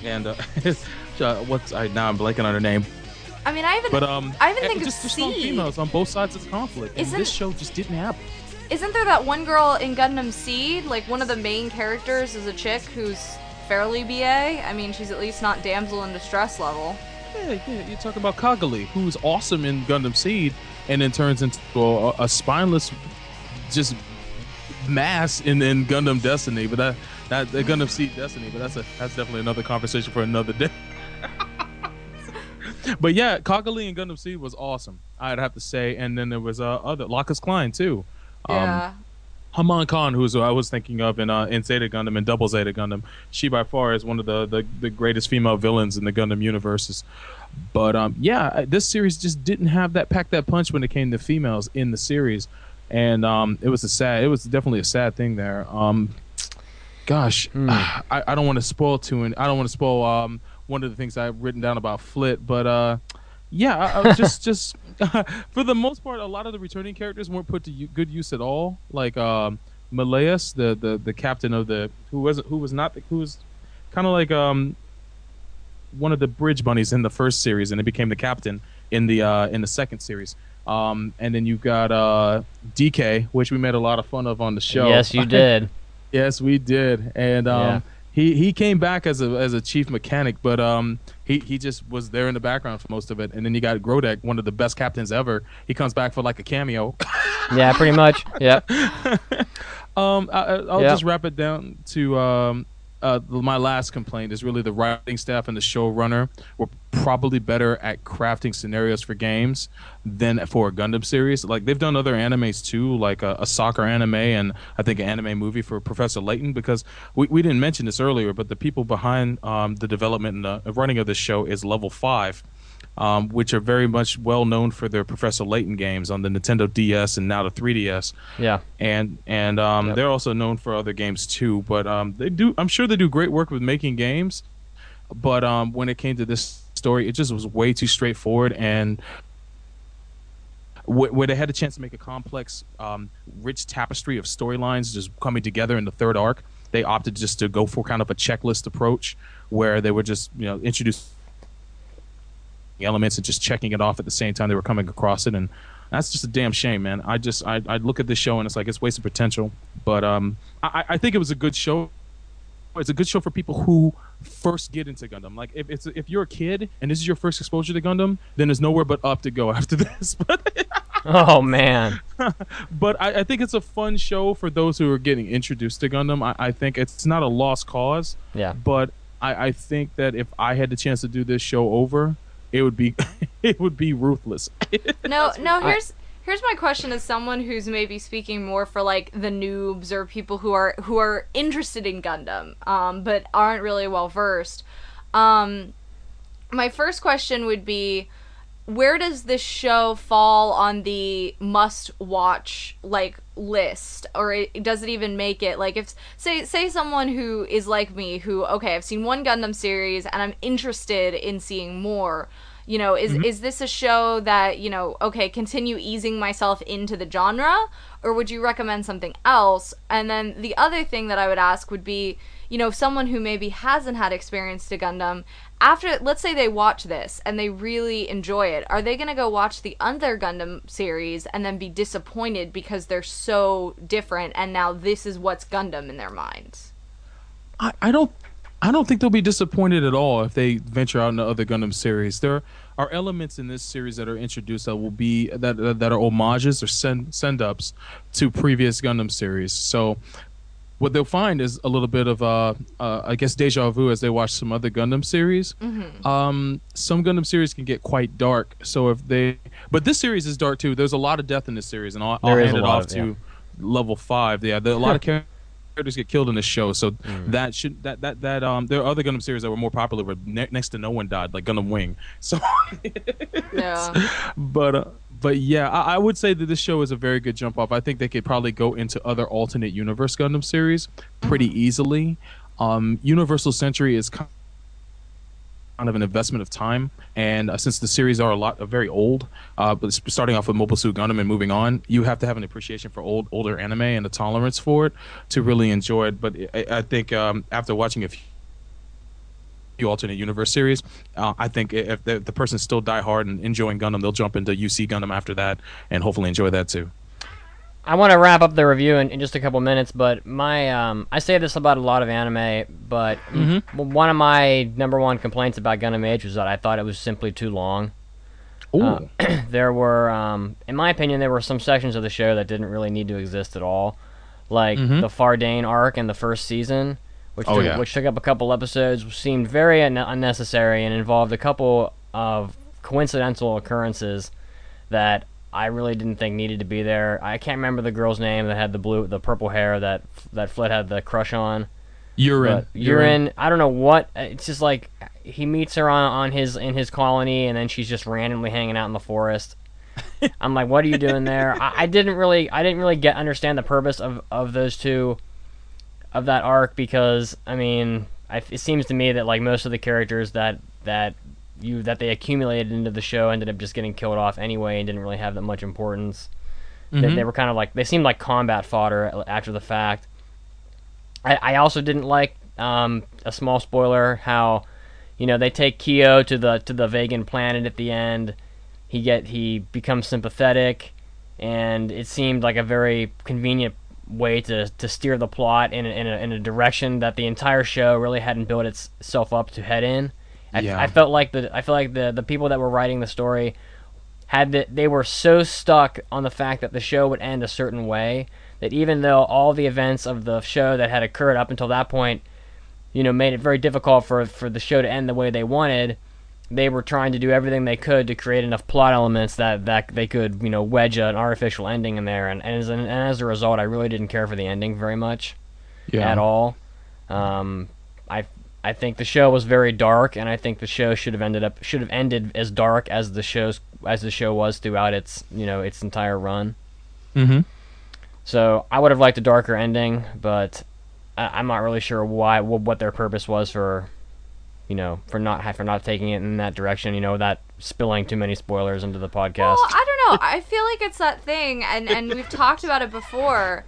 Speaker 3: I'm blanking on her name.
Speaker 1: I mean, I even think of
Speaker 3: just strong females on both sides of the conflict. And this show just didn't happen.
Speaker 1: Isn't there that one girl in Gundam Seed? Like, one of the main characters is a chick who's fairly BA. I mean, she's at least not damsel in distress level.
Speaker 3: Yeah, you talk about Kagami, who's awesome in Gundam Seed, and then turns into a spineless, just mass in Gundam Destiny. But that Gundam Seed Destiny. But that's definitely another conversation for another day. But yeah, Kagami in Gundam Seed was awesome, I'd have to say. And then there was other Lacus Klein too.
Speaker 1: Yeah.
Speaker 3: Haman Khan, who I was thinking of in Zeta Gundam and Double Zeta Gundam. She by far is one of the greatest female villains in the Gundam universes. But this series just didn't have pack that punch when it came to females in the series, and it was definitely a sad thing there. I don't want to spoil I don't want to spoil one of the things I've written down about Flit, but I just for the most part, a lot of the returning characters weren't put to good use at all. Like Meleus, the captain of who was kind of like one of the bridge bunnies in the first series, and it became the captain in the second series. And then you got DK, which we made a lot of fun of on the show.
Speaker 2: Yes, you did.
Speaker 3: Yes, we did. And he came back as a chief mechanic, but he just was there in the background for most of it. And then you got Grodek, one of the best captains ever. He comes back for like a cameo.
Speaker 2: Yeah, pretty much. Yeah.
Speaker 3: I'll just wrap it down to my last complaint is really the writing staff and the showrunner were probably better at crafting scenarios for games than for a Gundam series. Like, they've done other animes too, like a soccer anime and I think an anime movie for Professor Layton, because we didn't mention this earlier, but the people behind the development and the running of this show is Level 5. Which are very much well known for their Professor Layton games on the Nintendo DS and now the 3DS.
Speaker 2: Yeah,
Speaker 3: and they're also known for other games too. But I'm sure they do great work with making games. But when it came to this story, it just was way too straightforward, and where they had a chance to make a complex, rich tapestry of storylines just coming together in the third arc. they opted just to go for kind of a checklist approach where they would just introduce elements and just checking it off at the same time they were coming across it, and that's just a damn shame, man. I look at this show and it's like it's wasted potential, but I think it was a good show. It's a good show for people who first get into Gundam. Like if you're a kid and this is your first exposure to Gundam, then there's nowhere but up to go after this.
Speaker 2: Oh man!
Speaker 3: But I think it's a fun show for those who are getting introduced to Gundam. I think it's not a lost cause.
Speaker 2: Yeah.
Speaker 3: But I think that if I had the chance to do this show over, it would be ruthless.
Speaker 1: No. Here's my question as someone who's maybe speaking more for like the noobs or people who are interested in Gundam, but aren't really well versed. My first question would be, where does this show fall on the must-watch like list, or does it even make it? Like, if say someone who is like me, who I've seen one Gundam series and I'm interested in seeing more. Is this a show that, continue easing myself into the genre, or would you recommend something else? And then the other thing that I would ask would be, someone who maybe hasn't had experience to Gundam, after, let's say they watch this and they really enjoy it, are they going to go watch the other Gundam series and then be disappointed because they're so different and now this is what's Gundam in their minds?
Speaker 3: I don't think they'll be disappointed at all if they venture out into other Gundam series. There are elements in this series that are introduced that will be that are homages or send ups to previous Gundam series. So what they'll find is a little bit of I guess deja vu as they watch some other Gundam series.
Speaker 1: Mm-hmm.
Speaker 3: Some Gundam series can get quite dark. So but this series is dark too. There's a lot of death in this series, and I'll hand it off to level 5. Yeah, there are a lot of characters get killed in this show, so there are other Gundam series that were more popular where next to no one died, like Gundam Wing. So
Speaker 1: yeah.
Speaker 3: But yeah, I would say that this show is a very good jump off. I think they could probably go into other alternate universe Gundam series pretty easily. Universal Century is kind of an investment of time, and since the series are very old, but starting off with Mobile Suit Gundam and moving on, you have to have an appreciation for older anime and a tolerance for it to really enjoy it. But I think after watching a few alternate universe series, I think if the person's still die hard and enjoying Gundam, they'll jump into UC Gundam after that and hopefully enjoy that too.
Speaker 2: I want to wrap up the review in just a couple minutes, but I say this about a lot of anime, but one of my number one complaints about Gundam Age was that I thought it was simply too long. There were, in my opinion, there were some sections of the show that didn't really need to exist at all, like the Fardane arc in the first season, which took up a couple episodes, seemed very unnecessary and involved a couple of coincidental occurrences that I really didn't think needed to be there. I can't remember the girl's name that had the purple hair that Flit had the crush on.
Speaker 3: Yurin.
Speaker 2: I don't know what. It's just like he meets her in his colony, and then she's just randomly hanging out in the forest. I'm like, what are you doing there? I didn't really understand the purpose of those two, of that arc, because I mean, it seems to me that like most of the characters that they accumulated into the show ended up just getting killed off anyway and didn't really have that much importance. They were kind of like, they seemed like combat fodder after the fact. I also didn't like, a small spoiler, how they take Kyo to the Vegan planet at the end. He becomes sympathetic, and it seemed like a very convenient way to steer the plot in a direction that the entire show really hadn't built itself up to head in. I felt like the people that were writing the story they were so stuck on the fact that the show would end a certain way that even though all the events of the show that had occurred up until that point, made it very difficult for the show to end the way they wanted, they were trying to do everything they could to create enough plot elements that they could wedge an artificial ending in there, and as a result, I really didn't care for the ending very much at all. I think the show was very dark, and I think the show should have ended as dark as the show was throughout its entire run. So I would have liked a darker ending, but I'm not really sure what their purpose was for not taking it in that direction. Without spilling too many spoilers into the podcast.
Speaker 1: Well, I don't know. I feel like it's that thing, and we've talked about it before.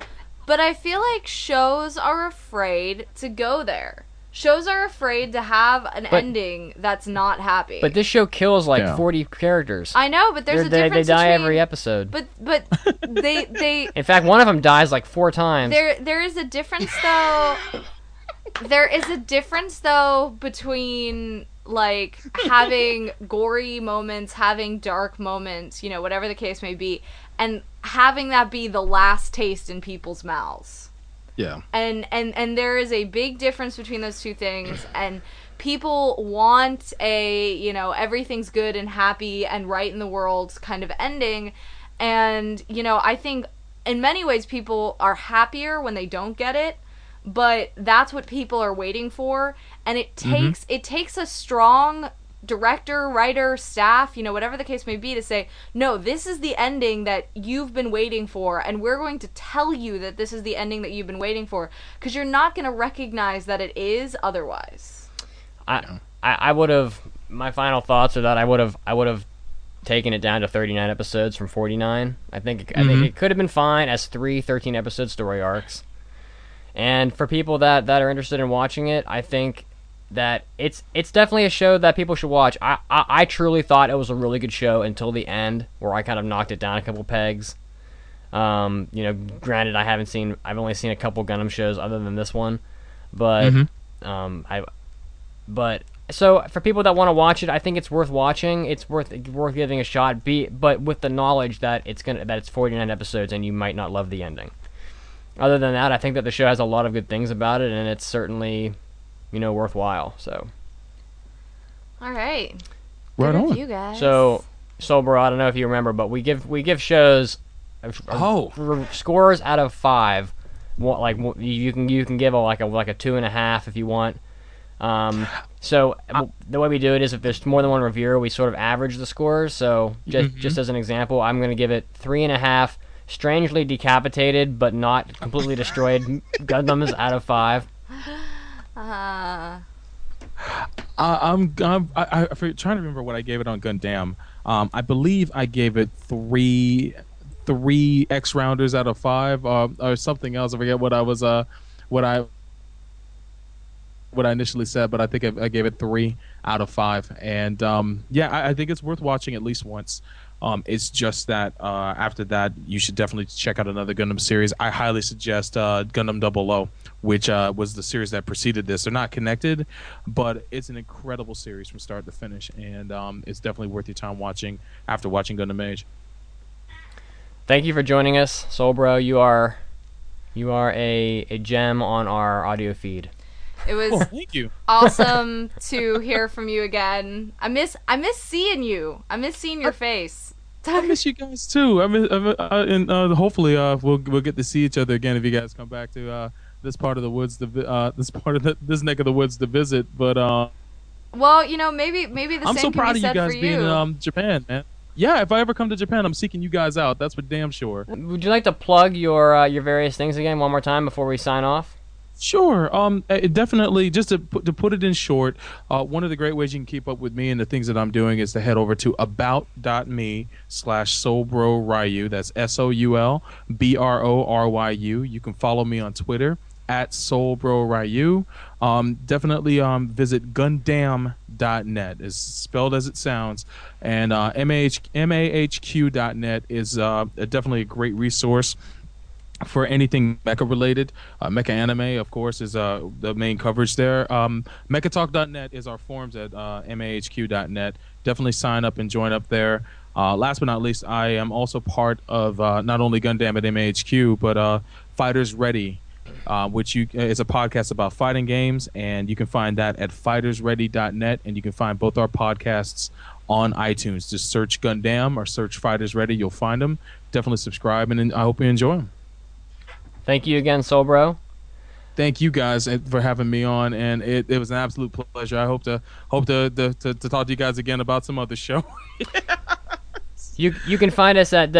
Speaker 1: But I feel like shows are afraid to go there. Shows are afraid to have an ending that's not happy.
Speaker 2: But this show kills like 40 characters.
Speaker 1: I know, but there's a difference.
Speaker 2: They die
Speaker 1: between,
Speaker 2: every episode.
Speaker 1: But they.
Speaker 2: In fact, one of them dies like 4 times.
Speaker 1: There is a difference though. There is a difference though between like having gory moments, having dark moments, you know, whatever the case may be, and having that be the last taste in people's mouths.
Speaker 3: Yeah.
Speaker 1: And there is a big difference between those two things, and people want a, you know, everything's good and happy and right in the world kind of ending. And, you know, I think in many ways people are happier when they don't get it, but that's what people are waiting for. And it takes a strong director, writer, staff, you know, whatever the case may be, to say, no, this is the ending that you've been waiting for, and we're going to tell you that this is the ending that you've been waiting for, because you're not going to recognize that it is otherwise.
Speaker 2: I would have, my final thoughts are that I would have taken it down to 39 episodes from 49. I think it could have been fine as 3 13-episode story arcs. And for people that are interested in watching it, I think that it's definitely a show that people should watch. I truly thought it was a really good show until the end, where I kind of knocked it down a couple pegs. You know, granted, I've only seen a couple Gundam shows other than this one, but so for people that want to watch it, I think it's worth watching. It's worth giving a shot. But with the knowledge that it's 49 episodes and you might not love the ending. Other than that, I think that the show has a lot of good things about it, and it's certainly, you know, worthwhile. So,
Speaker 1: all right,
Speaker 3: right on.
Speaker 1: You guys.
Speaker 2: So bro, I don't know if you remember, but we give shows scores out of 5. Like you can give like a 2.5 if you want. So the way we do it is if there's more than one reviewer, we sort of average the scores. So just as an example, I'm going to give it 3.5. Strangely decapitated but not completely destroyed Gundams out of 5.
Speaker 3: I'm trying to remember what I gave it on Gundam. I believe I gave it 3 X rounders out of 5, or something else. I forget what I initially said, but I think I gave it 3 out of 5. And I think it's worth watching at least once. It's just that after that, you should definitely check out another Gundam series. I highly suggest Gundam 00, which was the series that preceded this. They're not connected, but it's an incredible series from start to finish, and it's definitely worth your time watching after watching Gundam Age.
Speaker 2: Thank you for joining us, Soulbro. You are a gem on our audio feed.
Speaker 1: It was
Speaker 3: thank you.
Speaker 1: Awesome to hear from you again. I miss seeing you. I miss seeing your face.
Speaker 3: I miss you guys too. And hopefully we'll get to see each other again if you guys come back to this part of the woods, this neck of the woods to visit. But
Speaker 1: well, you know, maybe the
Speaker 3: I'm
Speaker 1: same
Speaker 3: so proud
Speaker 1: can be
Speaker 3: of you
Speaker 1: said
Speaker 3: guys
Speaker 1: for
Speaker 3: being
Speaker 1: you.
Speaker 3: in Japan, man. Yeah, if I ever come to Japan, I'm seeking you guys out. That's for damn sure.
Speaker 2: Would you like to plug your various things again one more time before we sign off?
Speaker 3: Sure. Definitely, just to put it in short, one of the great ways you can keep up with me and the things that I'm doing is to head over to about.me/SoulBroRyu. That's SoulBroRyu. You can follow me on Twitter at SoulBroRyu. Definitely visit Gundam.net. It's spelled as it sounds. And mahq.net is definitely a great resource for anything mecha related. Mecha anime, of course, is the main coverage there. Mechatalk.net is our forums at mahq.net. Definitely sign up and join up there. Last but not least, I am also part of not only Gundam at MAHQ, but Fighters Ready, which is a podcast about fighting games, and you can find that at fightersready.net, and you can find both our podcasts on iTunes. Just search Gundam or search Fighters Ready. You'll find them. Definitely subscribe, and I hope you enjoy them.
Speaker 2: Thank you again, Soulbro.
Speaker 3: Thank you guys for having me on, and it was an absolute pleasure. I hope to talk to you guys again about some other show.
Speaker 2: You can find us at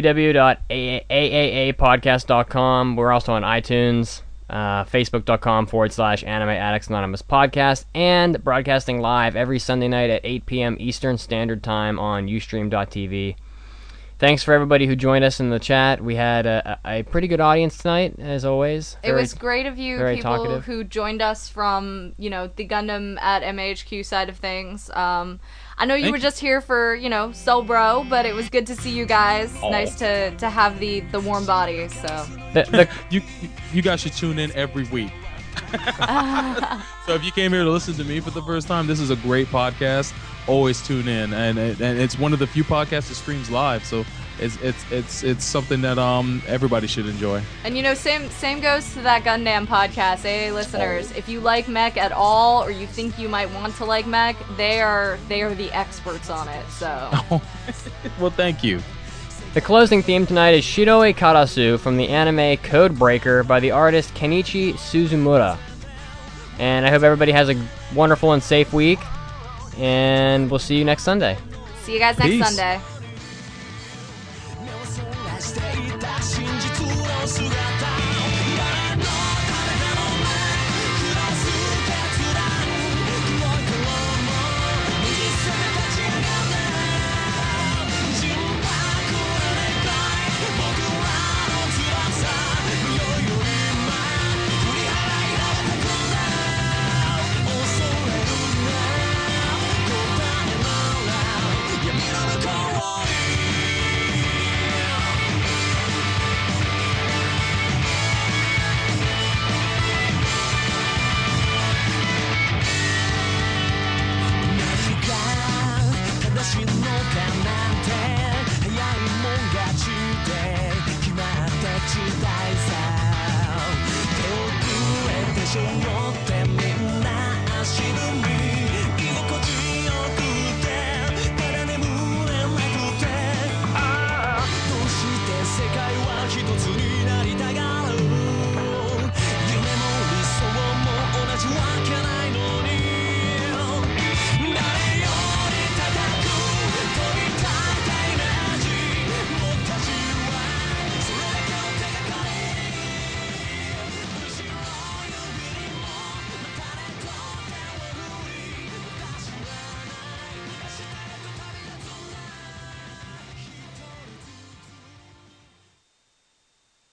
Speaker 2: www.aaapodcast.com. We're also on iTunes, facebook.com/Anime Addicts Anonymous Podcast, and broadcasting live every Sunday night at 8 p.m. Eastern Standard Time on Ustream.tv. Thanks for everybody who joined us in the chat. We had a pretty good audience tonight, as always.
Speaker 1: It was great of you
Speaker 2: very
Speaker 1: people
Speaker 2: talkative.
Speaker 1: who joined us from, the Gundam at MHQ side of things. I know you were just here for, Soul Bro, but it was good to see you guys.
Speaker 3: Oh.
Speaker 1: Nice to have the warm body, so.
Speaker 3: You guys should tune in every week. So if you came here to listen to me for the first time, this is a great podcast. Always tune in, and it's one of the few podcasts that streams live. So it's something that everybody should enjoy.
Speaker 1: And same goes to that Gundam podcast, AA listeners. If you like mech at all, or you think you might want to like mech, they are the experts on it. So.
Speaker 3: Well, thank you.
Speaker 2: The closing theme tonight is Shiroe Karasu from the anime Codebreaker by the artist Kenichi Suzumura. And I hope everybody has a wonderful and safe week. And we'll see you next Sunday.
Speaker 1: See you guys next
Speaker 2: Peace.
Speaker 1: Sunday.
Speaker 4: Show